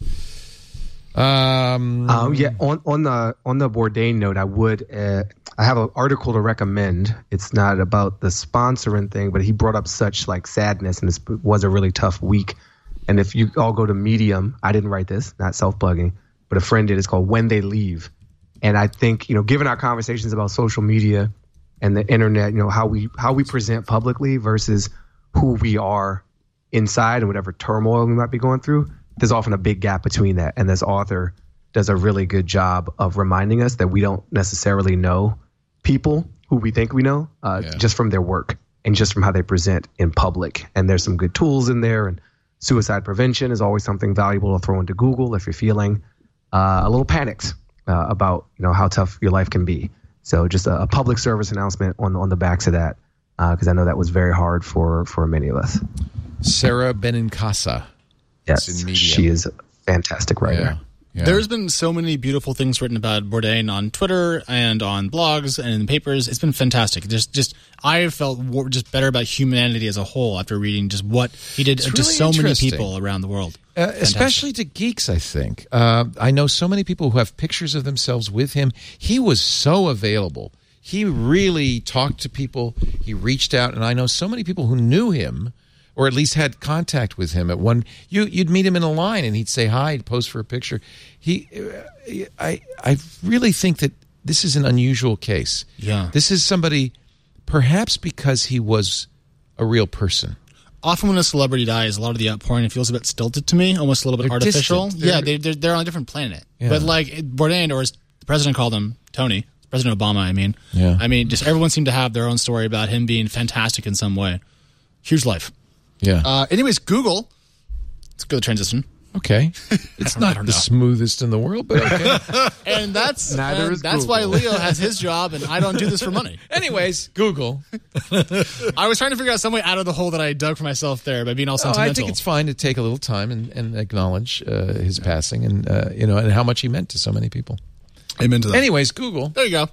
Um, Um, yeah, on on the on the Bourdain note, I would uh, I have an article to recommend. It's not about the sponsoring thing, but he brought up such like sadness, and this was a really tough week. And if you all go to Medium, I didn't write this, not self-plugging, but a friend did. It's called When They Leave. And I think, you know, given our conversations about social media and the internet, you know, how we how we present publicly versus who we are inside and whatever turmoil we might be going through, there's often a big gap between that. And this author does a really good job of reminding us that we don't necessarily know people who we think we know uh, Yeah. just from their work and just from how they present in public. And there's some good tools in there. And suicide prevention is always something valuable to throw into Google if you're feeling uh, a little panicked uh, about, you know, how tough your life can be. So just a, a public service announcement on on the backs of that, because uh, I know that was very hard for, for many of us. Sarah Benincasa. Yes, in Medium. she is a fantastic writer. Yeah. Yeah. There's been so many beautiful things written about Bourdain on Twitter and on blogs and in papers. It's been fantastic. Just, just I have felt war, just better about humanity as a whole after reading just what he did It's to really so many interesting. people around the world. Uh, Fantastic. especially to geeks, I think. Uh, I know so many people who have pictures of themselves with him. He was so available. He really talked to people. He reached out, and I know so many people who knew him, or at least had contact with him. At one, you, you'd meet him in a line, and he'd say hi, he'd pose for a picture. He, uh, I, I really think that this is an unusual case. Yeah. This is somebody, perhaps because he was a real person. Often when a celebrity dies, a lot of the outpouring it feels a bit stilted to me, almost a little bit They're artificial. distant. Yeah, They're- they, they're they're on a different planet. Yeah. But like Bourdain, or as the president called him, Tony, President Obama. I mean, Yeah. I mean, just everyone seemed to have their own story about him being fantastic in some way. Huge life. Yeah. Uh, anyways, Google. Let's go to transition. Okay. It's I don't- I not don't the know. smoothest in the world, but okay. And that's Neither and is that's why Google. Leo has his job, and I don't do this for money. Anyways, Google. I was trying to figure out some way out of the hole that I dug for myself there by being all No, sentimental. I think it's fine to take a little time and, and acknowledge uh, his passing and uh, you know and how much he meant to so many people. Amen to that. Anyways, Google. There you go.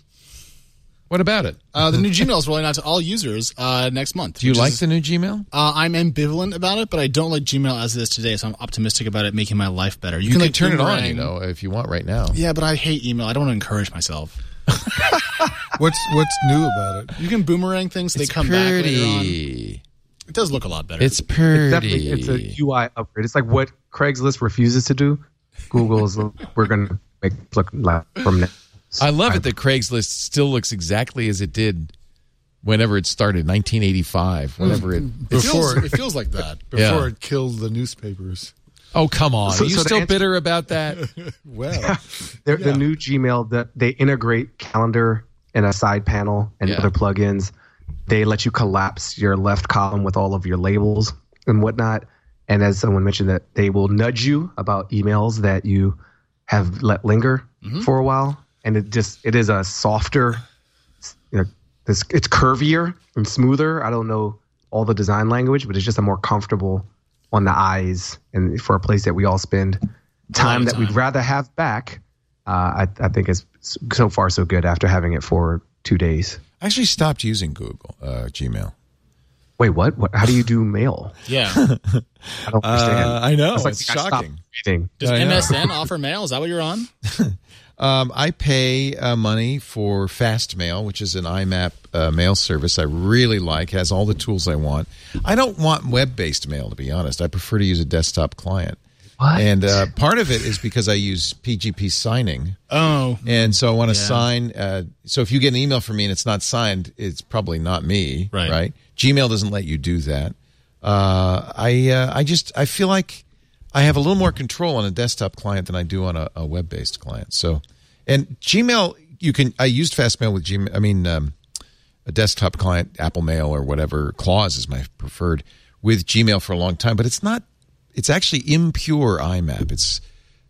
What about it? Uh, the new Gmail is rolling out to all users uh, next month. Do you which like is- the new Gmail? Uh, I'm ambivalent about it, but I don't like Gmail as it is today, so I'm optimistic about it making my life better. You, can like turn it on, boomerang- you know, if you want right now. Yeah, but I hate email. I don't want to encourage myself. What's what's new about it? You can boomerang things, so It's they come back later on. pretty. It does look a lot better. It's It's pretty. definitely it's a U I upgrade. It's like what Craigslist refuses to do. Google's we're going to make it look like from now. I love it that Craigslist still looks exactly as it did whenever it started, nineteen eighty-five, whenever it... It Before feels, it feels like that. Before Yeah. it killed the newspapers. Oh, come on. So- Are you so to still answer- bitter about that? Well, They're, Yeah. The new Gmail, that they integrate calendar in a side panel and Yeah. other plugins. They let you collapse your left column with all of your labels and whatnot. And as someone mentioned, that they will nudge you about emails that you have let linger Mm-hmm. for a while. And it just it is a softer, you know, this it's curvier and smoother. I don't know all the design language, but it's just a more comfortable on the eyes, and for a place that we all spend time that time. we'd rather have back. Uh, I, I think it's so far so good after having it for two days. I actually stopped using Google uh, Gmail. Wait, what? What? How do you do mail? Yeah. I don't understand. Uh, I know. It's like It's I stopped shocking. reading. Does I know. M S N offer mail? Is that what you're on? Um, I pay uh, money for Fastmail, which is an I M A P uh, mail service I really like. Has all the tools I want. I don't want web-based mail, to be honest. I prefer to use a desktop client. What? And uh, part of it is because I use P G P signing. Oh. And so I want to Yeah. sign. Uh, so if you get an email from me and it's not signed, it's probably not me. Right. Right. Gmail doesn't let you do that. Uh, I uh, I just I feel like I have a little more control on a desktop client than I do on a, a web-based client. So, and Gmail, you can. I used Fastmail with Gmail. I mean, um, a desktop client, Apple Mail or whatever. Clause is my preferred with Gmail for a long time, but it's not. It's actually impure I M A P. It's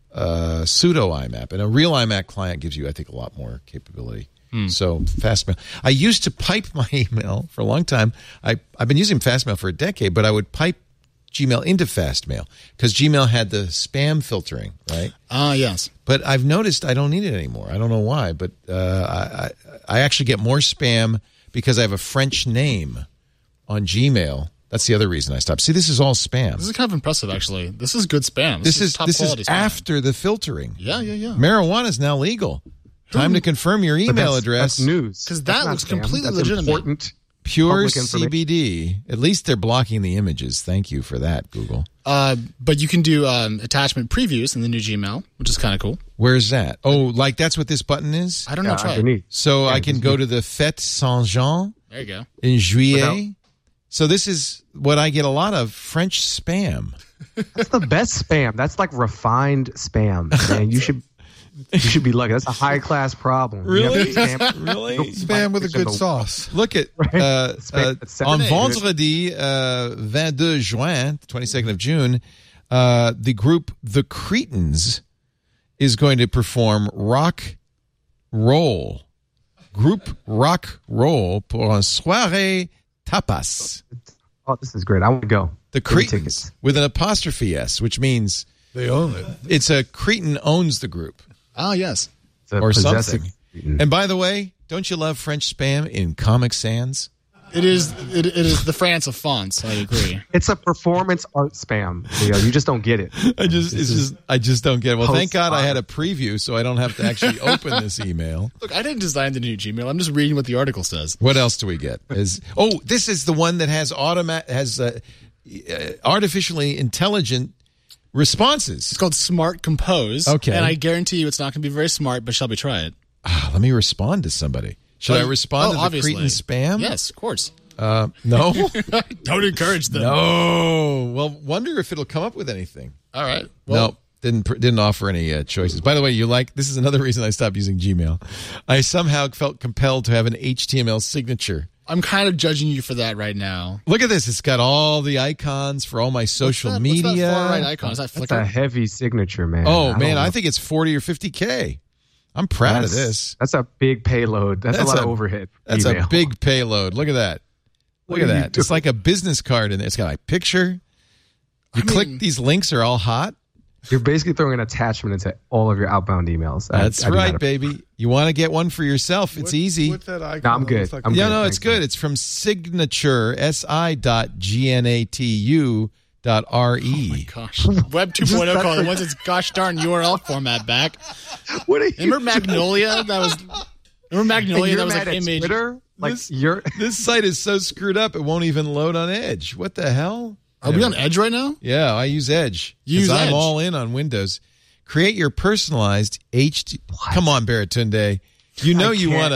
uh, pseudo I M A P, and a real I M A P client gives you, I think, a lot more capability. Hmm. So Fastmail. I used to pipe my email for a long time. I I've been using Fastmail for a decade, but I would pipe Gmail into Fastmail because Gmail had the spam filtering, right? Ah, yes. But I've noticed I don't need it anymore. I don't know why, but uh, I, I I actually get more spam because I have a French name on Gmail. That's the other reason I stopped. See, this is all spam. This is kind of impressive, actually. This is good spam. This is top this quality is spam. after the filtering. Yeah, yeah, yeah. Marijuana is now legal. Time to confirm your But email that's- address. That's news. Because That's that not looks spam. completely That's legitimate. Important. Pure public C information. B D. At least they're blocking the images. Thank you for that, Google. Uh, but you can do um, attachment previews in the new Gmail, which is kind of cool. Where's that? Oh, like that's what this button is? I don't know. Yeah, Try it. underneath. So Yeah, I can just- go to the Fête Saint-Jean There you go. in Juillet. Without- So this is what I get a lot of, French spam. That's the best spam. That's like refined spam, man. You should you should be lucky. That's a high class problem. You have Really? to spam- Really? spam with a good sauce. Look at uh, Spam uh, at seven on eight. vendredi uh, twenty-deux juin, twenty-second of June, uh, the group The Cretans is going to perform rock roll, group rock roll pour un soirée tapas. Oh, this is great. I want to go. The Give me Cretans tickets. with an apostrophe S, which means They own it. it's a Cretan owns the group Oh, yes. It's a or possessive- something. And by the way, don't you love French spam in Comic Sans? It is it, it is the France of fonts. I agree. It's a performance art spam. Leo. You just don't get it. I just, it's is just, I just don't get it. Well, thank God I post-modern. had a preview, so I don't have to actually open this email. Look, I didn't design the new Gmail. I'm just reading what the article says. What else do we get? Is oh, this is the one that has automat has uh, uh, artificially intelligent responses. It's called Smart Compose. Okay. And I guarantee you it's not going to be very smart, but shall we try it? Ah, let me respond to somebody. Should I Oh, respond oh, to the obviously. Cretan spam? Yes, of course. Uh, no. Don't encourage them. No. Well, wonder if it'll come up with anything. All right. Well, No, didn't pr- didn't offer any uh, choices. By the way, you like this is another reason I stopped using Gmail. I somehow felt compelled to have an H T M L signature. I'm kind of judging you for that right now. Look at this; it's got all the icons for all my social What's that, media. What's that far right icon? Is that That's Flickr? a heavy signature, man. Oh I man, don't I know. think it's forty or fifty k. I'm proud that's, of this. That's a big payload. That's, That's a lot a- of overhead. That's email. a big payload. Look at that. Look What at are you that. It's doing? like a business card in there. It's got my picture. You I click; mean- these links are all hot. You're basically throwing an attachment into all of your outbound emails. I- That's I do right, not- baby. You want to get one for yourself? It's What- easy. What's that icon? No, I'm that good. looks like I'm a- Yeah, good, no, it's thank you. good. It's from signature, S I dot G N A T U dot R E. Gosh. Web two point oh calling once its gosh darn U R L format back. What are you Remember Magnolia? That was remember Magnolia? you're That was mad like at image. Twitter? Like This- you're This site is so screwed up, it won't even load on Edge. What the hell? Are we on Edge right now? Yeah, I use Edge. You 'Cause use I'm Edge. all in on Windows. Create your personalized H D. Come on, Baratunde. You know I you can't. want a,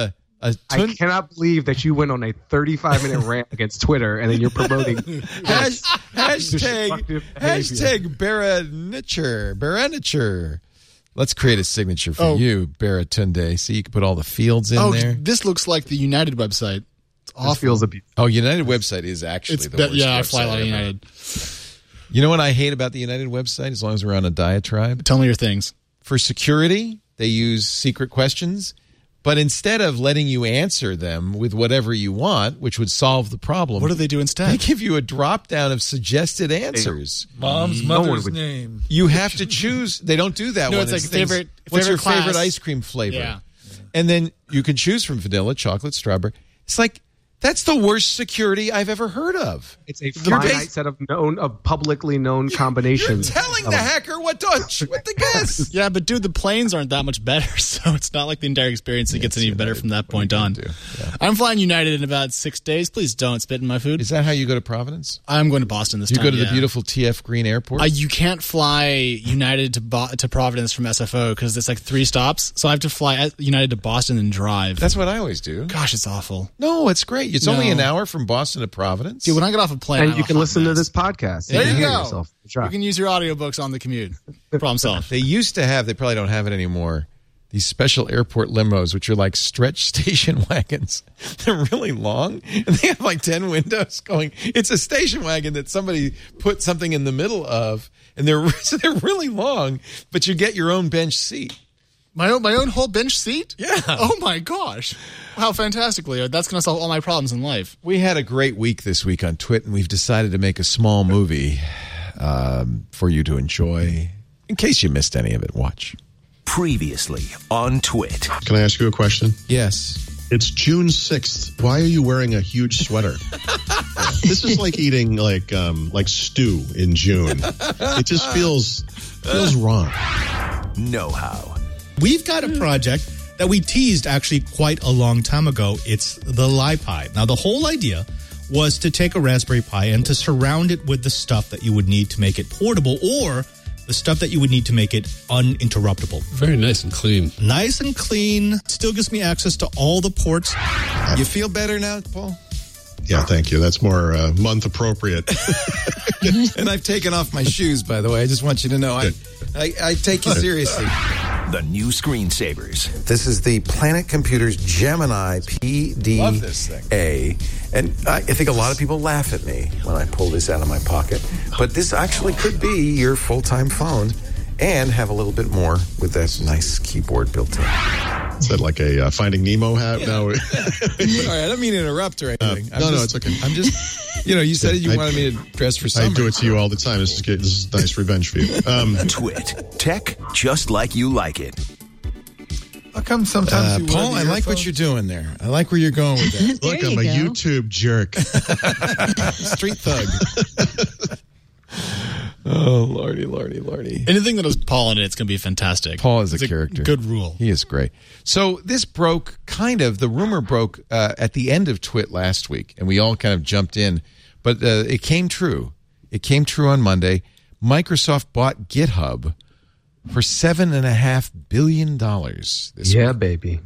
A I cannot believe that you went on a thirty-five minute rant against Twitter and then you're promoting Hash, hashtag hashtag Baraniture. Baraniture. Let's create a signature for Oh. you, Baratunde. See, you can put all the fields in oh, there. this looks like the United website. It's awful. feels a bit. Oh, United website is actually It's the be- worst yeah, I website fly a lot of ever. United. You know what I hate about the United website, as long as we're on a diatribe? Tell me your things. For security, they use secret questions, but instead of letting you answer them with whatever you want, which would solve the problem, What do they do they instead? give you a drop down of suggested answers. Mom's No one mother's would- name. You have to choose. They don't do that No, one. it's like things- favorite- What's your favorite favorite class. ice cream flavor? Yeah. And then you can choose from vanilla, chocolate, strawberry. It's like, that's the worst security I've ever heard of. It's a You're finite bas- set of known, of publicly known combinations. You're telling of- the hacker what to, what to guess. Yeah, but dude, the planes aren't that much better, so it's not like the entire experience that gets any better from that point on. I'm flying United in about six days. Please don't spit in my food. Is that how you go to Providence? I'm going to Boston this You time. go to the yeah. beautiful T F Green Airport? Uh, you can't fly United to Bo- to Providence from S F O because it's like three stops. So I have to fly at United to Boston and drive. That's what I always do. Gosh, it's awful. No, it's great. It's No. only an hour from Boston to Providence. Dude, when I get off a plane, and I'm you a can hot listen to mess. this podcast. There can you hear go. yourself. You can use your audiobooks on the commute. Problem solved. They used to have, they probably don't have it anymore, these special airport limos, which are like stretch station wagons. They're really long, and they have like ten windows going. It's a station wagon that somebody put something in the middle of, and they're, so they're really long, but you get your own bench seat. My own, my own whole bench seat? Yeah. Oh my gosh. How fantastically. That's going to solve all my problems in life. We had a great week this week on Twit, and we've decided to make a small movie um, for you to enjoy. In case you missed any of it, watch. Previously on Twit. Can I ask you a question? Yes. It's June sixth. Why are you wearing a huge sweater? This is like eating like um, like stew in June. It just feels feels wrong. Know-how. We've got a project that we teased actually quite a long time ago. It's the LiPi. Now, the whole idea was to take a Raspberry Pi and to surround it with the stuff that you would need to make it portable or the stuff that you would need to make it uninterruptible. Very nice and clean. Nice and clean. Still gives me access to all the ports. You feel better now, Paul? Yeah, thank you. That's more uh, month appropriate. And I've taken off my shoes, by the way. I just want you to know I, I, I take you seriously. The new screensavers. This is the Planet Computers Gemini P D A. Love this thing. And I, I think a lot of people laugh at me when I pull this out of my pocket. But this actually could be your full-time phone and have a little bit more with that nice keyboard built in. Is that like a uh, Finding Nemo hat? Yeah. No. Sorry, I don't mean to interrupt or anything. Uh, I'm no, no, just- it's okay. I'm just, you know, you said you I- wanted me to dress for summer. I do it to you all the time. This is good. This is nice revenge for you. Um, Twit. Tech just like you like it. How come sometimes Uh, you wear Paul, the I like what earphones? you're doing there. I like where you're going with that. look, I'm a YouTube jerk. Street thug. Oh, lordy, lordy, lordy. Anything that has Paul in it, it's going to be fantastic. Paul is It's a character. Good rule. He is great. So this broke, kind of, the rumor broke uh, at the end of Twit last week, and we all kind of jumped in. But uh, it came true. It came true on Monday. Microsoft bought GitHub for seven point five billion dollars this Yeah, week. baby.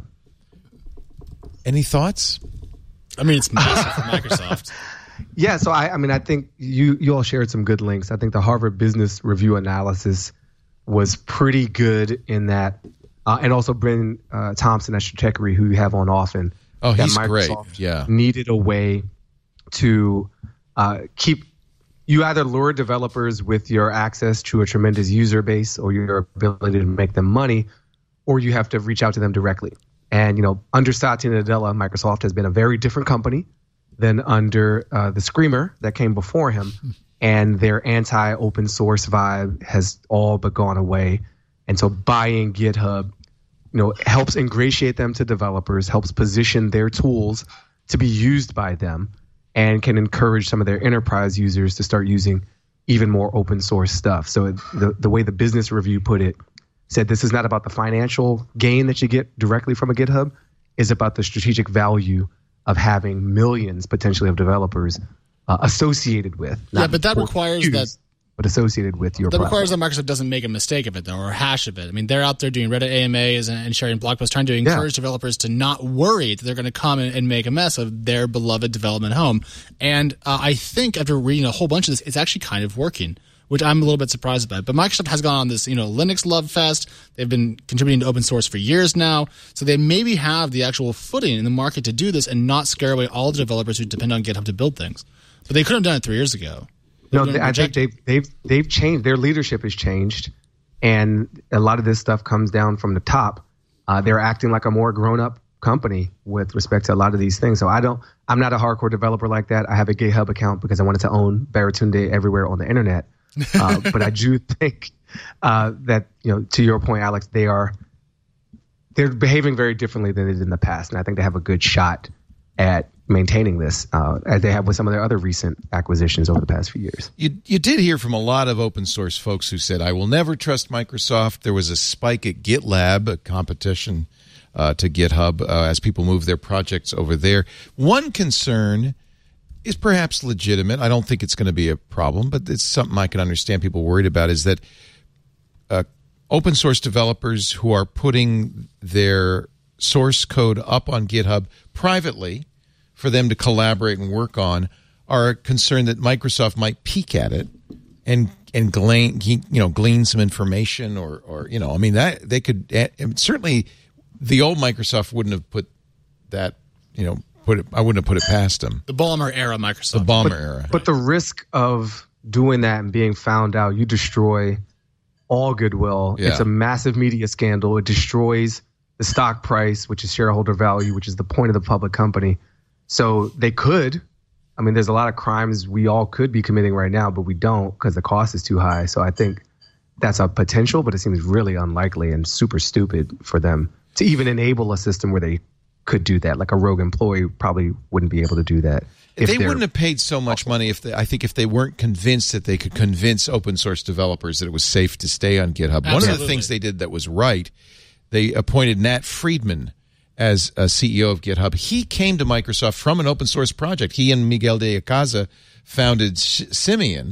Any thoughts? I mean, it's massive for Microsoft. Yeah, so I, I mean, I think you you all shared some good links. I think the Harvard Business Review analysis was pretty good in that, uh, and also Brendan uh, Thompson at Stratechery, who you have on often. Oh, that he's great. Microsoft Yeah. needed a way to uh, keep you either lure developers with your access to a tremendous user base or your ability to make them money, or you have to reach out to them directly. And you know, under Satya Nadella, Microsoft has been a very different company than under uh, the Screamer that came before him, and their anti-open source vibe has all but gone away. And so buying GitHub, you know, helps ingratiate them to developers, helps position their tools to be used by them, and can encourage some of their enterprise users to start using even more open source stuff. So it, the the way the Business Review put it, said this is not about the financial gain that you get directly from a GitHub, is about the strategic value of having millions potentially of developers uh, associated with. Yeah, not but that for requires use. that but associated with your That platform. requires that Microsoft doesn't make a mistake of it, though, or a hash of it. I mean, they're out there doing Reddit A M As and sharing blog posts, trying to encourage yeah. developers to not worry that they're going to come and make a mess of their beloved development home. And uh, I think after reading a whole bunch of this, it's actually kind of working, which I'm a little bit surprised about. But Microsoft has gone on this, you know, Linux love fest. They've been contributing to open source for years now. So they maybe have the actual footing in the market to do this and not scare away all the developers who depend on GitHub to build things. But they could have done it three years ago. No, they, I think they've, they've, they've changed. Their leadership has changed. And a lot of this stuff comes down from the top. Uh, they're acting like a more grown-up company with respect to a lot of these things. So I don't, I'm not a hardcore developer like that. I have a GitHub account because I wanted to own Baratunde everywhere on the internet. uh, but I do think uh, that, you know, to your point, Alex, they are they're behaving very differently than they did in the past, and I think they have a good shot at maintaining this, uh, as they have with some of their other recent acquisitions over the past few years. You you did hear from a lot of open source folks who said, "I will never trust Microsoft." There was a spike at GitLab, a competition uh, to GitHub, uh, as people move their projects over there. One concern is perhaps legitimate. I don't think it's going to be a problem, but it's something I can understand people worried about, is that uh, open source developers who are putting their source code up on GitHub privately for them to collaborate and work on are concerned that Microsoft might peek at it and and glean, you know, glean some information or, or you know, I mean, that they could certainly, the old Microsoft wouldn't have put that, you know, Put it, I wouldn't have put it past them. The Ballmer era Microsoft. The Ballmer but, era. But the risk of doing that and being found out, you destroy all goodwill. Yeah. It's a massive media scandal. It destroys the stock price, which is shareholder value, which is the point of the public company. So they could. I mean, there's a lot of crimes we all could be committing right now, but we don't because the cost is too high. So I think that's a potential, but it seems really unlikely and super stupid for them to even enable a system where they could do that. Like a rogue employee probably wouldn't be able to do that. If they wouldn't have paid so much money if they, I think if they weren't convinced that they could convince open source developers that it was safe to stay on GitHub. Absolutely. One of the things they did that was right, they appointed Nat Friedman as a C E O of GitHub. He came to Microsoft from an open source project. He and Miguel de Icaza founded Simian,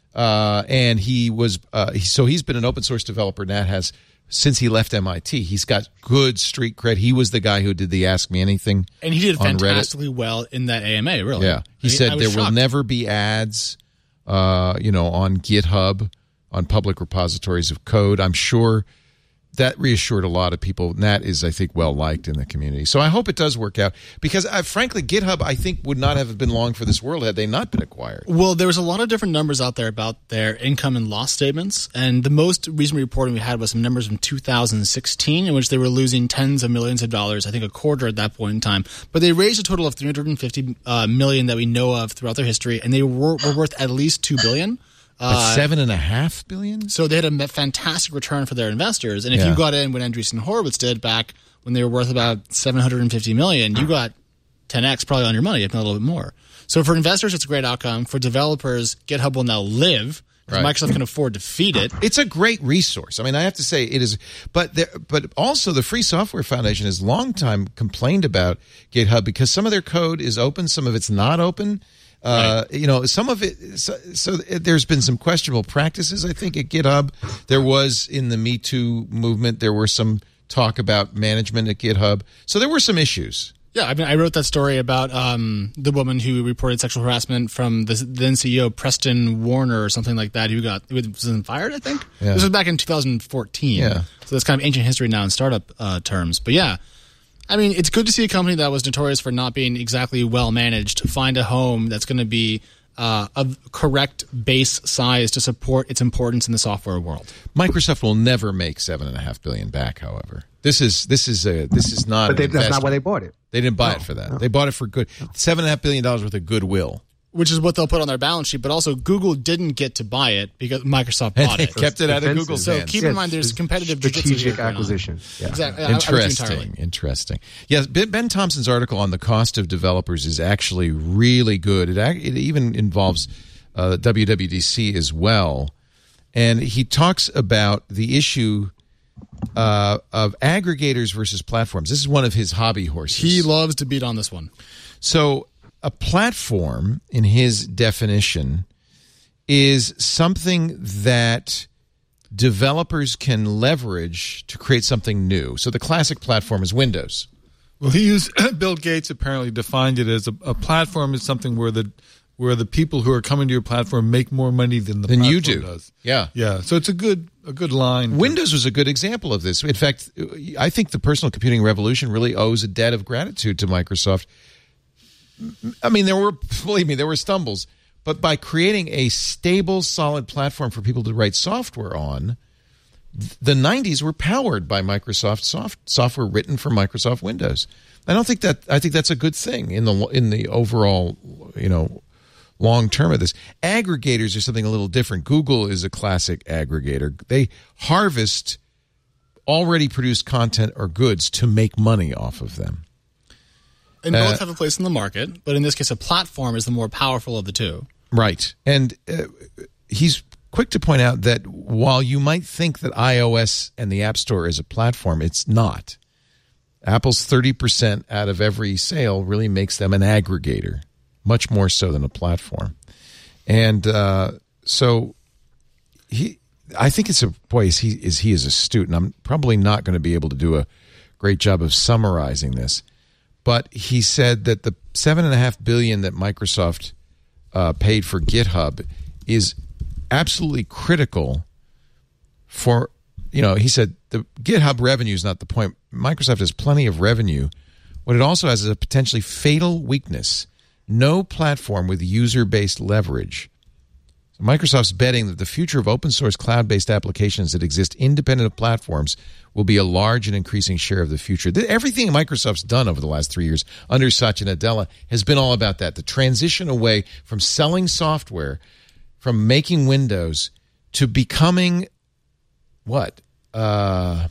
uh, and he was uh, so he's been an open source developer. Nat has since he left M I T. He's got good street cred. He was the guy who did the Ask Me Anything, and he did on fantastically Reddit. well in that A M A. Really, yeah. He I mean, said there shocked. will never be ads, uh, you know, on GitHub, on public repositories of code. I'm sure that reassured a lot of people. Nat is, I think, well liked in the community. So I hope it does work out because, uh, frankly, GitHub, I think, would not have been long for this world had they not been acquired. Well, there was a lot of different numbers out there about their income and loss statements, and the most recent reporting we had was some numbers from two thousand sixteen in which they were losing tens of millions of dollars, I think a quarter at that point in time. But they raised a total of three hundred fifty uh, million that we know of throughout their history, and they were, were worth at least two billion dollars. Uh, seven and a half billion? So they had a fantastic return for their investors. And if Yeah. you got in when Andreessen Horowitz did back when they were worth about seven hundred fifty million dollars, you got ten x probably on your money, if not a little bit more. So for investors, it's a great outcome. For developers, GitHub will now live because Right. Microsoft can afford to feed it. It's a great resource. I mean, I have to say it is, but there, but also the Free Software Foundation has long time complained about GitHub because some of their code is open, some of it's not open. Uh, right. You know, some of it. So, so there's been some questionable practices, I think, at GitHub. There was in the Me Too movement. There were some talk about management at GitHub. So there were some issues. Yeah, I mean, I wrote that story about um, the woman who reported sexual harassment from the then C E O Preston Warner or something like that, who got who was fired. I think Yeah. this was back in two thousand fourteen. Yeah. So that's kind of ancient history now in startup uh, terms. But yeah, I mean, it's good to see a company that was notorious for not being exactly well managed find a home that's going to be uh, of correct base size to support its importance in the software world. Microsoft will never make seven and a half billion back. However, this is this is a this is not. But they, an that's not investment. why they bought it. They didn't buy No, it for that. no. They bought it for good seven and a half billion dollars worth of goodwill. Which is what they'll put on their balance sheet, but also Google didn't get to buy it because Microsoft And bought they it. kept it out of Google's So hands. keep in Yes, mind there's it's competitive jiu-jitsu strategic going on. acquisition. Yeah. Exactly. I- I- I agree entirely. Interesting. Interesting. Yes, Ben Ben Thompson's article on the cost of developers is actually really good. It ac- it even involves uh, W W D C as well, and he talks about the issue uh, of aggregators versus platforms. This is one of his hobby horses. He loves to beat on this one. So a platform, in his definition, is something that developers can leverage to create something new. So the classic platform is Windows. Well, he used Bill Gates apparently defined it as a, a platform is something where the where the people who are coming to your platform make more money than the than platform you do. does. Yeah, yeah. So it's a good a good line. Windows was a good example of this. In fact, I think the personal computing revolution really owes a debt of gratitude to Microsoft. I mean, there were believe me, there were stumbles, but by creating a stable, solid platform for people to write software on, the nineties were powered by Microsoft soft, software written for Microsoft Windows. I don't think that I think that's a good thing in the in the overall, you know, long term of this. Aggregators are something a little different. Google is a classic aggregator. They harvest already produced content or goods to make money off of them. And Uh, both have a place in the market, but in this case, a platform is the more powerful of the two. Right. And uh, he's quick to point out that while you might think that iOS and the App Store is a platform, it's not. Apple's thirty percent out of every sale really makes them an aggregator, much more so than a platform. And uh, so he, I think it's a, boy, is he, is he is astute, and I'm probably not going to be able to do a great job of summarizing this. But he said that the seven and a half billion that Microsoft uh, paid for GitHub is absolutely critical for, you know, he said the GitHub revenue is not the point. Microsoft has plenty of revenue. What it also has is a potentially fatal weakness. No platform with user-based leverage. So Microsoft's betting that the future of open-source cloud-based applications that exist independent of platforms will be a large and increasing share of the future. Everything Microsoft's done over the last three years under Satya Nadella has been all about that, the transition away from selling software, from making Windows, to becoming what? Uh,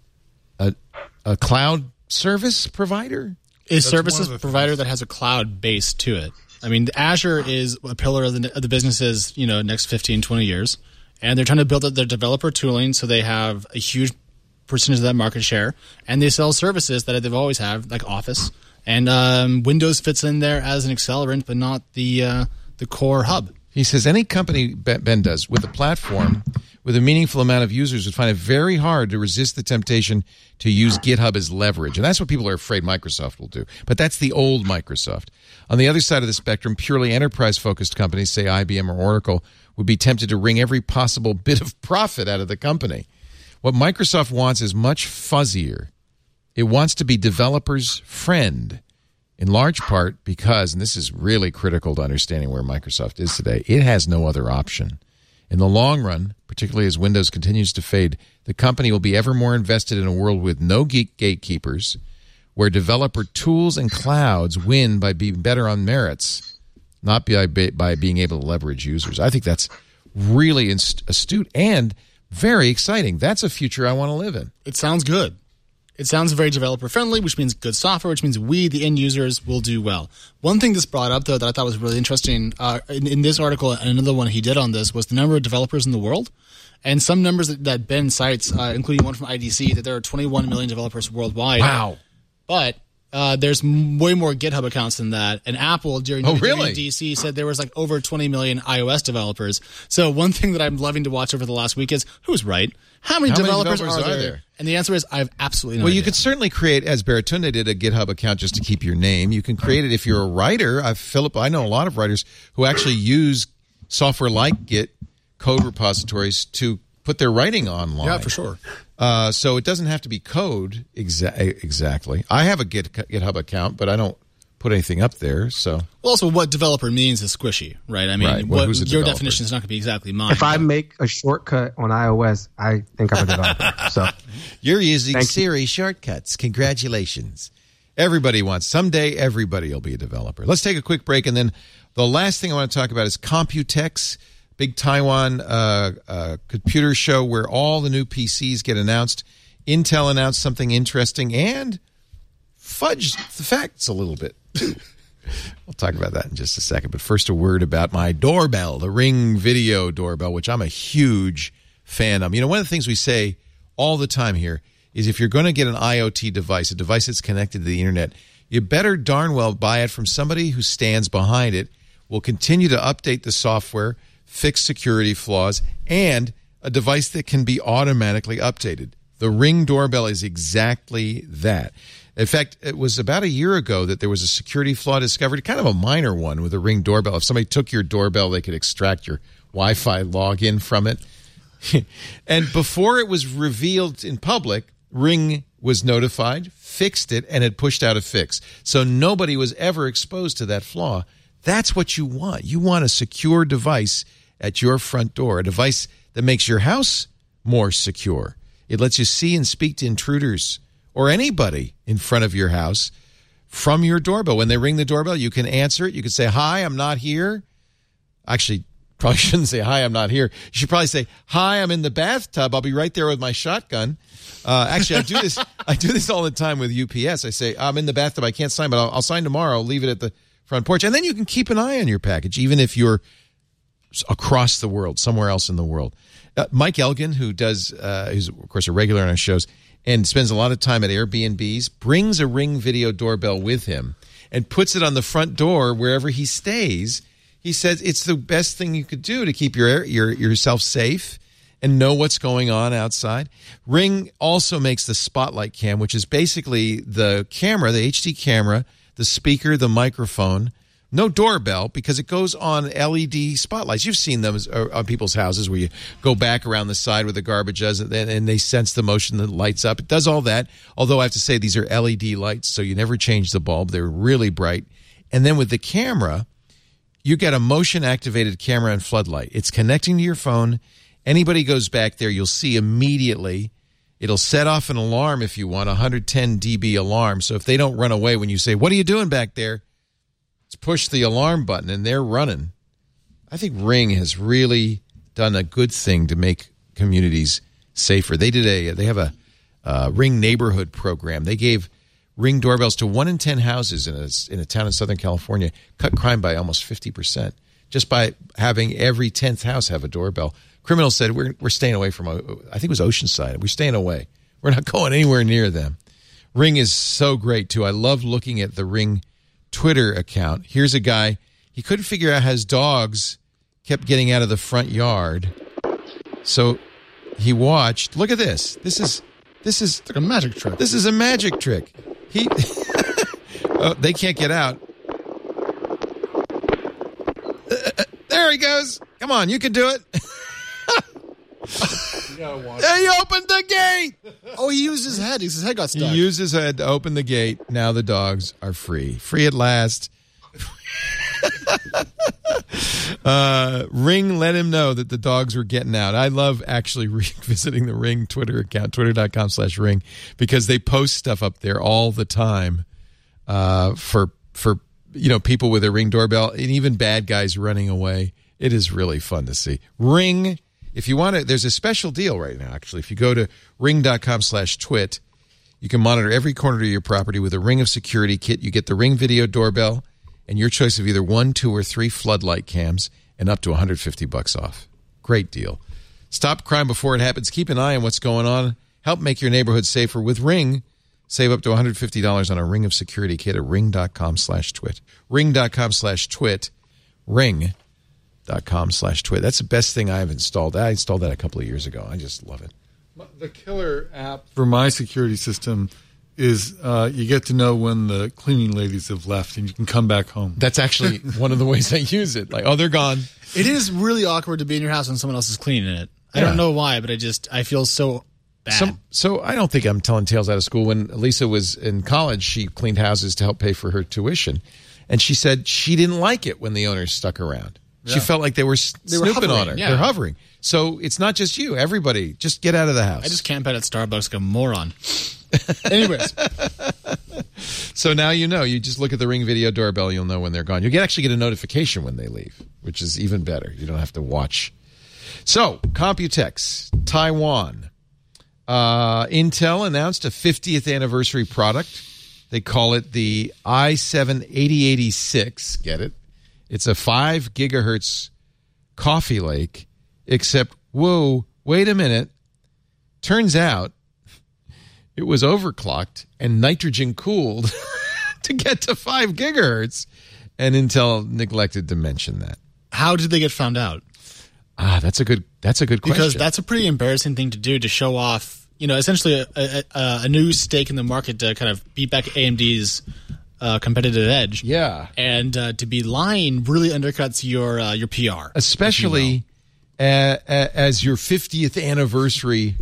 a, a cloud service provider? A That's services one of the provider things. that has a cloud base to it. I mean, Azure is a pillar of the, of the business's, you know, next fifteen, twenty years. And they're trying to build up their developer tooling so they have a huge percentage of that market share. And they sell services that they've always had, like Office. And um, Windows fits in there as an accelerant, but not the uh, the core hub. He says any company, Ben does, with a platform with a meaningful amount of users would find it very hard to resist the temptation to use GitHub as leverage. And that's what people are afraid Microsoft will do. But that's the old Microsoft. On the other side of the spectrum, purely enterprise-focused companies, say I B M or Oracle, would be tempted to wring every possible bit of profit out of the company. What Microsoft wants is much fuzzier. It wants to be developers' friend, in large part because, and this is really critical to understanding where Microsoft is today, it has no other option. In the long run, particularly as Windows continues to fade, the company will be ever more invested in a world with no geek gatekeepers, where developer tools and clouds win by being better on merits, not by, by being able to leverage users. I think that's really astute and very exciting. That's a future I want to live in. It sounds good. It sounds very developer-friendly, which means good software, which means we, the end users, will do well. One thing this brought up, though, that I thought was really interesting uh, in, in this article, and another one he did on this, was the number of developers in the world. And some numbers that, that Ben cites, uh, including one from I D C, that there are twenty-one million developers worldwide. Wow. But uh, there's m- way more GitHub accounts than that. And Apple, during, oh, during really? D C, said there was like over twenty million iOS developers. So one thing that I'm loving to watch over the last week is, who's right? How many, How many developers, developers are, are there? there? And the answer is, I have absolutely no well, idea. you could certainly create, as Baratunde did, a GitHub account just to keep your name. You can create it if you're a writer. I've, Philip, I know a lot of writers who actually use software like Git code repositories to put their writing online. Yeah, for sure. Uh, so it doesn't have to be code exa- exactly. I have a Git, GitHub account, but I don't put anything up there. So well, also, what developer means is squishy, right? I mean, right. Well, what, who's a your developer? definition is not going to be exactly mine. If I make a shortcut on iOS, I think I'm a developer. So you're using Thank Siri you. shortcuts. Congratulations. Everybody wants. Someday, everybody will be a developer. Let's take a quick break, and then the last thing I want to talk about is Computex, big Taiwan uh, uh, computer show where all the new P Cs get announced. Intel announced something interesting and fudged the facts a little bit, too. We'll talk about that in just a second. But first, a word about my doorbell, the Ring Video doorbell, which I'm a huge fan of. You know, one of the things we say all the time here is if you're going to get an IoT device, a device that's connected to the internet, you better darn well buy it from somebody who stands behind it, will continue to update the software, fix security flaws, and a device that can be automatically updated. The Ring doorbell is exactly that. In fact, it was about a year ago that there was a security flaw discovered, kind of a minor one with a Ring doorbell. If somebody took your doorbell, they could extract your Wi-Fi login from it. And before it was revealed in public, Ring was notified, fixed it, and had pushed out a fix. So nobody was ever exposed to that flaw. That's what you want. You want a secure device at your front door, a device that makes your house more secure. It lets you see and speak to intruders or anybody in front of your house from your doorbell. When they ring the doorbell, you can answer it. You can say, "Hi, I'm not here." Actually, probably shouldn't say, "Hi, I'm not here." You should probably say, "Hi, I'm in the bathtub. I'll be right there with my shotgun." Uh, actually, I do this. I do this all the time with U P S. I say, "I'm in the bathtub. I can't sign, but I'll, I'll sign tomorrow. I'll leave it at the front porch." And then you can keep an eye on your package, even if you're across the world, somewhere else in the world. Uh, Mike Elgin, who does, uh, who's of course a regular on our shows and spends a lot of time at Airbnbs, brings a Ring video doorbell with him and puts it on the front door wherever he stays. He says it's the best thing you could do to keep your, your yourself safe and know what's going on outside. Ring also makes the Spotlight Cam, which is basically the camera, the H D camera, the speaker, the microphone. No doorbell, because it goes on L E D spotlights. You've seen them on people's houses where you go back around the side where the garbage is, and they sense the motion that lights up. It does all that, although I have to say these are L E D lights, so you never change the bulb. They're really bright. And then with the camera, you get a motion-activated camera and floodlight. It's connecting to your phone. Anybody goes back there, you'll see immediately. It'll set off an alarm if you want, a one hundred ten decibel alarm. So if they don't run away when you say, "What are you doing back there?" push the alarm button and they're running. I think Ring has really done a good thing to make communities safer. They did a they have a uh, Ring neighborhood program. They gave Ring doorbells to one in ten houses in a in a town in Southern California, cut crime by almost fifty percent just by having every tenth house have a doorbell. Criminals said we're we're staying away from. I think it was Oceanside. We're staying away. We're not going anywhere near them. Ring is so great too. I love looking at the Ring Twitter account. Here's a guy, he couldn't figure out how his dogs kept getting out of the front yard. So he watched. Look at this. This is this is it's like a magic trick. This is a magic trick. He oh, they can't get out. Uh, there he goes. Come on, you can do it. He opened the gate. Oh, he used his head. His head got stuck. He used his head to open the gate. Now the dogs are free. Free at last. uh, Ring let him know that the dogs were getting out. I love actually visiting the Ring Twitter account, twitter.com slash Ring, because they post stuff up there all the time uh, for, for you know, people with a Ring doorbell and even bad guys running away. It is really fun to see. Ring. If you want to, there's a special deal right now, actually. If you go to ring.com slash twit, you can monitor every corner of your property with a Ring of Security kit. You get the Ring video doorbell and your choice of either one, two, or three floodlight cams and up to one hundred fifty bucks off. Great deal. Stop crime before it happens. Keep an eye on what's going on. Help make your neighborhood safer with Ring. Save up to one hundred fifty dollars on a Ring of Security kit at ring.com slash twit. Ring.com slash twit. Ring. Dot com slash twit. That's the best thing I've installed. I installed that a couple of years ago. I just love it. The killer app for my security system is uh, you get to know when the cleaning ladies have left and you can come back home. That's actually one of the ways I use it. Like, oh, they're gone. It is really awkward to be in your house when someone else is cleaning it. I yeah. don't know why, but I just I feel so bad. So, so I don't think I'm telling tales out of school. When Lisa was in college, she cleaned houses to help pay for her tuition. And she said she didn't like it when the owners stuck around. She yeah. felt like they were they were snooping hovering, on her. Yeah. They're hovering. So it's not just you. Everybody, just get out of the house. I just camp out at Starbucks like a moron. Anyways. So now you know. You just look at the Ring video doorbell. You'll know when they're gone. You can actually get a notification when they leave, which is even better. You don't have to watch. So, Computex, Taiwan. Uh, Intel announced a fiftieth anniversary product. They call it the i seven eighty eighty-six. Get it? It's a five gigahertz Coffee Lake, except, whoa, wait a minute. Turns out it was overclocked and nitrogen cooled to get to five gigahertz, and Intel neglected to mention that. How did they get found out? Ah, that's a good. That's a good question. Because that's a pretty embarrassing thing to do to show off. You know, essentially a, a, a new stake in the market to kind of beat back A M D's uh, competitive edge. Yeah, and uh, to be lying really undercuts your uh, your P R, especially uh, as your fiftieth anniversary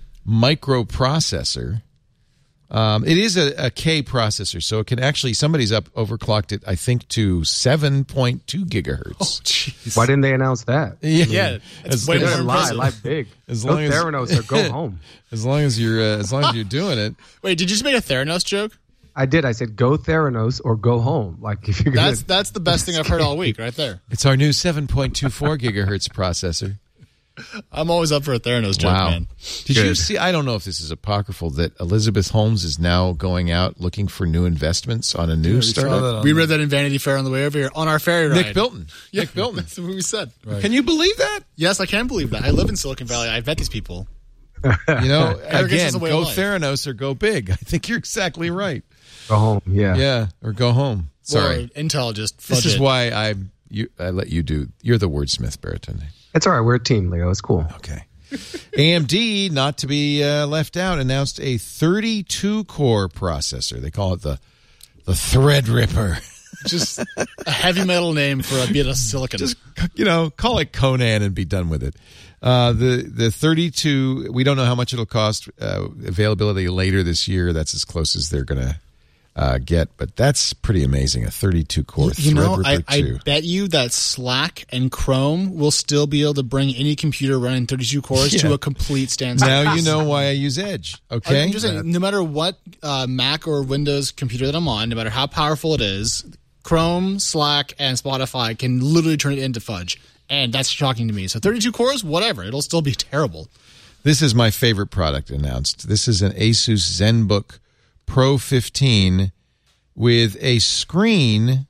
microprocessor. Um, it is a, a K processor, so it can actually, somebody's up overclocked it, I think, to seven point two gigahertz. Oh, jeez. Why didn't they announce that? Yeah, yeah as, way they more lie, lie big. As go long as, Theranos or go home. As long as you're, uh, as long as you're doing it. Wait, did you just make a Theranos joke? I did. I said go Theranos or go home. Like if you're that's gonna, that's the best thing I've heard all week, right there. It's our new seven point two four gigahertz processor. I'm always up for a Theranos joke, wow. man. Did Good. you see, I don't know if this is apocryphal, that Elizabeth Holmes is now going out looking for new investments on a new Yeah, we startup? saw that on We the- read that in Vanity Fair on the way over here on our ferry ride. Nick Bilton. Yeah, Nick Bilton. That's what we said. Right. Can you believe that? Yes, I can believe that. I live in Silicon Valley. I've met these people. You know, Arrogance again, is a way go of life. Theranos or go big. I think you're exactly right. go home. Yeah. Yeah, or go home. Sorry. Or Intel just This fudge is it. why I you I let you do. You're the wordsmith, Baratunde. It's all right. We're a team, Leo. It's cool. Okay. A M D, not to be uh, left out, announced a thirty-two core processor. They call it the the Threadripper. Just a heavy metal name for a bit of silicon. Just, you know, call it Conan and be done with it. Uh, the the thirty-two, we don't know how much it'll cost. Uh, availability later this year. That's as close as they're going to uh, get. But that's pretty amazing. A thirty-two core You know, I, Threadripper two. I bet you that Slack and Chrome will still be able to bring any computer running thirty-two cores Yeah. to a complete standstill. Now you know why I use Edge. Okay, I'm just saying, no matter what uh, Mac or Windows computer that I'm on, no matter how powerful it is, Chrome, Slack, and Spotify can literally turn it into fudge. And that's shocking to me. So thirty-two cores, whatever. It'll still be terrible. This is my favorite product announced. This is an Asus ZenBook Pro fifteen with a screen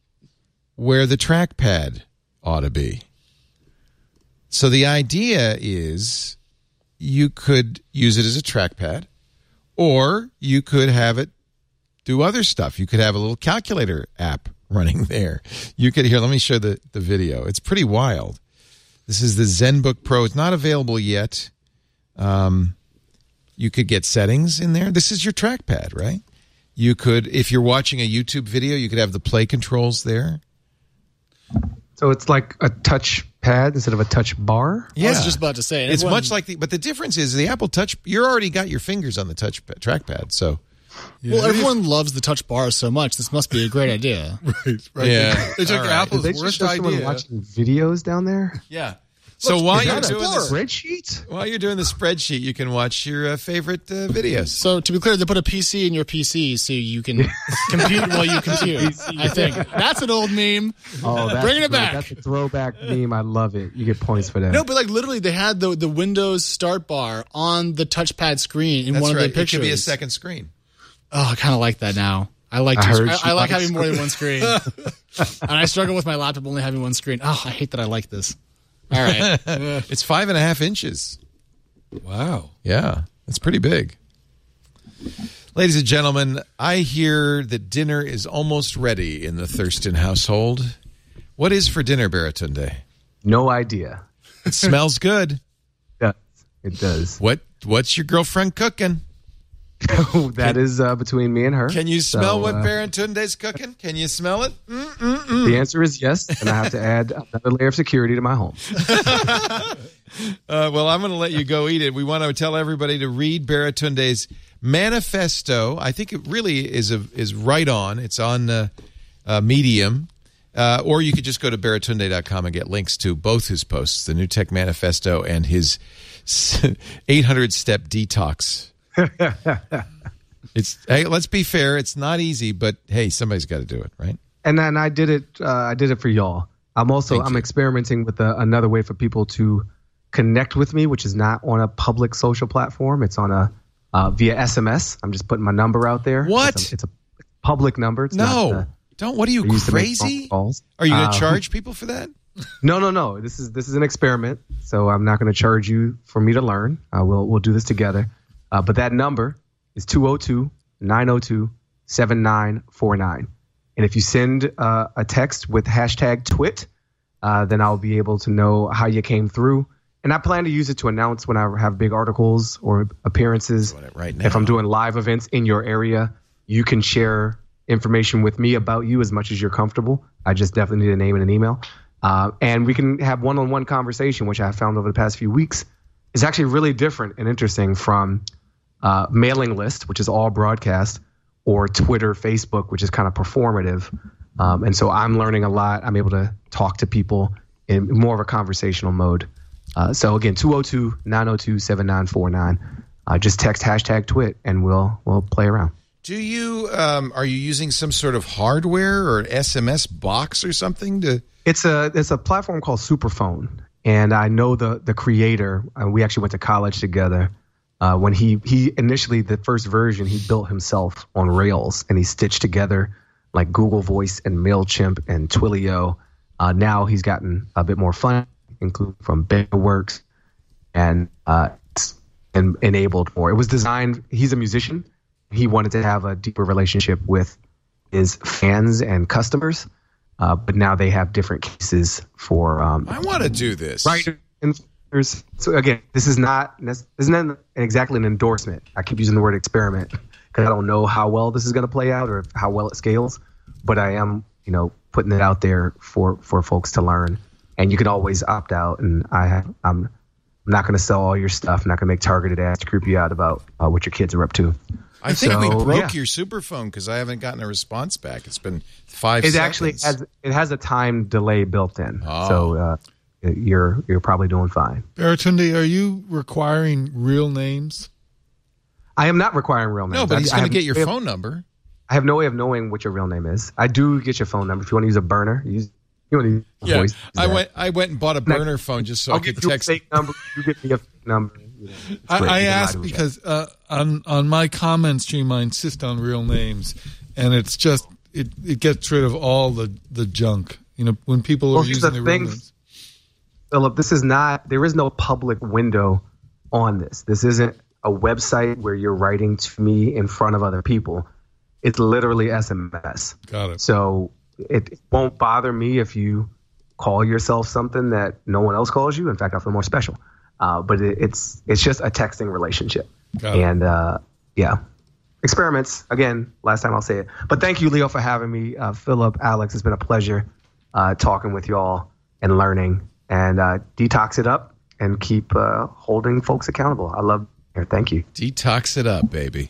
where the trackpad ought to be. So the idea is you could use it as a trackpad, or you could have it do other stuff. You could have a little calculator app running there. You could, here, let me show the, the video. It's pretty wild. This is the ZenBook Pro. It's not available yet. Um, you could get settings in there. This is your trackpad, right? You could, if you're watching a YouTube video, you could have the play controls there. So it's like a touch pad instead of a touch bar? Yeah. I was just about to say. It's everyone- much like the, but the difference is the Apple Touch, you're already got your fingers on the touch trackpad, so. Well, everyone loves the touch bars so much. This must be a great idea. Right, right. Yeah. They took All right. Apple's Did they worst just show someone idea. watching videos down there? Yeah. So Look, while is you're that a doing this, spreadsheet? while you're doing the spreadsheet, you can watch your uh, favorite uh, videos. So to be clear, they put a P C in your P C so you can compute while you compute. I think that's an old meme. Oh, that's Bringing it great. back. That's a throwback meme. I love it. You get points for that. No, but like literally, they had the the Windows start bar on the touchpad screen in That's one of right. the pictures. It could be a second screen. Oh, I kind of like that now. I like I two, heard I, she I like likes- having more than one screen, and I struggle with my laptop only having one screen. Oh, I hate that I like this. All right, It's five and a half inches. Wow. Yeah, it's pretty big. Ladies and gentlemen, I hear that dinner is almost ready in the Thurston household. What is for dinner, Baratunde? No idea. It smells good. Yeah, it does. What What's your girlfriend cooking? That is uh, between me and her. Can you smell So, what uh, Baratunde's cooking? Can you smell it? The answer is yes, and I have to add another layer of security to my home. Uh, well, I'm going to let you go eat it. We want to tell everybody to read Baratunde's manifesto. I think it really is a, is right on. It's on uh, uh, Medium. Uh, or you could just go to baratunde dot com and get links to both his posts, the New Tech Manifesto and his eight hundred step detox. It's hey, let's be fair. It's not easy, but hey, somebody's got to do it, right? And then I did it. Uh, I did it for y'all. I'm also Thank I'm you. experimenting with a, another way for people to connect with me, which is not on a public social platform. It's on a uh, via S M S. I'm just putting my number out there. What? It's a, it's a public number. It's No, not the, don't. What are you I used to make crazy? phone calls. Are you going to Uh, charge people for that? No, no, no. This is this is an experiment, so I'm not going to charge you for me to learn. Uh, we'll we'll do this together. Uh, but that number is two oh two, nine oh two, seven nine four nine. And if you send uh, a text with hashtag twit, uh, then I'll be able to know how you came through. And I plan to use it to announce when I have big articles or appearances. Right now. If I'm doing live events in your area, you can share information with me about you as much as you're comfortable. I just definitely need a name and an email. Uh, and we can have one-on-one conversation, which I have found over the past few weeks is actually really different and interesting from uh, mailing list, which is all broadcast, or Twitter, Facebook, which is kind of performative. Um, and so I'm learning a lot. I'm able to talk to people in more of a conversational mode. Uh, so again, two oh two, nine oh two, seven nine four nine. Uh, just text hashtag twit and we'll we'll play around. Do you um, are you using some sort of hardware or an S M S box or something to? It's a it's a platform called Superphone, and I know the the creator. Uh, we actually went to college together. Uh, when he he initially the first version he built himself on Rails, and he stitched together like Google Voice and MailChimp and Twilio. Uh, now he's gotten a bit more fun, including from BenderWorks, and uh, and enabled more. It was designed. He's a musician. He wanted to have a deeper relationship with his fans and customers, uh, but now they have different cases for. Um, I want to do this. Right. So again, this is not this isn't exactly an endorsement. I keep using the word experiment because I don't know how well this is going to play out or how well it scales, but I am, you know, putting it out there for, for folks to learn. And you can always opt out. And I have, I'm not going to sell all your stuff. I'm not going to make targeted ads to creep you out about uh, what your kids are up to. I think so, we broke yeah. your Superphone because I haven't gotten a response back. It's been five it seconds. It actually has it has a time delay built in. Oh. So uh, you're you're probably doing fine. Baratunde, are you requiring real names? I am not requiring real names. No, but he's going to get your have, phone number. I have no way of knowing what your real name is. I do get your phone number. If you want to use a burner, use you want to use yeah, voice. I went I went and bought a burner phone just so I'll I could get you text. a fake number. You get me a fake number. I, I asked because uh, on on my comment stream, I insist on real names, and it's just it, it gets rid of all the, the junk. You know, when people are well, using the their real thing, names. Philip, this is not. There is no public window on this. This isn't a website where you're writing to me in front of other people. It's literally S M S. Got it. So it won't bother me if you call yourself something that no one else calls you. In fact, I feel more special. Uh, but it, it's it's just a texting relationship. Got it. And uh, yeah, experiments. Again, last time I'll say it. But thank you, Leo, for having me. Uh, Philip, Alex, it's been a pleasure uh, talking with y'all and learning. And uh, detox it up and keep uh, holding folks accountable. I love it. Thank you. Detox it up, baby.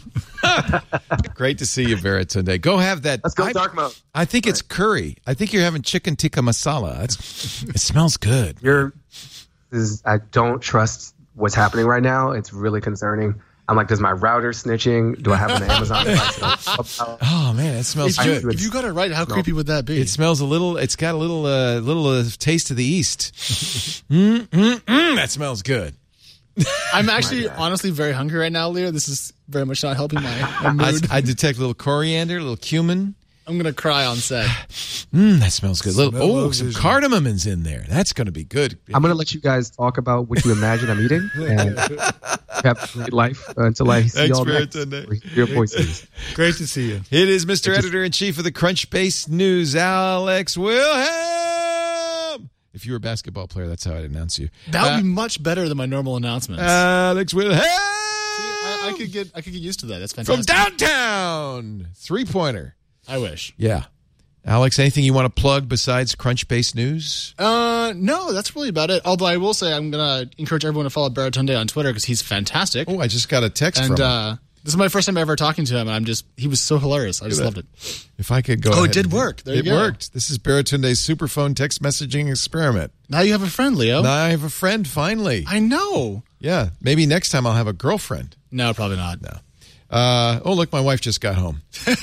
Great to see you, Baratunde. Go have that. Let's go I, dark mode. I think it's curry. I think you're having chicken tikka masala. That's, it smells good. You're. Is, I don't trust what's happening right now. It's really concerning. I'm like, does my router snitching? Do I have an Amazon device? Oh man, it smells if good. You, if you got it right, how creepy would that be? It smells a little. It's got a little, uh, little uh, taste of the East. mm, mm, mm, that smells good. I'm actually honestly very hungry right now, Leo. This is very much not helping my, my mood. I, I detect a little coriander, a little cumin. I'm gonna cry on set. Mmm, that smells good. Little, oh, some vision. cardamomin's in there. That's going to be good. I'm going to let you guys talk about what you imagine I'm eating. And have a great life until I see Thanks y'all for next. it, Your voices. Great to see you. It is Mister Editor-in-Chief of the Crunchbase News, Alex Wilhelm. If you were a basketball player, that's how I'd announce you. That would uh, be much better than my normal announcements. Alex Wilhelm. See, I, I could get I could get used to that. That's fantastic. From downtown. Three-pointer. I wish. Yeah. Alex, anything you want to plug besides Crunchbase News? Uh, no, that's really about it. Although I will say I'm going to encourage everyone to follow Baratunde on Twitter because he's fantastic. Oh, I just got a text and, from him. uh, this is my first time ever talking to him, and I'm just, he was so hilarious. I just loved it. If I could go Oh, ahead it did and- work. There you it go. worked. This is Baratunde's Superphone text messaging experiment. Now you have a friend, Leo. Now I have a friend, finally. I know. Yeah, maybe next time I'll have a girlfriend. No, probably not. No. Uh, oh, look, my wife just got home.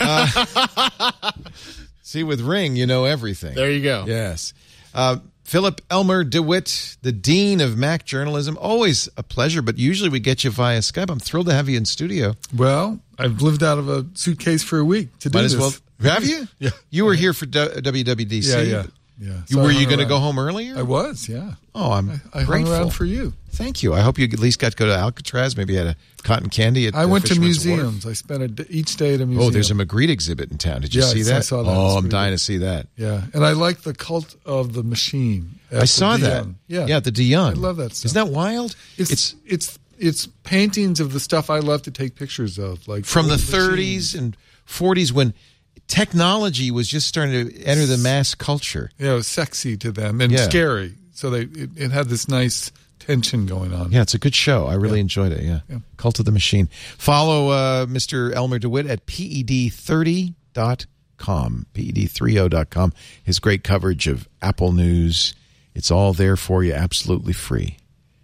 Uh, see, with Ring, you know everything. There you go. Yes. Uh, Philip Elmer DeWitt, the Dean of Mac Journalism. Always a pleasure, but usually we get you via Skype. I'm thrilled to have you in studio. Well, I've lived out of a suitcase for a week to do Might as this. well. Have you? Yeah. You were here for W W D C. Yeah, yeah. Yeah. You, So I were hung you going to around. go home earlier? I was, yeah. Oh, I'm I, I hung grateful. around for you. Thank you. I hope you at least got to go to Alcatraz. Maybe had a cotton candy at I uh, went to Fisherman's Wharf. museums. I spent a d each day at a museum. Oh, there's a Magritte exhibit in town. Did you Yes, see that? I saw that. It Oh, was I'm pretty dying good. to see that. Yeah, and I like the Cult of the Machine. I saw the that. Dion. Yeah, yeah, the Dion. I love that stuff. Isn't that wild? It's it's it's, it's paintings of the stuff I love to take pictures of, like from the old thirties and forties when technology was just starting to enter the mass culture. Yeah, it was sexy to them and Yeah. scary. So they it, it had this nice tension going on. Yeah, it's a good show. I really Yeah. enjoyed it. Yeah. Yeah. Cult of the Machine. Follow uh, Mister Elmer DeWitt at P E D thirty dot com. P E D thirty dot com. His great coverage of Apple news. It's all there for you, absolutely free.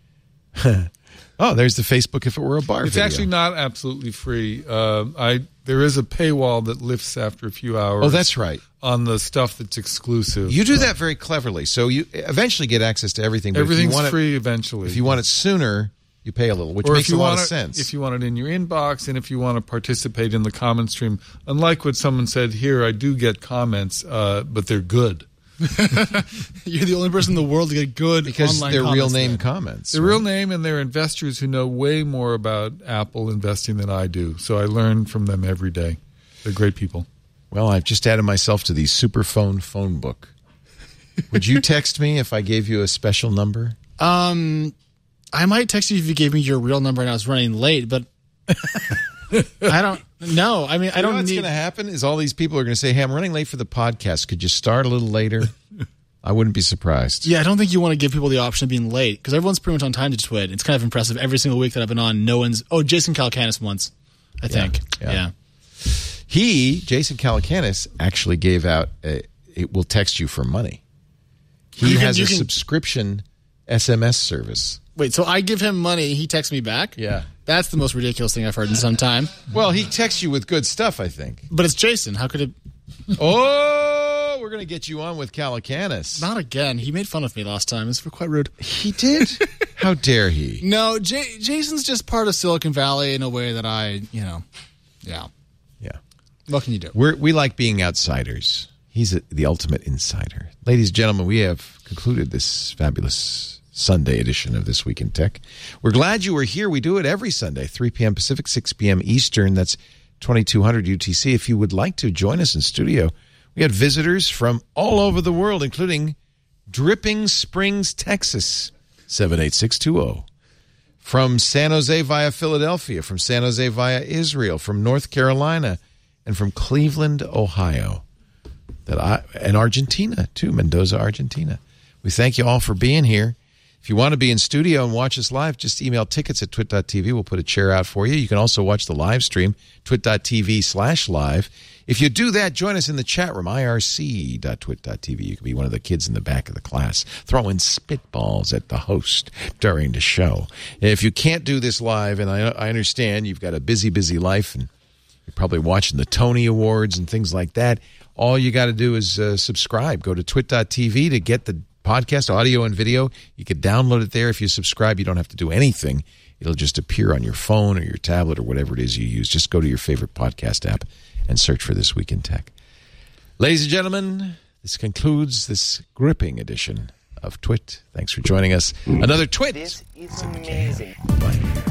Oh, there's the Facebook If It Were a Bar It's video. actually not absolutely free. Uh, I there is a paywall that lifts after a few hours. Oh, that's right. On the stuff that's exclusive. You do that very cleverly. So you eventually get access to everything. But Everything's if you want free it, eventually. If you want it sooner, you pay a little, which or makes if you a lot want of it, sense. If you want it in your inbox and if you want to participate in the comment stream, unlike what someone said here, I do get comments, uh, but they're good. You're the only person in the world to get good because online they're real comments name then. comments. They're real name, and they're investors who know way more about Apple investing than I do. So I learn from them every day. They're great people. Well, I've just added myself to the Superphone phone book. Would you text me if I gave you a special number? Um, I might text you if you gave me your real number and I was running late, but I don't know. I mean, I You know don't what's need. going to happen is all these people are going to say, hey, I'm running late for the podcast. Could you start a little later? I wouldn't be surprised. Yeah, I don't think you want to give people the option of being late because everyone's pretty much on time to Twit. It's kind of impressive. Every single week that I've been on, no one's. Oh, Jason Calacanis once, I think. yeah. Yeah. He, Jason Calacanis, actually gave out, a, it will text you for money. He You can- has you a can- subscription S M S service. Wait, so I give him money, he texts me back? Yeah. That's the most ridiculous thing I've heard in some time. Well, he texts you with good stuff, I think. But it's Jason. How could it? Oh, we're going to get you on with Calacanis. Not again. He made fun of me last time. It's quite rude. He did? How dare he? No, J- Jason's just part of Silicon Valley in a way that I, you know, yeah. Yeah. What can you do? We're, we like being outsiders. He's a, the ultimate insider. Ladies and gentlemen, we have concluded this fabulous Sunday edition of This Week in Tech. We're glad you were here. We do it every Sunday, three p.m. Pacific, six p.m. Eastern. That's twenty-two hundred U T C. If you would like to join us in studio, we had visitors from all over the world, including Dripping Springs, Texas, seven eight six two zero. From San Jose via Philadelphia, from San Jose via Israel, from North Carolina, and from Cleveland, Ohio. That I and Argentina, too, Mendoza, Argentina. We thank you all for being here. If you want to be in studio and watch us live, just email tickets at twit dot t v. We'll put a chair out for you. You can also watch the live stream, twit dot t v slash live. If you do that, join us in the chat room, I R C dot twit dot t v. You can be one of the kids in the back of the class, throwing spitballs at the host during the show. If you can't do this live, and I, I understand you've got a busy, busy life, and you're probably watching the Tony Awards and things like that, all you got to do is uh, subscribe. Go to twit dot t v to get the podcast, audio and video. You could download it there. If you subscribe, you don't have to do anything. It'll just appear on your phone or your tablet or whatever it is you use. Just go to your favorite podcast app and search for This Week in Tech. Ladies and gentlemen, this concludes this gripping edition of Twit. Thanks for joining us. Another Twit. This is amazing. Bye.